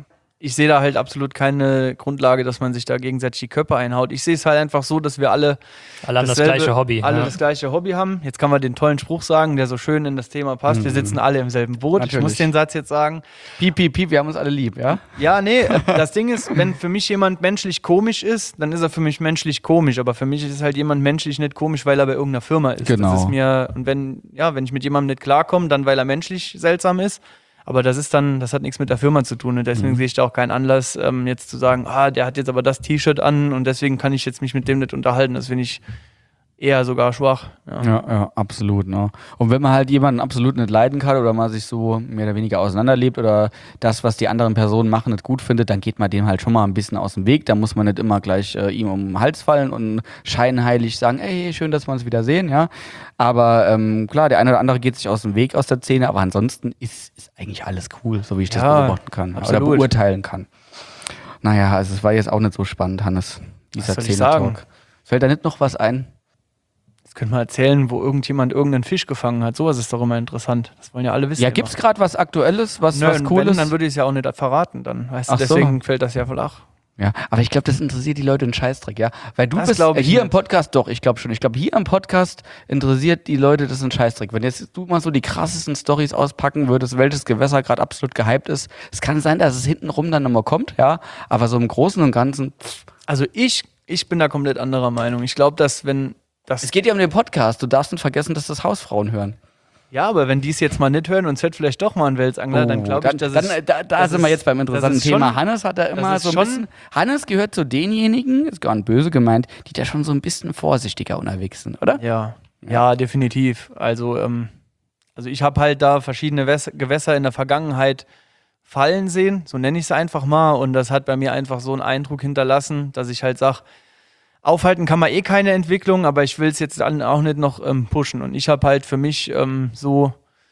ich sehe da halt absolut keine Grundlage, dass man sich da gegenseitig die Köpfe einhaut. Ich sehe es halt einfach so, dass wir alle Alle haben das dasselbe- gleiche Hobby. alle ja. das gleiche Hobby haben. Jetzt kann man den tollen Spruch sagen, der so schön in das Thema passt. Wir sitzen alle im selben Boot. Ich muss Natürlich. den Satz jetzt sagen. Piep, piep, piep, wir haben uns alle lieb, ja? Ja, nee, äh, das Ding ist, wenn für mich jemand menschlich komisch ist, dann ist er für mich menschlich komisch. Aber für mich ist halt jemand menschlich nicht komisch, weil er bei irgendeiner Firma ist. Genau. Das ist mir, und wenn, ja, wenn ich mit jemandem nicht klarkomme, dann weil er menschlich seltsam ist. Aber das ist dann, das hat nichts mit der Firma zu tun. Und deswegen Mhm. sehe ich da auch keinen Anlass, ähm, jetzt zu sagen, ah, der hat jetzt aber das T-Shirt an und deswegen kann ich jetzt mich mit dem nicht unterhalten. Das finde ich eher sogar schwach. Ja. Ja, ja, absolut. Ne? Und wenn man halt jemanden absolut nicht leiden kann oder mal sich so mehr oder weniger auseinanderlebt oder das, was die anderen Personen machen, nicht gut findet, dann geht man dem halt schon mal ein bisschen aus dem Weg. Da muss man nicht immer gleich äh, ihm um den Hals fallen und scheinheilig sagen, ey, schön, dass wir uns wieder sehen, ja. Aber ähm, klar, der eine oder andere geht sich aus dem Weg aus der Szene, aber ansonsten ist, ist eigentlich alles cool, so wie ich das Ja, beobachten kann absolut. oder beurteilen kann. Naja, also es war jetzt auch nicht so spannend, Hannes, dieser Was soll ich Szene-Talk. Fällt da nicht noch was ein? Jetzt können wir erzählen, wo irgendjemand irgendeinen Fisch gefangen hat. Sowas ist doch immer interessant. Das wollen ja alle wissen. Ja, gibt's gerade was Aktuelles, was, Nö, was und Cooles? wenn, dann würde ich es ja auch nicht verraten, dann. Weißt du, Ach so. deswegen fällt das ja flach. Ja, aber ich glaube, das interessiert die Leute einen Scheißdreck, ja. Weil du Das bist glaub äh, ich hier nicht. im Podcast, doch, ich glaube schon. Ich glaube, hier im Podcast interessiert die Leute das einen Scheißdreck. Wenn jetzt du mal so die krassesten Storys auspacken würdest, welches Gewässer gerade absolut gehypt ist, es kann sein, dass es hintenrum dann nochmal kommt, ja. Aber so im Großen und Ganzen, pff. Also ich, ich bin da komplett anderer Meinung. Ich glaube, dass wenn das. Es geht ja um den Podcast. Du darfst nicht vergessen, dass das Hausfrauen hören. Ja, aber wenn die es jetzt mal nicht hören und es wird vielleicht doch mal ein Welsangler, dann glaube ich, dann, dass dann, es. äh, da, da das sind wir ist- jetzt beim das interessanten ist schon- Thema. Hannes hat da immer ist so ein schon- bisschen. Hannes gehört zu denjenigen, ist gar nicht böse gemeint, die da schon so ein bisschen vorsichtiger unterwegs sind, oder? Ja, ja, definitiv. Also, ähm, also ich habe halt da verschiedene Wäs- Gewässer in der Vergangenheit fallen sehen, so nenne ich es einfach mal. Und das hat bei mir einfach so einen Eindruck hinterlassen, dass ich halt sage, aufhalten kann man eh keine Entwicklung, aber ich will es jetzt dann auch nicht noch ähm, pushen. Und ich habe halt für mich ähm, so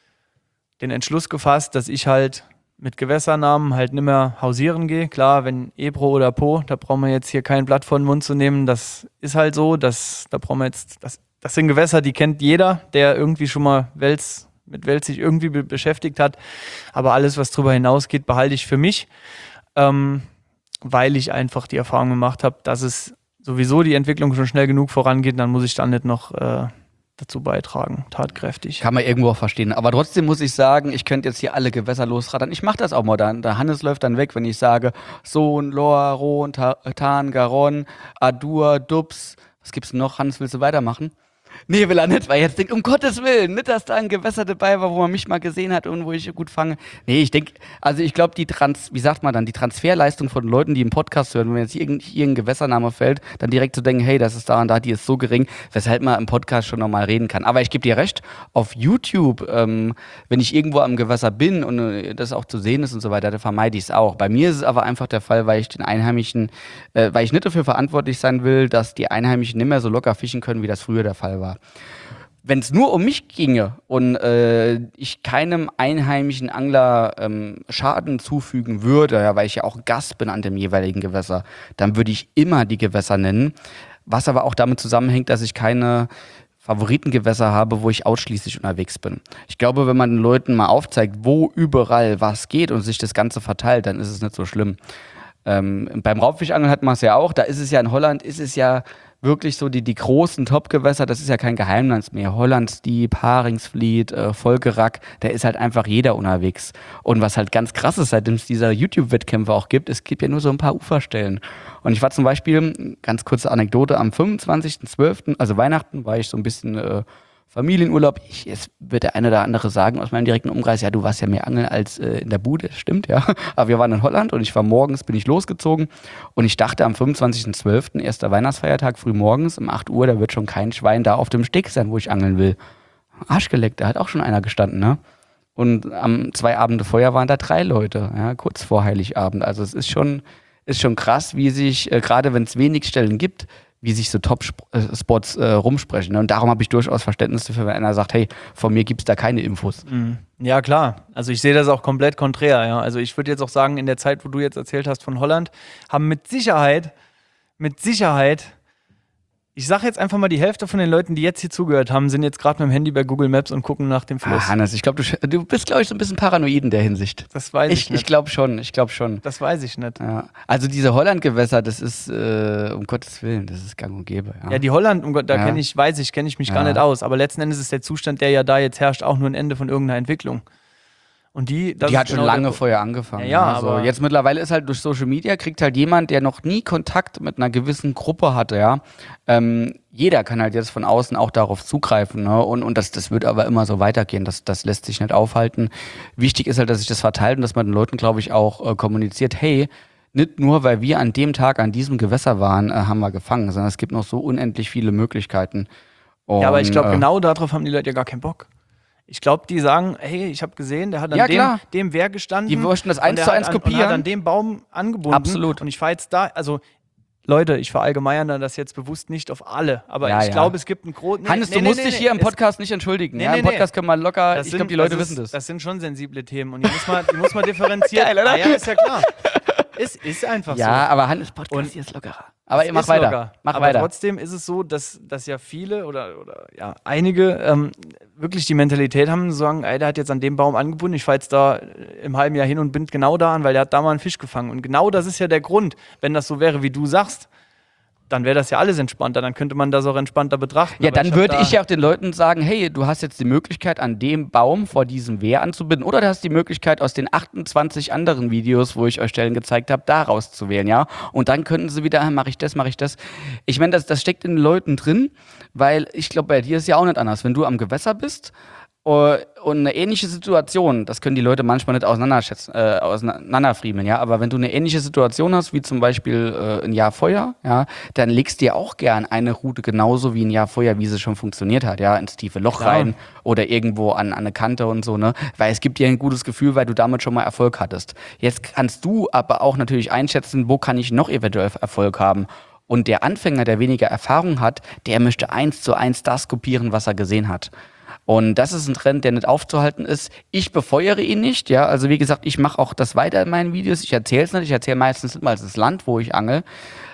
den Entschluss gefasst, dass ich halt mit Gewässernamen halt nicht mehr hausieren gehe. Klar, wenn Ebro oder Po, da brauchen wir jetzt hier kein Blatt vor den Mund zu nehmen. Das ist halt so, das, da brauchen wir jetzt, das, das sind Gewässer, die kennt jeder, der irgendwie schon mal Wels, mit Wels sich irgendwie be beschäftigt hat. Aber alles, was darüber hinausgeht, behalte ich für mich, ähm, weil ich einfach die Erfahrung gemacht habe, dass es sowieso die Entwicklung schon schnell genug vorangeht, dann muss ich dann nicht noch äh, dazu beitragen, tatkräftig. Kann man irgendwo auch verstehen. Aber trotzdem muss ich sagen, ich könnte jetzt hier alle Gewässer losrattern. Ich mache das auch mal dann. Der Hannes läuft dann weg, wenn ich sage Sohn, Lohr, Rhon, Ta- Tarn, Garonne, Adur, Dubs. Was gibt's noch? Hannes, willst du weitermachen? Nee, will er nicht, weil er jetzt denkt, um Gottes Willen, nicht, dass da ein Gewässer dabei war, wo man mich mal gesehen hat und wo ich gut fange. Nee, ich denke, also ich glaube, die Trans, wie sagt man dann, die Transferleistung von Leuten, die im Podcast hören, wenn jetzt irgend, irgendein Gewässername fällt, dann direkt zu denken, hey, das ist da und da, die ist so gering, weshalb man im Podcast schon nochmal reden kann. Aber ich gebe dir recht, auf YouTube, ähm, wenn ich irgendwo am Gewässer bin und äh, das auch zu sehen ist und so weiter, dann vermeide ich es auch. Bei mir ist es aber einfach der Fall, weil ich den Einheimischen, äh, weil ich nicht dafür verantwortlich sein will, dass die Einheimischen nicht mehr so locker fischen können, wie das früher der Fall war. Wenn es nur um mich ginge und äh, ich keinem einheimischen Angler ähm, Schaden zufügen würde, ja, weil ich ja auch Gast bin an dem jeweiligen Gewässer, dann würde ich immer die Gewässer nennen. Was aber auch damit zusammenhängt, dass ich keine Favoritengewässer habe, wo ich ausschließlich unterwegs bin. Ich glaube, wenn man den Leuten mal aufzeigt, wo überall was geht und sich das Ganze verteilt, dann ist es nicht so schlimm. Ähm, beim Raubfischangeln hat man es ja auch, da ist es ja in Holland, ist es ja wirklich so die, die großen Top-Gewässer, das ist ja kein Geheimnis mehr. Hollandstieb, Haringsvliet, äh, Volkerack, da ist halt einfach jeder unterwegs. Und was halt ganz krass ist, seitdem es dieser YouTube-Wettkämpfe auch gibt, es gibt ja nur so ein paar Uferstellen. Und ich war zum Beispiel, ganz kurze Anekdote, am fünfundzwanzigsten zwölften, also Weihnachten, war ich so ein bisschen äh, Familienurlaub. Ich, jetzt wird der eine oder andere sagen aus meinem direkten Umkreis, ja, du warst ja mehr angeln als äh, in der Bude, stimmt, ja. Aber wir waren in Holland und ich war morgens, bin ich losgezogen und ich dachte am fünfundzwanzigsten zwölften, erster Weihnachtsfeiertag, früh morgens um acht Uhr, da wird schon kein Schwein da auf dem Steg sein, wo ich angeln will. Arschgeleckt, da hat auch schon einer gestanden, ne? Und am zwei Abende vorher waren da drei Leute, ja, kurz vor Heiligabend. Also es ist schon, ist schon krass, wie sich, äh, gerade wenn es wenig Stellen gibt, wie sich so Top-Spots äh, rumsprechen. Ne? Und darum habe ich durchaus Verständnis dafür, wenn einer sagt, hey, von mir gibt es da keine Infos. Mhm. Ja, klar. Also ich sehe das auch komplett konträr. Ja. Also ich würde jetzt auch sagen, in der Zeit, wo du jetzt erzählt hast von Holland, haben mit Sicherheit, mit Sicherheit Ich sage jetzt einfach mal, die Hälfte von den Leuten, die jetzt hier zugehört haben, sind jetzt gerade mit dem Handy bei Google Maps und gucken nach dem Fluss. Ah, Hannes, ich glaube, du, du bist, glaube ich, so ein bisschen paranoid in der Hinsicht. Das weiß ich, Ich, nicht. ich glaube schon, ich glaube schon. Das weiß ich nicht. Ja. Also diese Holland-Gewässer, das ist, äh, um Gottes Willen, das ist gang und gäbe. Ja, Ja, die Holland, um Gott, da Ja. kenne ich, weiß ich, kenne ich mich gar Ja. nicht aus. Aber letzten Endes ist der Zustand, der ja da jetzt herrscht, auch nur ein Ende von irgendeiner Entwicklung. Und die, das die ist hat schon genau lange der- vorher angefangen. Ja, ja, also aber- jetzt mittlerweile ist halt durch Social Media, kriegt halt jemand, der noch nie Kontakt mit einer gewissen Gruppe hatte, ja. Ähm, jeder kann halt jetzt von außen auch darauf zugreifen, ne? Und, und das, das wird aber immer so weitergehen. Das, das lässt sich nicht aufhalten. Wichtig ist halt, dass sich das verteilt und dass man den Leuten, glaube ich, auch äh, kommuniziert, hey, nicht nur, weil wir an dem Tag an diesem Gewässer waren, äh, haben wir gefangen, sondern es gibt noch so unendlich viele Möglichkeiten. Und, Ja, aber ich glaube, äh, genau darauf haben die Leute ja gar keinen Bock. Ich glaube, die sagen, hey, ich habe gesehen, der hat an Ja, dem, klar. dem Wehr gestanden. Die möchten das und eins der zu hat eins an, Und kopieren. hat an dem Baum angebunden. Absolut. Und ich fahre jetzt da, also Leute, ich verallgemeinere das jetzt bewusst nicht auf alle, aber Ja, ich ja. glaube, es gibt einen großen... Hannes, du musst dich hier im Podcast nicht entschuldigen. Nee, ja, nee, Im Podcast können wir locker, Das ich sind- glaube, die Leute das wissen ist, das. Das sind schon sensible Themen und die muss man, die muss man differenzieren. Geil, oder? Ah, ja, ist ja klar. Es ist einfach Ja, so. aber Hannes Podcast Und- hier ist lockerer. Aber Es mach ist weiter. locker. Mach aber weiter. trotzdem ist es so, dass, dass ja viele oder, oder ja, einige ähm, wirklich die Mentalität haben, zu sagen, ey, der hat jetzt an dem Baum angebunden, ich fahre jetzt da im halben Jahr hin und bin genau da an, weil der hat da mal einen Fisch gefangen. Und genau das ist ja der Grund. Wenn das so wäre, wie du sagst, dann wäre das ja alles entspannter, dann könnte man das auch entspannter betrachten. Ja, Aber dann hab würde da- ich ja auch den Leuten sagen, hey, du hast jetzt die Möglichkeit, an dem Baum vor diesem Wehr anzubinden, oder du hast die Möglichkeit, aus den achtundzwanzig anderen Videos, wo ich euch Stellen gezeigt habe, da rauszuwählen, ja. Und dann könnten sie wieder, mache ich das, mache ich das. Ich meine, das, das steckt in den Leuten drin, weil ich glaube, bei dir ist ja auch nicht anders. Wenn du am Gewässer bist, Uh, und eine ähnliche Situation, das können die Leute manchmal nicht auseinanderschätzen, äh, auseinanderfriemeln, ja, aber wenn du eine ähnliche Situation hast, wie zum Beispiel äh, ein Jahr Feuer, ja, dann legst du dir auch gern eine Route genauso wie ein Jahr Feuer, wie sie schon funktioniert hat, ja, ins tiefe Loch Klar. rein oder irgendwo an, an eine Kante und so, ne, weil es gibt dir ein gutes Gefühl, weil du damit schon mal Erfolg hattest. Jetzt kannst du aber auch natürlich einschätzen, wo kann ich noch eventuell Erfolg haben. Und der Anfänger, der weniger Erfahrung hat, der möchte eins zu eins das kopieren, was er gesehen hat. Und das ist ein Trend, der nicht aufzuhalten ist. Ich befeuere ihn nicht, ja. Also wie gesagt, ich mache auch das weiter in meinen Videos. Ich erzähle es nicht. Ich erzähle meistens nicht mal das Land, wo ich angel.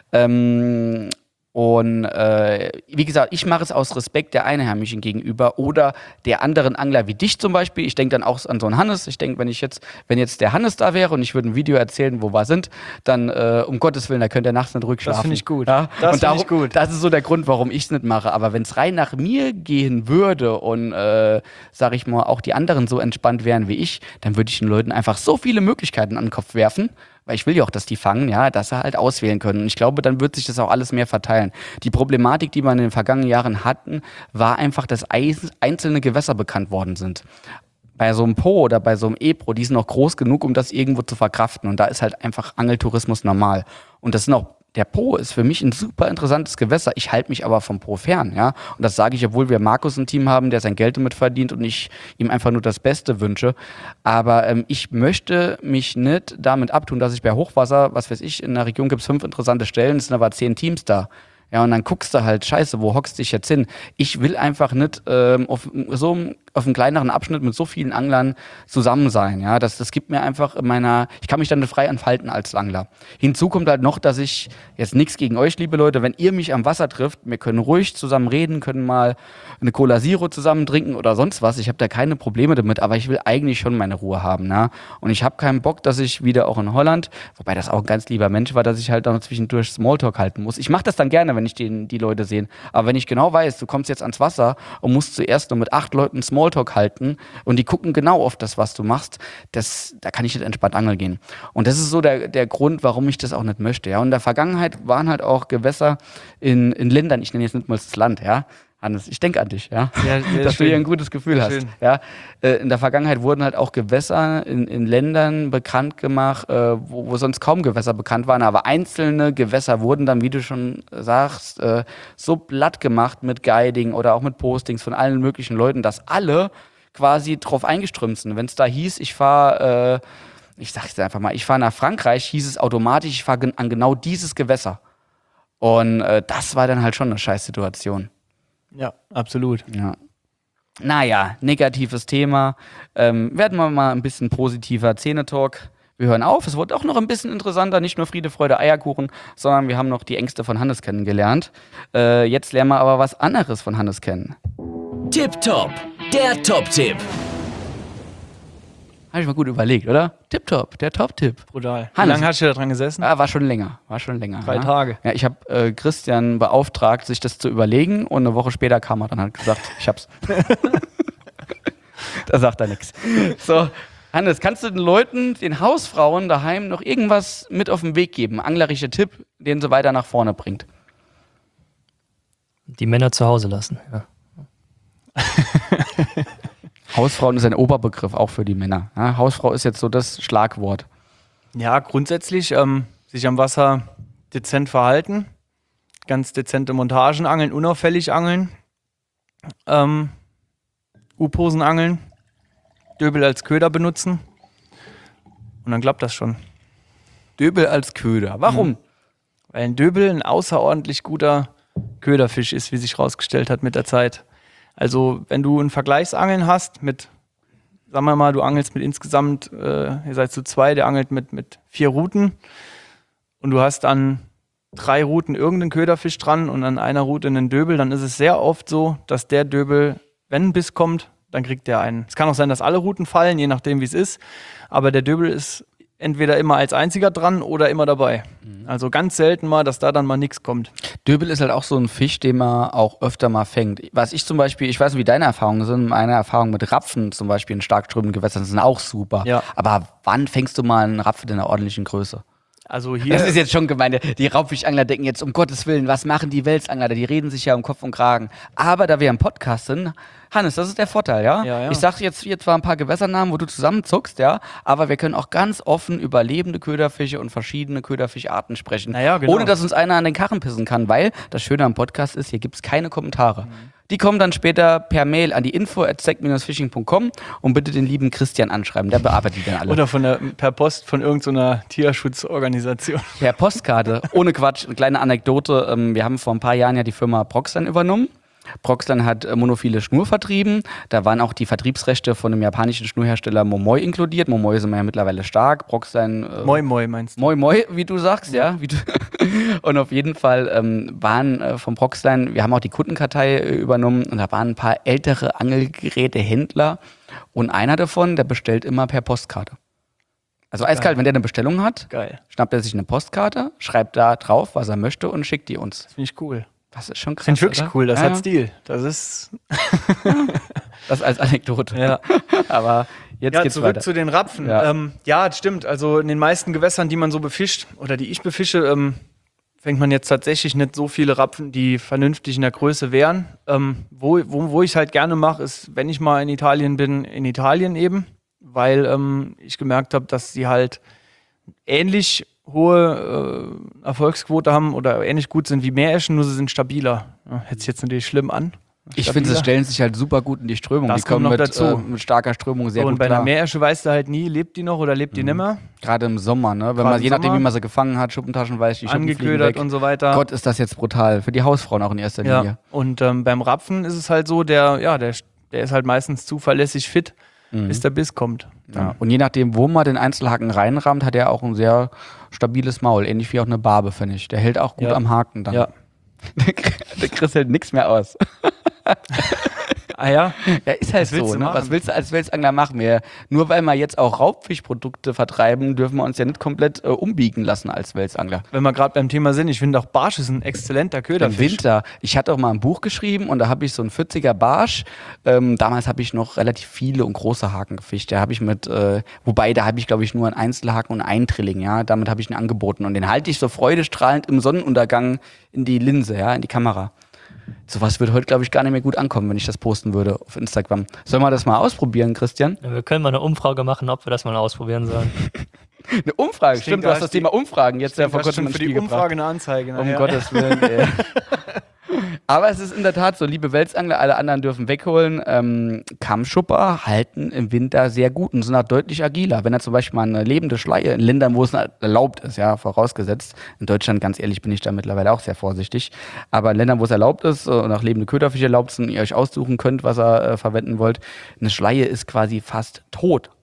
Ähm, und äh, wie gesagt, ich mache es aus Respekt der Einheimischen gegenüber oder der anderen Angler wie dich zum Beispiel. Ich denke dann auch an so einen Hannes. Ich denke, wenn ich jetzt, wenn jetzt der Hannes da wäre und ich würde ein Video erzählen, wo wir sind, dann äh, um Gottes Willen, da könnt ihr nachts nicht ruhig schlafen. Das finde ich gut. Ja? Das und finde ich darum, gut. Das ist so der Grund, warum ich es nicht mache. Aber wenn es rein nach mir gehen würde und, äh, sag ich mal, auch die anderen so entspannt wären wie ich, dann würde ich den Leuten einfach so viele Möglichkeiten an den Kopf werfen, weil ich will ja auch, dass die fangen, ja, dass sie halt auswählen können. Und ich glaube, dann wird sich das auch alles mehr verteilen. Die Problematik, die wir in den vergangenen Jahren hatten, war einfach, dass einzelne Gewässer bekannt worden sind. Bei so einem Po oder bei so einem Ebro, die sind noch groß genug, um das irgendwo zu verkraften. Und da ist halt einfach Angeltourismus normal. Und das sind auch, der Po ist für mich ein super interessantes Gewässer. Ich halte mich aber vom Po fern, ja. Und das sage ich, obwohl wir Markus im Team haben, der sein Geld damit verdient und ich ihm einfach nur das Beste wünsche. Aber ähm, ich möchte mich nicht damit abtun, dass ich bei Hochwasser, was weiß ich, in der Region gibt es fünf interessante Stellen, es sind aber zehn Teams da. Ja, und dann guckst du halt, scheiße, wo hockst du dich jetzt hin? Ich will einfach nicht ähm, auf so einem auf einem kleineren Abschnitt mit so vielen Anglern zusammen sein. Ja, das, das gibt mir einfach in meiner, ich kann mich dann nicht frei entfalten als Angler. Hinzu kommt halt noch, dass ich, jetzt nichts gegen euch, liebe Leute, wenn ihr mich am Wasser trifft, wir können ruhig zusammen reden, können mal eine Cola Zero zusammen trinken oder sonst was. Ich habe da keine Probleme damit, aber ich will eigentlich schon meine Ruhe haben. Ne? Und ich habe keinen Bock, dass ich wieder auch in Holland, wobei das auch ein ganz lieber Mensch war, dass ich halt dann zwischendurch Smalltalk halten muss. Ich mache das dann gerne, wenn ich den, die Leute sehe. Aber wenn ich genau weiß, du kommst jetzt ans Wasser und musst zuerst nur mit acht Leuten Smalltalk halten und die gucken genau auf das, was du machst, das, da kann ich nicht entspannt angeln gehen. Und das ist so der, der Grund, warum ich das auch nicht möchte. Ja? Und in der Vergangenheit waren halt auch Gewässer in, in Ländern, ich nenne jetzt nicht mal das Land, ja, Hannes, ich denke an dich, ja, Ja, ja, dass schön. du hier ein gutes Gefühl Ja, hast. schön. Ja, äh, in der Vergangenheit wurden halt auch Gewässer in, in Ländern bekannt gemacht, äh, wo, wo sonst kaum Gewässer bekannt waren, aber einzelne Gewässer wurden dann, wie du schon sagst, äh, so platt gemacht mit Guiding oder auch mit Postings von allen möglichen Leuten, dass alle quasi drauf eingeströmt sind. Wenn es da hieß, ich fahre, äh, ich sag's einfach mal, ich fahre nach Frankreich, hieß es automatisch, ich fahre gen- an genau dieses Gewässer. Und äh, das war dann halt schon eine Scheißsituation. Ja, absolut. Ja. Naja, negatives Thema. Ähm, werden wir mal ein bisschen positiver. Zähnetalk. wir hören auf. Es wurde auch noch ein bisschen interessanter, nicht nur Friede, Freude, Eierkuchen, sondern wir haben noch die Ängste von Hannes kennengelernt. Äh, jetzt lernen wir aber was anderes von Hannes kennen. Tipptopp, der Top-Tipp. Habe ich mal gut überlegt, oder? Tipptopp, der Top-Tipp. Brutal. Wie Hannes. lange hast du da dran gesessen? Ah, war schon länger, war schon länger. Drei ja. Tage. Ja, ich habe äh, Christian beauftragt, sich das zu überlegen und eine Woche später kam er dann halt gesagt, ich hab's. Da sagt er nichts. So, Hannes, kannst du den Leuten, den Hausfrauen daheim noch irgendwas mit auf den Weg geben? Anglerischer Tipp, den sie weiter nach vorne bringt. Die Männer zu Hause lassen, ja. Hausfrauen ist ein Oberbegriff, auch für die Männer. Ja, Hausfrau ist jetzt so das Schlagwort. Ja, grundsätzlich ähm, sich am Wasser dezent verhalten, ganz dezente Montagen angeln, unauffällig angeln, ähm, U-Posen angeln, Döbel als Köder benutzen und dann klappt das schon. Döbel als Köder. Warum? Mhm. Weil ein Döbel ein außerordentlich guter Köderfisch ist, wie sich herausgestellt hat mit der Zeit. Also wenn du ein Vergleichsangeln hast mit, sagen wir mal, du angelst mit insgesamt, äh, ihr seid zu zwei, der angelt mit, mit vier Routen und du hast an drei Routen irgendeinen Köderfisch dran und an einer Route einen Döbel, dann ist es sehr oft so, dass der Döbel, wenn ein Biss kommt, dann kriegt der einen. Es kann auch sein, dass alle Routen fallen, je nachdem wie es ist, aber der Döbel ist entweder immer als einziger dran oder immer dabei. Mhm. Also ganz selten mal, dass da dann mal nichts kommt. Döbel ist halt auch so ein Fisch, den man auch öfter mal fängt. Was ich zum Beispiel, ich weiß nicht, wie deine Erfahrungen sind, meine Erfahrungen mit Rapfen zum Beispiel in stark strömenden Gewässern sind auch super. Ja. Aber wann fängst du mal einen Rapfen in einer ordentlichen Größe? Also hier Das ist jetzt schon gemein. Die Raubfischangler denken jetzt, um Gottes Willen, was machen die Welsangler? Die reden sich ja um Kopf und Kragen. Aber da wir im Podcast sind, Hannes, das ist der Vorteil, ja? Ja, ja. Ich sage jetzt hier zwar ein paar Gewässernamen, wo du zusammenzuckst, ja, aber wir können auch ganz offen über lebende Köderfische und verschiedene Köderfischarten sprechen. Naja, genau. Ohne dass uns einer an den Karren pissen kann, weil das Schöne am Podcast ist, hier gibt es keine Kommentare. Mhm. Die kommen dann später per Mail an die info at sec dash fishing punkt com und bitte den lieben Christian anschreiben, der bearbeitet die dann alle. oder von der, per Post von irgendeiner Tierschutzorganisation. Per Postkarte, ohne Quatsch, eine kleine Anekdote. Ähm, wir haben vor ein paar Jahren ja die Firma Proxline übernommen. Proxline hat äh, monophile Schnur vertrieben. Da waren auch die Vertriebsrechte von dem japanischen Schnurhersteller Momoi inkludiert. Momoi sind wir ja mittlerweile stark. Proxline. Äh, Moi Moi meinst du? Moi Moi, wie du sagst, ja. ja wie du und auf jeden Fall ähm, waren äh, vom Proxline, wir haben auch die Kundenkartei äh, übernommen und da waren ein paar ältere Angelgerätehändler und einer davon, der bestellt immer per Postkarte. Also eiskalt, Geil. wenn der eine Bestellung hat, Geil. schnappt er sich eine Postkarte, schreibt da drauf, was er möchte und schickt die uns. Das finde ich cool. Das ist schon krass. Finde ich wirklich oder? cool, das ja, hat Stil. Das ist. Das als Anekdote. Ja. Aber jetzt Ja, geht's zurück weiter. zu den Rapfen. Ja. Ja. Ähm, ja, das stimmt. Also in den meisten Gewässern, die man so befischt oder die ich befische, ähm, fängt man jetzt tatsächlich nicht so viele Rapfen, die vernünftig in der Größe wären. Ähm, wo wo, wo ich es halt gerne mache, ist, wenn ich mal in Italien bin, in Italien eben, weil ähm, ich gemerkt habe, dass sie halt ähnlich hohe äh, Erfolgsquote haben oder ähnlich gut sind wie Meereschen, nur sie sind stabiler. Ja, hört sich jetzt natürlich schlimm an. Ich finde, sie Stabiler. stellen sich halt super gut in die Strömung. Das die kommen kommt noch mit, dazu. Äh, mit starker Strömung sehr So, und gut bei einer klar. Meeresche weißt du halt nie, lebt die noch oder lebt die nimmer? Gerade im Sommer, ne? Wenn Gerade man, im je nachdem, Sommer. wie man sie gefangen hat, Schuppentaschen weiß, die Schuppen fliegen Angeködert weg. und so weiter. Gott, ist das jetzt brutal. Für die Hausfrauen auch in erster Ja. Linie. Und ähm, beim Rapfen ist es halt so, der, ja, der, der ist halt meistens zuverlässig fit, Mhm. bis der Biss kommt. Ja. Und je nachdem, wo man den Einzelhaken reinrammt, hat er auch ein sehr stabiles Maul. Ähnlich wie auch eine Barbe, finde ich. Der hält auch gut Ja. am Haken dann. Ja. Der Chris hält nichts mehr aus. Ah ja? Ja, ist halt Was willst so. du Ne? machen? Was willst du als Welsangler machen? Wir, nur weil wir jetzt auch Raubfischprodukte vertreiben, dürfen wir uns ja nicht komplett äh, umbiegen lassen als Welsangler. Wenn wir gerade beim Thema sind, ich finde auch Barsch ist ein exzellenter Im Köderfisch. Winter. Ich hatte auch mal ein Buch geschrieben und da habe ich so einen vierziger Barsch. Ähm, damals habe ich noch relativ viele und große Haken gefischt. Da habe ich mit, äh, wobei da habe ich glaube ich nur einen Einzelhaken und einen Trilling. Ja, damit habe ich ihn angeboten und den halte ich so freudestrahlend im Sonnenuntergang in die Linse, ja, in die Kamera. Sowas würde heute, glaube ich, gar nicht mehr gut ankommen, wenn ich das posten würde auf Instagram. Sollen wir das mal ausprobieren, Christian? Ja, wir können mal eine Umfrage machen, ob wir das mal ausprobieren sollen. Eine Umfrage, Ich stimmt, denke, du da hast ist das die- Thema Umfragen jetzt ja Du vor hast kurzem schon ins für Spiel die gebracht. Umfrage eine Anzeige. Um nachher. Gottes Willen, ey. Aber es ist in der Tat so, liebe Welsangler, alle anderen dürfen wegholen. Ähm, Kammschupper halten im Winter sehr gut und sind auch deutlich agiler. Wenn er zum Beispiel mal eine lebende Schleie in Ländern, wo es erlaubt ist, ja, vorausgesetzt. In Deutschland, ganz ehrlich, bin ich da mittlerweile auch sehr vorsichtig. Aber in Ländern, wo es erlaubt ist äh, und auch lebende Köderfische erlaubt sind und ihr euch aussuchen könnt, was ihr äh, verwenden wollt, eine Schleie ist quasi fast tot. Auch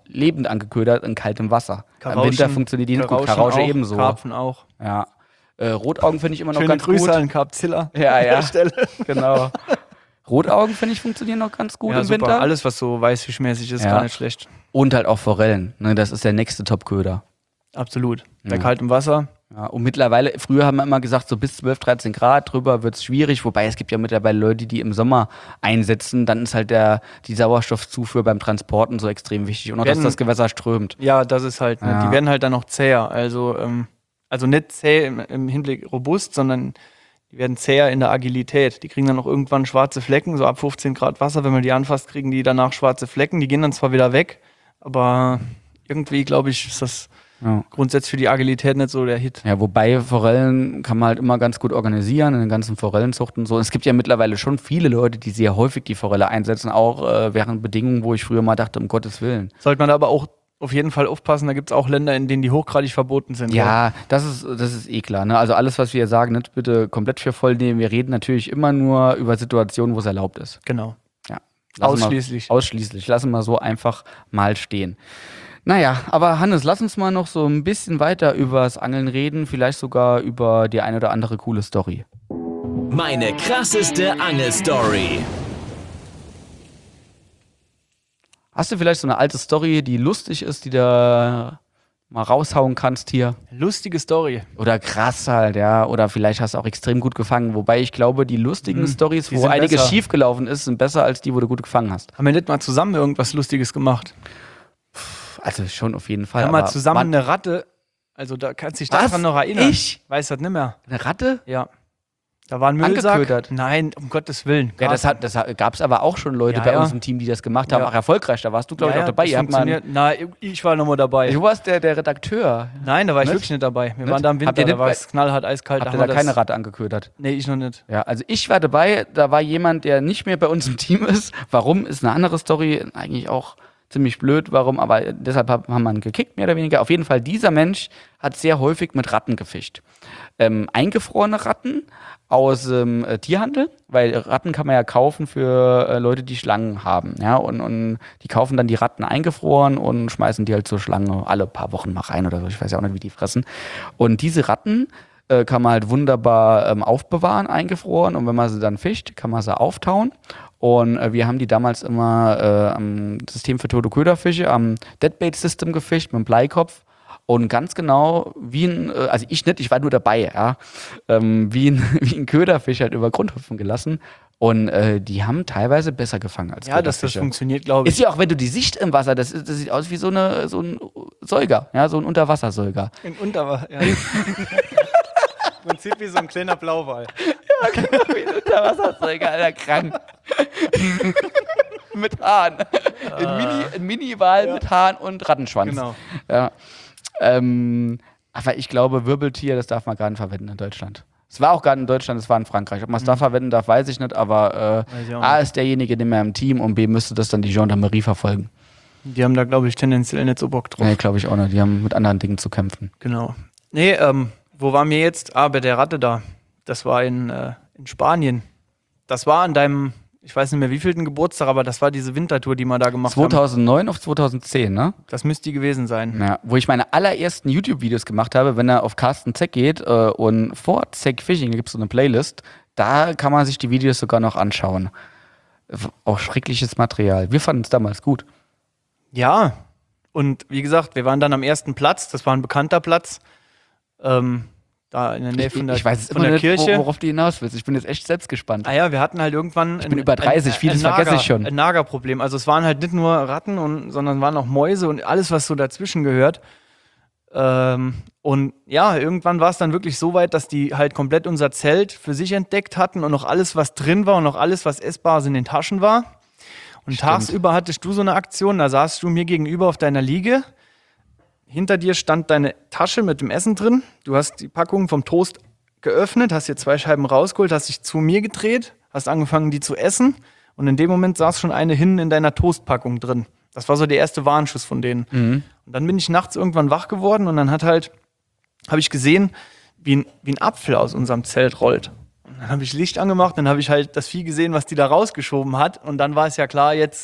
lebend angeködert in kaltem Wasser. Karauschen, Im Winter funktioniert die nicht gut. Karausche auch, ebenso. Karpfen auch. Ja. Äh, Rotaugen finde ich immer noch Schöne ganz Grüße gut. an Carpzilla. Ja, an ja. der Stelle. Genau. Rotaugen finde ich funktionieren noch ganz gut Ja, im super. Winter. Alles, was so weißfischmäßig ist, Ja. gar nicht schlecht. Und halt auch Forellen. Ne? Das ist der nächste Top-Köder. Absolut. Bei Ja. kaltem Wasser. Ja, und mittlerweile, früher haben wir immer gesagt, so bis zwölf, dreizehn Grad drüber wird es schwierig, wobei es gibt ja mittlerweile Leute, die im Sommer einsetzen, dann ist halt der, die Sauerstoffzufuhr beim Transporten so extrem wichtig und auch, dass Werden- das Gewässer strömt. Ja, das ist halt, ne? Ja. Die werden halt dann noch zäher. Also, ähm, also nicht zäh im, im Hinblick robust, sondern die werden zäher in der Agilität. Die kriegen dann auch irgendwann schwarze Flecken, so ab fünfzehn Grad Wasser, wenn man die anfasst, kriegen die danach schwarze Flecken. Die gehen dann zwar wieder weg, aber irgendwie, glaube ich, ist das Ja. grundsätzlich für die Agilität nicht so der Hit. Ja, wobei Forellen kann man halt immer ganz gut organisieren in den ganzen Forellenzuchten und so. Es gibt ja mittlerweile schon viele Leute, die sehr häufig die Forelle einsetzen, auch äh, während Bedingungen, wo ich früher mal dachte, um Gottes Willen. Sollte man aber auch auf jeden Fall aufpassen, da gibt es auch Länder, in denen die hochgradig verboten sind. Ja, das ist, das ist eh klar. Ne? Also alles, was wir hier sagen, nicht bitte komplett für voll nehmen. Wir reden natürlich immer nur über Situationen, wo es erlaubt ist. Genau. Ja. Lassen wir- Ausschließlich. Ausschließlich. Lassen wir so einfach mal stehen. Naja, aber Hannes, lass uns mal noch so ein bisschen weiter über das Angeln reden, vielleicht sogar über die eine oder andere coole Story. Meine krasseste Angelstory. Hast du vielleicht so eine alte Story, die lustig ist, die du mal raushauen kannst hier? Lustige Story. Oder krass halt, ja. Oder vielleicht hast du auch extrem gut gefangen. Wobei ich glaube, die lustigen Mhm, Stories, die wo sind einiges besser. schiefgelaufen ist, sind besser als die, wo du gut gefangen hast. Haben wir nicht mal zusammen irgendwas Lustiges gemacht? Also schon auf jeden Fall. Wir haben mal aber zusammen Mann, eine Ratte, also da kannst du dich Was? daran noch erinnern. Ich? Weiß das nicht mehr. eine Ratte? Ja. Da war ein Müllsack. Angeködert? Nein, um Gottes Willen. Ja, das, hat, das gab es aber auch schon Leute Ja, bei ja. uns im Team, die das gemacht haben. Ja. Auch erfolgreich. Da warst du, glaube ich, auch dabei. Das Ihr habt mal, funktioniert. Nein, ich war nochmal dabei. du warst der, der Redakteur. Nein, da war ich Nicht? wirklich nicht dabei. Wir Nicht? waren da im Habt Winter, ihr da nicht war bei- es knallhart, eiskalt. Habt da ihr haben da wir keine das- Ratte angeködert? Nee, ich noch nicht. Ja, also ich war dabei, da war jemand, der nicht mehr bei uns im Team ist. Warum, ist eine andere Story, eigentlich auch ziemlich blöd, warum, aber deshalb hab- haben wir ihn gekickt, mehr oder weniger. Auf jeden Fall, dieser Mensch hat sehr häufig mit Ratten gefischt. Ähm, eingefrorene Ratten aus dem äh, Tierhandel, weil Ratten kann man ja kaufen für äh, Leute, die Schlangen haben, ja, und, und die kaufen dann die Ratten eingefroren und schmeißen die halt zur Schlange alle paar Wochen mal rein oder so, ich weiß ja auch nicht, wie die fressen. Und diese Ratten äh, kann man halt wunderbar ähm, aufbewahren, eingefroren, und wenn man sie dann fischt, kann man sie auftauen. Und äh, wir haben die damals immer äh, am System für tote Köderfische, am Deadbait-System gefischt mit dem Bleikopf. Und ganz genau, wie ein, äh, also ich nicht, ich war nur dabei, ja, ähm, wie, ein, wie ein Köderfisch halt über Grundhüpfen gelassen. Und äh, die haben teilweise besser gefangen als Ja, dass das Köderfische. funktioniert, glaube ich. Ist ja auch, wenn du die Sicht im Wasser, das, ist, das sieht aus wie so, eine, so ein Säuger, ja, so ein Unterwassersäuger. In Unterwasser, ja. Man sieht wie so ein kleiner Blauwal. Wie ein Unterwassersäuger, Alter, krank. Mit Hahn. Ein Mini, ein Mini-Wal mit Hahn und Rattenschwanz. Genau. Ja. Ähm, aber ich glaube, Wirbeltier, das darf man gar nicht verwenden in Deutschland. Es war auch gar nicht in Deutschland, es war in Frankreich. Ob man es da verwenden darf, weiß ich nicht, aber Weiß ich äh, auch A nicht. ist derjenige, den wir im Team, und B müsste das dann die Gendarmerie verfolgen. Die haben da, glaube ich, tendenziell nicht so Bock drauf. Nee, glaube ich auch nicht. Die haben mit anderen Dingen zu kämpfen. Genau. Nee, ähm, wo waren wir jetzt? Ah, bei der Ratte da. Das war in, äh, in Spanien. Das war an deinem, ich weiß nicht mehr wievielten Geburtstag, aber das war diese Wintertour, die wir da gemacht haben. zweitausendneun auf zweitausendzehn, ne? Das müsste die gewesen sein. Ja, wo ich meine allerersten YouTube-Videos gemacht habe, wenn er auf Carsten Zeck geht äh, und vor Zeck Fishing, da gibt es so eine Playlist, da kann man sich die Videos sogar noch anschauen. W- Auch schreckliches Material. Wir fanden es damals gut. Ja, und wie gesagt, wir waren dann am ersten Platz, das war ein bekannter Platz, ähm, da in der Nähe Ich, von der, ich weiß jetzt von immer der nicht, Kirche. wo, worauf du hinaus willst. Ich bin jetzt echt selbst gespannt. Ah ja, wir hatten halt irgendwann Ich bin über dreißig, vieles vergesse ich schon. Ein Nagerproblem. Also es waren halt nicht nur Ratten, und, sondern waren auch Mäuse und alles, was so dazwischen gehört. Ähm, und ja, irgendwann war es dann wirklich so weit, dass die halt komplett unser Zelt für sich entdeckt hatten und noch alles, was drin war und noch alles, was essbar in den Taschen war. Und Stimmt. tagsüber hattest du so eine Aktion, da saßt du mir gegenüber auf deiner Liege. Hinter dir stand deine Tasche mit dem Essen drin. Du hast die Packung vom Toast geöffnet, hast dir zwei Scheiben rausgeholt, hast dich zu mir gedreht, hast angefangen, die zu essen. Und in dem Moment saß schon eine hinten in deiner Toastpackung drin. Das war so der erste Warnschuss von denen. Und dann bin ich nachts irgendwann wach geworden und dann hat halt, habe ich gesehen, wie ein, wie ein Apfel aus unserem Zelt rollt. Dann habe ich Licht angemacht, dann habe ich halt das Vieh gesehen, was die da rausgeschoben hat. Und dann war es ja klar, jetzt,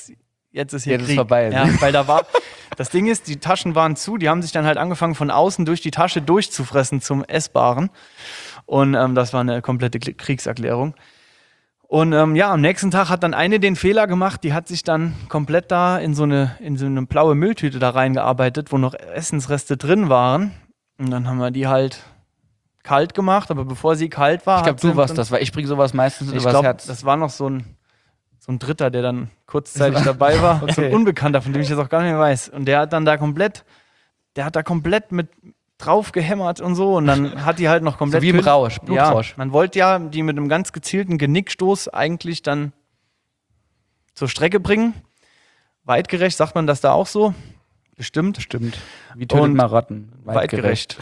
jetzt ist hier Jetzt ist Krieg. vorbei. Ja, weil da war, das Ding ist, die Taschen waren zu, die haben sich dann halt angefangen von außen durch die Tasche durchzufressen zum Essbaren. Und ähm, das war eine komplette Kriegserklärung. Und ähm, ja, am nächsten Tag hat dann eine den Fehler gemacht, die hat sich dann komplett da in so eine, in so eine blaue Mülltüte da reingearbeitet, wo noch Essensreste drin waren. Und dann haben wir die halt kalt gemacht, aber bevor sie kalt war... Ich glaube, hat sie du warst dann- das, weil ich bringe sowas meistens Ich übers glaube, Herz. das war noch so ein, so ein Dritter, der dann kurzzeitig dabei war. So ein Unbekannter, von dem ich jetzt auch gar nicht mehr weiß. Und der hat dann da komplett, der hat da komplett mit drauf gehämmert und so. Und dann hat die halt noch komplett... So wie im Kün- Rausch, Ja, Blutrausch. man wollte ja die mit einem ganz gezielten Genickstoß eigentlich dann zur Strecke bringen. Weitgerecht, sagt man das da auch so? Bestimmt. Stimmt. Wie tötet Und man Ratten? Weitgerecht.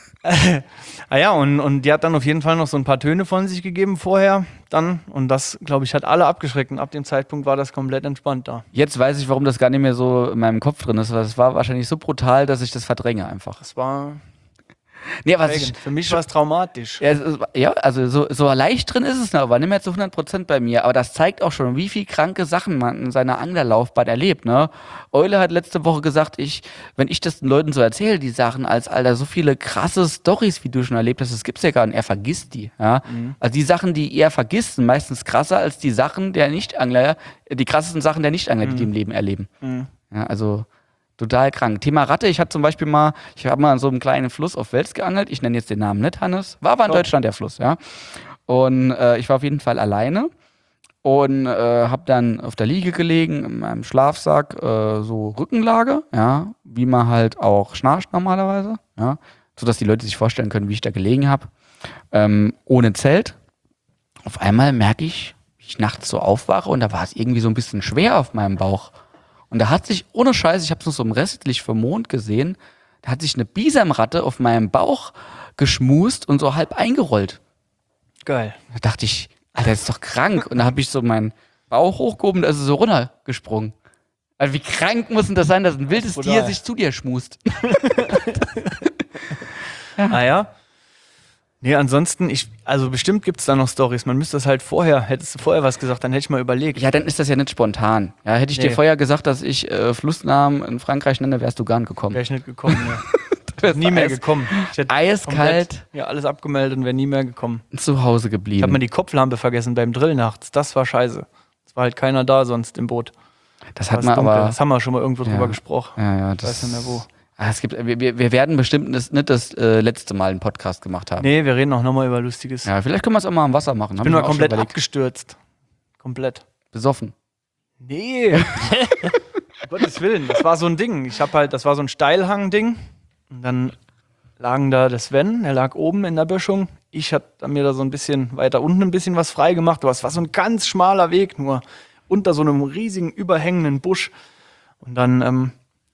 Ah ja, und, und die hat dann auf jeden Fall noch so ein paar Töne von sich gegeben vorher dann. Und das, glaube ich, hat alle abgeschreckt. Und ab dem Zeitpunkt war das komplett entspannt da. Jetzt weiß ich, warum das gar nicht mehr so in meinem Kopf drin ist. Weil es war wahrscheinlich so brutal, dass ich das verdränge einfach. Das war Nee, was ich, prägend. Für mich war es traumatisch. ja, es ist- ja, also so, so leicht drin ist es noch, aber nicht mehr zu hundert Prozent bei mir. Aber das zeigt auch schon, wie viel kranke Sachen man in seiner Anglerlaufbahn erlebt. Ne? Eule hat letzte Woche gesagt, ich, wenn ich das den Leuten so erzähle, die Sachen als Alter, so viele krasse Storys, wie du schon erlebt hast, das gibt's ja gar nicht. Er vergisst die. Ja? Also die Sachen, die er vergisst, sind meistens krasser als die Sachen der Nichtangler, die krassesten Sachen der Nichtangler, die die im Leben erleben. Ja, also total krank. Thema Ratte, ich hatte zum Beispiel mal, ich habe mal an so einem kleinen Fluss auf Wels geangelt, ich nenne jetzt den Namen nicht, Hannes, war aber in Top. Deutschland der Fluss, ja. Und äh, ich war auf jeden Fall alleine und äh, habe dann auf der Liege gelegen, in meinem Schlafsack, äh, so Rückenlage, ja, wie man halt auch schnarcht normalerweise, ja, sodass die Leute sich vorstellen können, wie ich da gelegen habe, ähm, ohne Zelt. Auf einmal merke ich, wie ich nachts so aufwache und da war es irgendwie so ein bisschen schwer auf meinem Bauch. Und da hat sich, ohne Scheiß, ich habe es noch so im Restlicht vom Mond gesehen, da hat sich eine Bisamratte auf meinem Bauch geschmust und so halb eingerollt. Geil. Da dachte ich, Alter, das ist doch krank. Und da habe ich so meinen Bauch hochgehoben, da ist es so runtergesprungen. Also wie krank muss denn das sein, dass ein wildes brutal. Tier sich zu dir schmust? Ah ja? Nee, ansonsten, ich, also bestimmt gibt es da noch Storys. Man müsste das halt vorher, hättest du vorher was gesagt, dann hätte ich mal überlegt. Ja, dann ist das ja nicht spontan. Ja, hätte ich Nee. dir vorher gesagt, dass ich äh, Flussnamen in Frankreich nenne, wärst du gar nicht gekommen. Wäre ich nicht gekommen, ja. Wärst Nie mehr eis- gekommen. Ich hätte Eiskalt komplett, ja, alles abgemeldet und wäre nie mehr gekommen. zu Hause Ich habe geblieben. mal die Kopflampe vergessen beim Drill nachts. Das war scheiße. Es war halt keiner da sonst im Boot. Das War hat es man dunkel. aber. Das haben wir schon mal irgendwo Ja. drüber gesprochen. Ja, ja, Ich weiß das. nicht mehr wo. Ah, es gibt, wir, wir wir werden bestimmt das, nicht das äh, letzte Mal einen Podcast gemacht haben. Nee, wir reden auch nochmal über Lustiges. Ja, vielleicht können wir es auch mal am Wasser machen. Ich bin mal komplett abgestürzt. Komplett. Besoffen. Nee. um Gottes Willen. Das war so ein Ding. Ich habe halt, das war so ein Steilhang-Ding. Und dann lagen da der Sven, der lag oben in der Böschung. Ich hatte mir da so ein bisschen weiter unten ein bisschen was frei gemacht. Aber es war so ein ganz schmaler Weg nur. Unter so einem riesigen, überhängenden Busch. Und dann, ähm,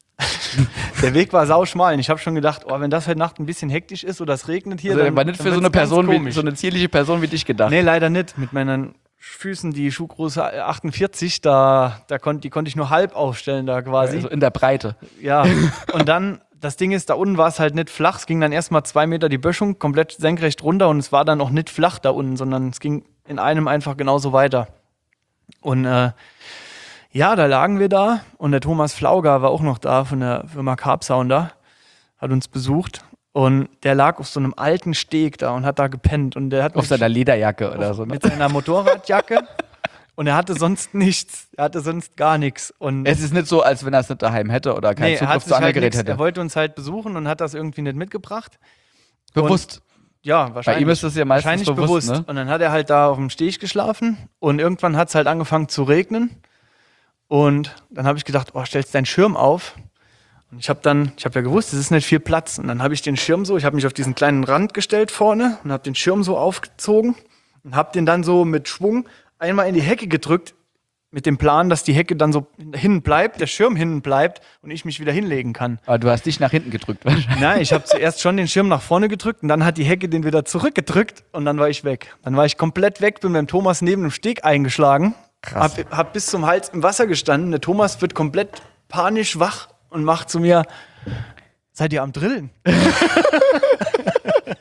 der Weg war sauschmal. Und ich habe schon gedacht, oh, wenn das heute Nacht ein bisschen hektisch ist oder es regnet hier, Also, dann, war nicht dann für so wird's eine ganz Person, wie, komisch. so eine zierliche Person wie dich gedacht. Nee, leider nicht. Mit meinen Füßen, die Schuhgröße achtundvierzig, da, da konnt, die konnte ich nur halb aufstellen da quasi. Also in der Breite. Ja, und dann, das Ding ist, da unten war es halt nicht flach. Es ging dann erstmal zwei Meter die Böschung komplett senkrecht runter und es war dann auch nicht flach da unten, sondern es ging in einem einfach genauso weiter. Und äh, ja, da lagen wir da und der Thomas Flauger war auch noch da von der Firma Carp Sounder, hat uns besucht und der lag auf so einem alten Steg da und hat da gepennt und der hat Auf mich- seiner Lederjacke oder so. Ne? mit seiner Motorradjacke und er hatte sonst nichts, er hatte sonst gar nichts. Und Es ist nicht so, als wenn er es nicht daheim hätte oder keinen nee, er, hat Zugriff sich zu halt Angelgerät nix, hätte. er wollte uns halt besuchen und hat das irgendwie nicht mitgebracht. Bewusst. Ja, Bei wahrscheinlich. ihm ist das ja meistens wahrscheinlich bewusst. bewusst. Ne? Und dann hat er halt da auf dem Steg geschlafen und irgendwann hat es halt angefangen zu regnen. Und dann habe ich gedacht, oh, stellst deinen Schirm auf. Und ich habe dann, ich habe ja gewusst, es ist nicht viel Platz. Und dann habe ich den Schirm so, ich habe mich auf diesen kleinen Rand gestellt vorne und habe den Schirm so aufgezogen und habe den dann so mit Schwung einmal in die Hecke gedrückt, mit dem Plan, dass die Hecke dann so hinten bleibt, der Schirm hinten bleibt und ich mich wieder hinlegen kann. Aber du hast dich nach hinten gedrückt wahrscheinlich. Nein, ich habe zuerst schon den Schirm nach vorne gedrückt und dann hat die Hecke den wieder zurückgedrückt und dann war ich weg. Dann war ich komplett weg, bin beim Thomas neben dem Steg eingeschlagen, Krass. hab, hab bis zum Hals im Wasser gestanden. Der Thomas wird komplett panisch wach und macht zu mir, seid ihr am Drillen?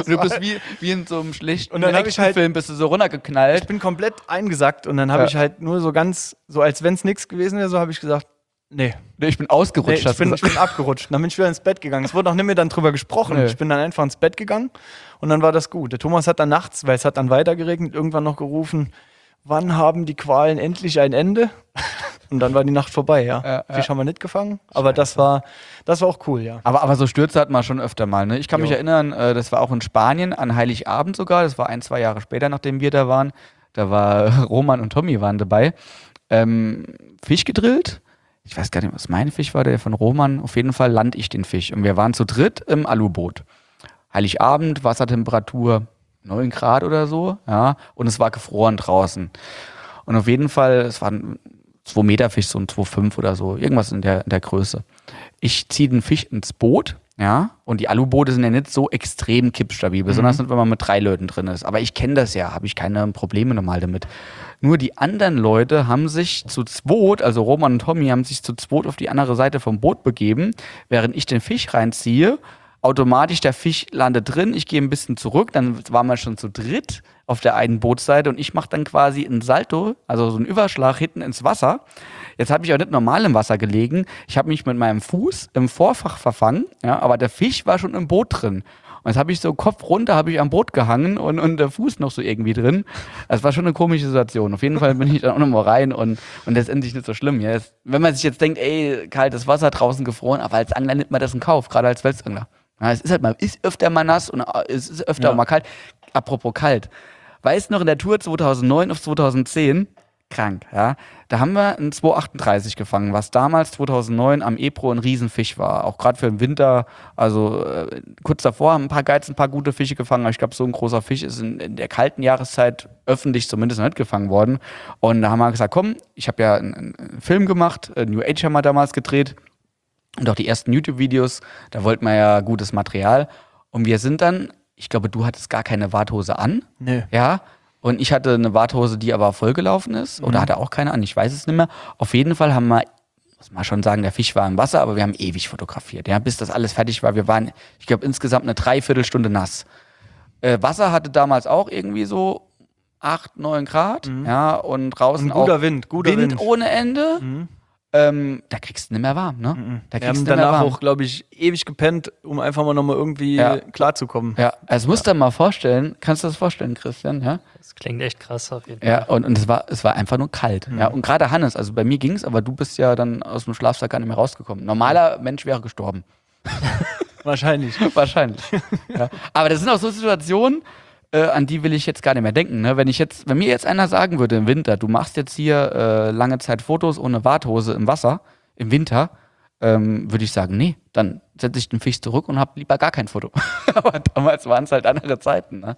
Und du bist wie, wie in so einem schlechten Und dann hab ich halt- Actionfilm, bist du so runtergeknallt. Ich bin komplett eingesackt und dann habe Ja. ich halt nur so ganz, so als wenn es nichts gewesen wäre, so habe ich gesagt, nee. Nee, ich bin Nee, ausgerutscht. ich, hast bin, du ich bin abgerutscht. Dann bin ich wieder ins Bett gegangen. Es wurde auch nicht mehr dann drüber gesprochen. Nee. Ich bin dann einfach ins Bett gegangen und dann war das gut. Der Thomas hat dann nachts, weil es hat dann weiter geregnet, irgendwann noch gerufen, wann haben die Qualen endlich ein Ende? Und dann war die Nacht vorbei, ja. Ja, ja. Fisch haben wir nicht gefangen, aber das war, das war auch cool, ja. Aber, aber so Stürze hat man schon öfter mal. Ne? Ich kann mich Jo. erinnern, äh, das war auch in Spanien, an Heiligabend sogar. Das war ein, zwei Jahre später, nachdem wir da waren. Da war Roman und Tommy waren dabei. Ähm, Fisch gedrillt. Ich weiß gar nicht, was mein Fisch war, der von Roman. Auf jeden Fall lande ich den Fisch. Und wir waren zu dritt im Aluboot. Heiligabend, Wassertemperatur neun Grad oder so. Ja, und es war gefroren draußen. Und auf jeden Fall, es war ein zwei Meter Fisch, so ein zwei Komma fünf oder so. Irgendwas in der, in der Größe. Ich ziehe den Fisch ins Boot. Ja, und die Aluboote sind ja nicht so extrem kippstabil, besonders nicht, wenn man mit drei Leuten drin ist. Aber ich kenne das ja, habe ich keine Probleme normal damit. Nur die anderen Leute haben sich zu zweit, also Roman und Tommy, haben sich zu zweit auf die andere Seite vom Boot begeben, während ich den Fisch reinziehe. Automatisch der Fisch landet drin, ich gehe ein bisschen zurück, dann waren wir schon zu dritt auf der einen Bootsseite und ich mache dann quasi einen Salto, also so einen Überschlag hinten ins Wasser. Jetzt habe ich auch nicht normal im Wasser gelegen, ich habe mich mit meinem Fuß im Vorfach verfangen, ja, aber der Fisch war schon im Boot drin. Und jetzt habe ich so Kopf runter, habe ich am Boot gehangen und, und der Fuß noch so irgendwie drin. Das war schon eine komische Situation. Auf jeden Fall bin ich dann auch nochmal rein und, und letztendlich nicht so schlimm. Ja. Jetzt, wenn man sich jetzt denkt, ey, kaltes Wasser, draußen gefroren, aber als Angler nimmt man das in Kauf, gerade als Welsangler. Ja, es ist halt mal, ist öfter mal nass und es ist öfter Ja. mal kalt. Apropos kalt. Weißt du noch, in der Tour zweitausendneun auf zweitausendzehn, krank, ja, da haben wir einen zwei achtunddreißig gefangen, was damals zweitausendneun am Ebro ein Riesenfisch war. Auch gerade für den Winter, also äh, kurz davor haben ein paar Geiz ein paar gute Fische gefangen, aber ich glaube, so ein großer Fisch ist in, in der kalten Jahreszeit öffentlich zumindest noch nicht gefangen worden. Und da haben wir gesagt, komm, ich habe ja einen, einen Film gemacht, äh, New Age haben wir damals gedreht und auch die ersten YouTube-Videos, da wollten wir ja gutes Material. Und wir sind dann, ich glaube, du hattest gar keine Warthose an. Nee. Ja. Und ich hatte eine Warthose, die aber vollgelaufen ist. Oder hatte auch keine an, ich weiß es nicht mehr. Auf jeden Fall haben wir, muss man schon sagen, der Fisch war im Wasser, aber wir haben ewig fotografiert. Ja, bis das alles fertig war. Wir waren, ich glaube, insgesamt eine Dreiviertelstunde nass. Äh, Wasser hatte damals auch irgendwie so acht, neun Grad. Ja, und draußen Ein guter auch Wind, guter Wind Wind. ohne Ende. Mhm. Ähm, da kriegst du nicht mehr warm, ne? Da Wir kriegst haben du nicht mehr danach warm. auch, glaube ich, ewig gepennt, um einfach mal nochmal irgendwie Ja. klarzukommen. Ja, also musst du dir mal vorstellen, kannst du das vorstellen, Christian, ja? Das klingt echt krass auf jeden Fall. Ja, und, und es war, es war einfach nur kalt. Mhm. Ja, und gerade Hannes, also bei mir ging's, aber du bist ja dann aus dem Schlafsack gar nicht mehr rausgekommen. Normaler Mensch wäre gestorben. Wahrscheinlich. Wahrscheinlich. Ja. Aber das sind auch so Situationen, äh, an die will ich jetzt gar nicht mehr denken. Ne? Wenn ich jetzt, wenn mir jetzt einer sagen würde im Winter, du machst jetzt hier äh, lange Zeit Fotos ohne Warthose im Wasser, im Winter, ähm, würde ich sagen, nee, dann setze ich den Fisch zurück und habe lieber gar kein Foto. Aber damals waren es halt andere Zeiten. Ne?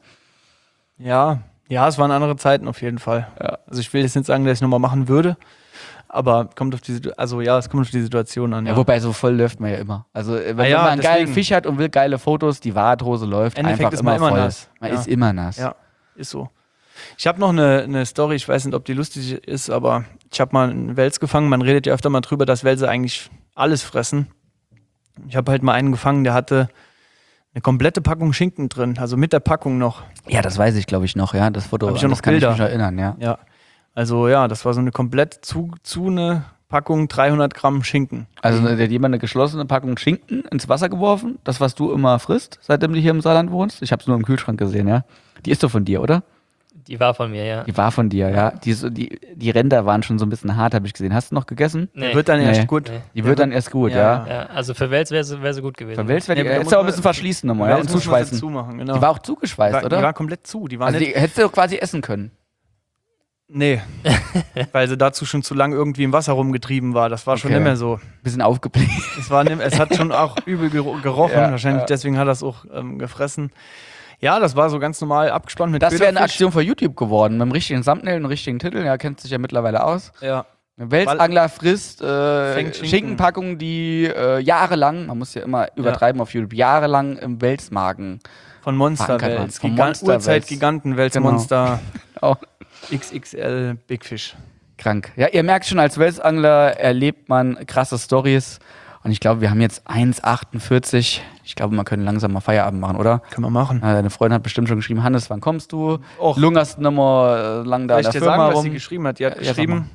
Ja, ja, es waren andere Zeiten auf jeden Fall. Ja. Also ich will jetzt nicht sagen, dass ich nochmal machen würde, aber kommt auf die Situ- also ja, es kommt auf die Situation an. Ja, Ja, wobei so voll läuft man ja immer. Also äh, wenn, Ah ja, wenn man einen geilen deswegen. Fisch hat und will geile Fotos, die Warthose läuft Endeffekt einfach ist immer man immer voll. nass. Man Ja. ist immer nass. Ja, ist so. Ich habe noch eine, eine Story, ich weiß nicht, ob die lustig ist, aber ich habe mal einen Wels gefangen. Man redet ja öfter mal drüber, dass Welse eigentlich alles fressen. Ich habe halt mal einen gefangen, der hatte eine komplette Packung Schinken drin, also mit der Packung noch. Ja, das weiß ich, glaube ich, noch, ja. Das Foto, Hab ich an auch das noch kann Bilder. ich mich erinnern, ja. Ja, also ja, das war so eine komplett zu, zu eine Packung dreihundert Gramm Schinken. Also der hat jemand eine geschlossene Packung Schinken ins Wasser geworfen, das, was du immer frisst, seitdem du hier im Saarland wohnst. Ich habe es nur im Kühlschrank gesehen, ja. Die ist doch von dir, oder? Die war von mir, ja. Die war von dir, ja. Die, so, die, die Ränder waren schon so ein bisschen hart, habe ich gesehen. Hast du noch gegessen? Nee. Der wird dann Nee. erst gut. Nee. Die Der wird dann erst gut, Ja, ja. Ja, also für Wels wäre sie, wär sie gut gewesen. Von Wels wäre die, Ja, aber da hättest muss du auch ein man- bisschen verschließen nochmal, ja, und Wels muss man jetzt zuschweißen. zumachen, genau. Die war auch zugeschweißt, Die war, oder? Die war komplett zu. Die war Also nicht, die hättest du doch quasi essen können. nee, weil sie dazu schon zu lange irgendwie im Wasser rumgetrieben war. Das war schon Okay. nicht mehr so. Bisschen aufgebläht. Es, war nicht, es hat schon auch übel gero- gerochen. Ja, Wahrscheinlich ja. deswegen hat er es auch ähm, gefressen. Ja, das war so ganz normal abgespannt mit Das wäre eine Köderfisch. Aktion für YouTube geworden, mit dem richtigen Thumbnail und dem richtigen Titel. Ja, kennt sich ja mittlerweile aus. Ja. Ein Welsangler frisst äh, Fängt Schinken. Schinkenpackungen, die äh, jahrelang, man muss ja immer übertreiben auf YouTube, jahrelang im Welsmagen. Von Monster Verankert waren. Wels. Von Gigan Monster Wels. Urzeit-Giganten Welsmonster Auch X X L Big Fish. krank. Ja, ihr merkt schon, als Welsangler erlebt man krasse Stories. Und ich glaube, wir haben jetzt eins achtundvierzig. Ich glaube, man könnte langsam mal Feierabend machen, oder? Können wir machen. Äh, deine Freundin hat bestimmt schon geschrieben, Hannes, wann kommst du? Och. Lungerst nicht mehr äh, lang da Soll in ich der dir Firma sagen, was rum? sie geschrieben hat? Die hat Ja, sag geschrieben,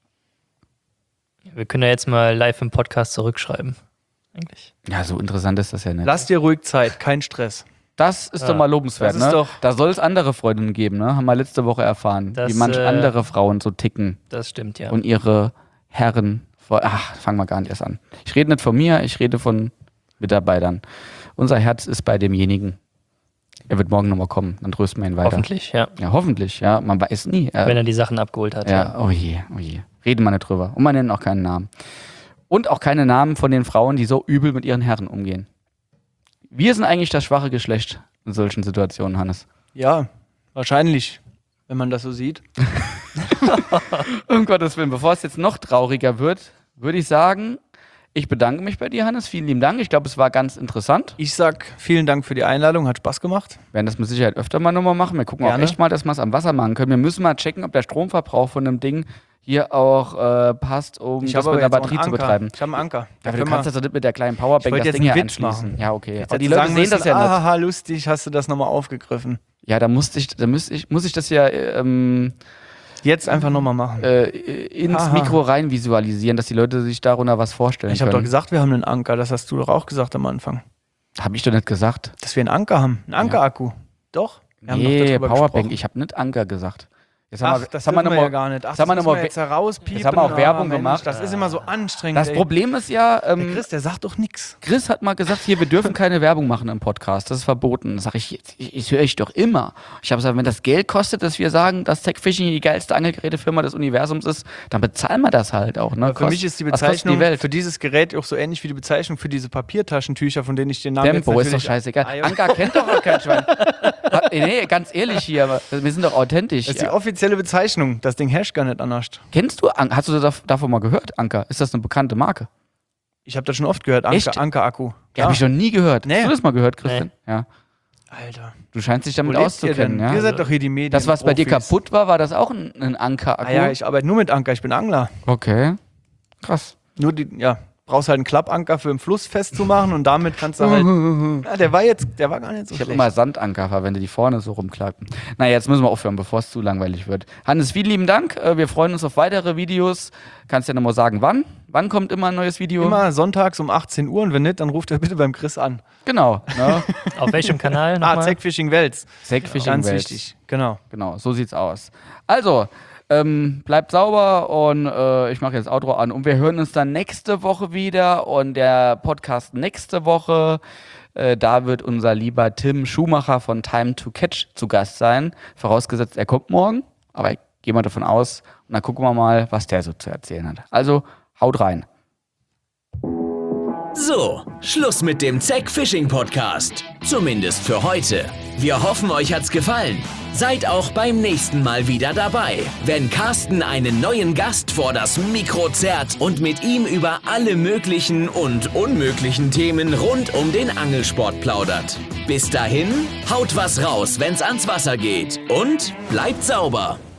Wir können ja jetzt mal live im Podcast zurückschreiben. Eigentlich. Ja, so interessant ist das ja nicht. lass dir ruhig Zeit, kein Stress. Das ist Ja. doch mal lobenswert, Das ist ne? doch- Da soll es andere Freundinnen geben, ne? Haben wir letzte Woche erfahren, Das, wie manch äh, andere Frauen so ticken Das stimmt, ja. und ihre Herren vor. Ach, fangen wir gar nicht erst an. Ich rede nicht von mir, ich rede von Mitarbeitern. Unser Herz ist bei demjenigen. Er wird morgen nochmal kommen, dann trösten wir ihn weiter. Hoffentlich, ja. Ja, hoffentlich, ja. Man weiß nie. Äh, Wenn er die Sachen abgeholt hat. ja, oh je, oh je. Reden wir nicht drüber. Und man nennt auch keinen Namen. Und auch keine Namen von den Frauen, die so übel mit ihren Herren umgehen. Wir sind eigentlich das schwache Geschlecht in solchen Situationen, Hannes. Ja, wahrscheinlich, wenn man das so sieht. Um Gottes Willen, bevor es jetzt noch trauriger wird, würde ich sagen, ich bedanke mich bei dir, Hannes. Vielen lieben Dank. Ich glaube, es war ganz interessant. Ich sag vielen Dank für die Einladung, hat Spaß gemacht. Wir werden das mit Sicherheit öfter mal nochmal machen. Wir gucken Gerne. auch echt mal, dass wir es am Wasser machen können. Wir müssen mal checken, ob der Stromverbrauch von dem Ding hier auch äh, passt, um Ich das habe mit aber der jetzt auch Batterie einen zu Anker. betreiben. Ich habe einen Anker. Ja, Da aber du können kannst wir- das doch nicht mit der kleinen Powerbank Ich wollte das jetzt Ding hier einen Witz anschließen. machen. Ja, okay. Jetzt Aber die hättest du Leute sagen sehen das müssen, ja nicht. Haha, lustig, hast du das nochmal aufgegriffen. Ja, da musste ich, da müsste ich, muss ich das ja ähm, Jetzt einfach nochmal machen. äh, ins Aha. Mikro rein visualisieren, dass die Leute sich darunter was vorstellen Ich habe doch können. gesagt, wir haben einen Anker. Das hast du doch auch gesagt am Anfang. Habe ich doch nicht gesagt. Dass wir einen Anker haben. Einen Anker-Akku. Doch. Wir haben Nee, doch darüber Powerbank. gesprochen. Ich habe nicht Anker gesagt. Jetzt Ach, haben wir, das jetzt haben wir dürfen wir noch ja mal, gar nicht. Ach, jetzt haben wir das noch müssen mal wir jetzt herauspiepen. jetzt haben wir auch Ah, Werbung Mensch, gemacht. Das ist immer so anstrengend. Das ey. Problem ist ja, Der ähm, Chris, der sagt doch nichts. Chris hat mal gesagt, hier, wir dürfen keine Werbung machen im Podcast. Das ist verboten. Sag ich, jetzt, ich, ich höre ich doch immer. Ich habe gesagt, wenn das Geld kostet, dass wir sagen, dass Tech Fishing die geilste Angelgerätefirma des Universums ist, dann bezahlen wir das halt auch. Ne? Aber für Kost- mich ist die was kostet Bezeichnung die Welt. für dieses Gerät auch so ähnlich wie die Bezeichnung für diese Papiertaschentücher, von denen ich den Namen Tempo jetzt ist doch natürlich... scheißegal. Ah, ja. Anker kennt doch auch kein Schwein. Hat, nee, ganz ehrlich hier, aber wir sind doch authentisch. Das ist die Ja. offizielle Bezeichnung. Das Ding herrscht gar nicht anders. Kennst du, An- hast du dav- davon mal gehört, Anker? Ist das eine bekannte Marke? Ich habe das schon oft gehört. Echt? Anker, Anker-Akku. Ja. Habe ich noch nie gehört. Nee. Hast du das mal gehört, Christian? Ja. Alter. Du scheinst dich Wo damit lebt ihr auszukennen, denn? ja. Ihr seid doch hier die Medien. Das, was bei dir kaputt war, war das auch ein, ein Anker-Akku? Ah ja, ich arbeite nur mit Anker. Ich bin Angler. Okay. Krass. Nur die, ja, brauchst halt einen Klappanker für im Fluss festzumachen und damit kannst du halt. Ja, der war jetzt, der war gar nicht so Ich habe schlecht. immer Sandanker verwendet, die vorne so rumklappen. Na, jetzt müssen wir aufhören, bevor es zu langweilig wird. Hannes, vielen lieben Dank. Äh, Wir freuen uns auf weitere Videos. Kannst ja nochmal sagen, wann? Wann kommt immer ein neues Video? Immer sonntags um achtzehn Uhr und wenn nicht, dann ruft er bitte beim Chris an. Genau. Ne? Auf welchem Kanal Ah, nochmal? Zack Fishing Wels. Sackfishing Ganz Welt. wichtig. Genau. Genau, so sieht's aus. Also, ähm, bleibt sauber und äh, ich mache jetzt das Outro an. Und wir hören uns dann nächste Woche wieder. Und der Podcast nächste Woche, äh, da wird unser lieber Tim Schumacher von Time to Catch zu Gast sein. Vorausgesetzt, er kommt morgen. Aber ich gehe mal davon aus. Und dann gucken wir mal, was der so zu erzählen hat. Also, haut rein. So, Schluss mit dem Zack Fishing Podcast. Zumindest für heute. Wir hoffen, euch hat's gefallen. Seid auch beim nächsten Mal wieder dabei, wenn Carsten einen neuen Gast vor das Mikro zerrt und mit ihm über alle möglichen und unmöglichen Themen rund um den Angelsport plaudert. Bis dahin, haut was raus, wenn's ans Wasser geht und bleibt sauber.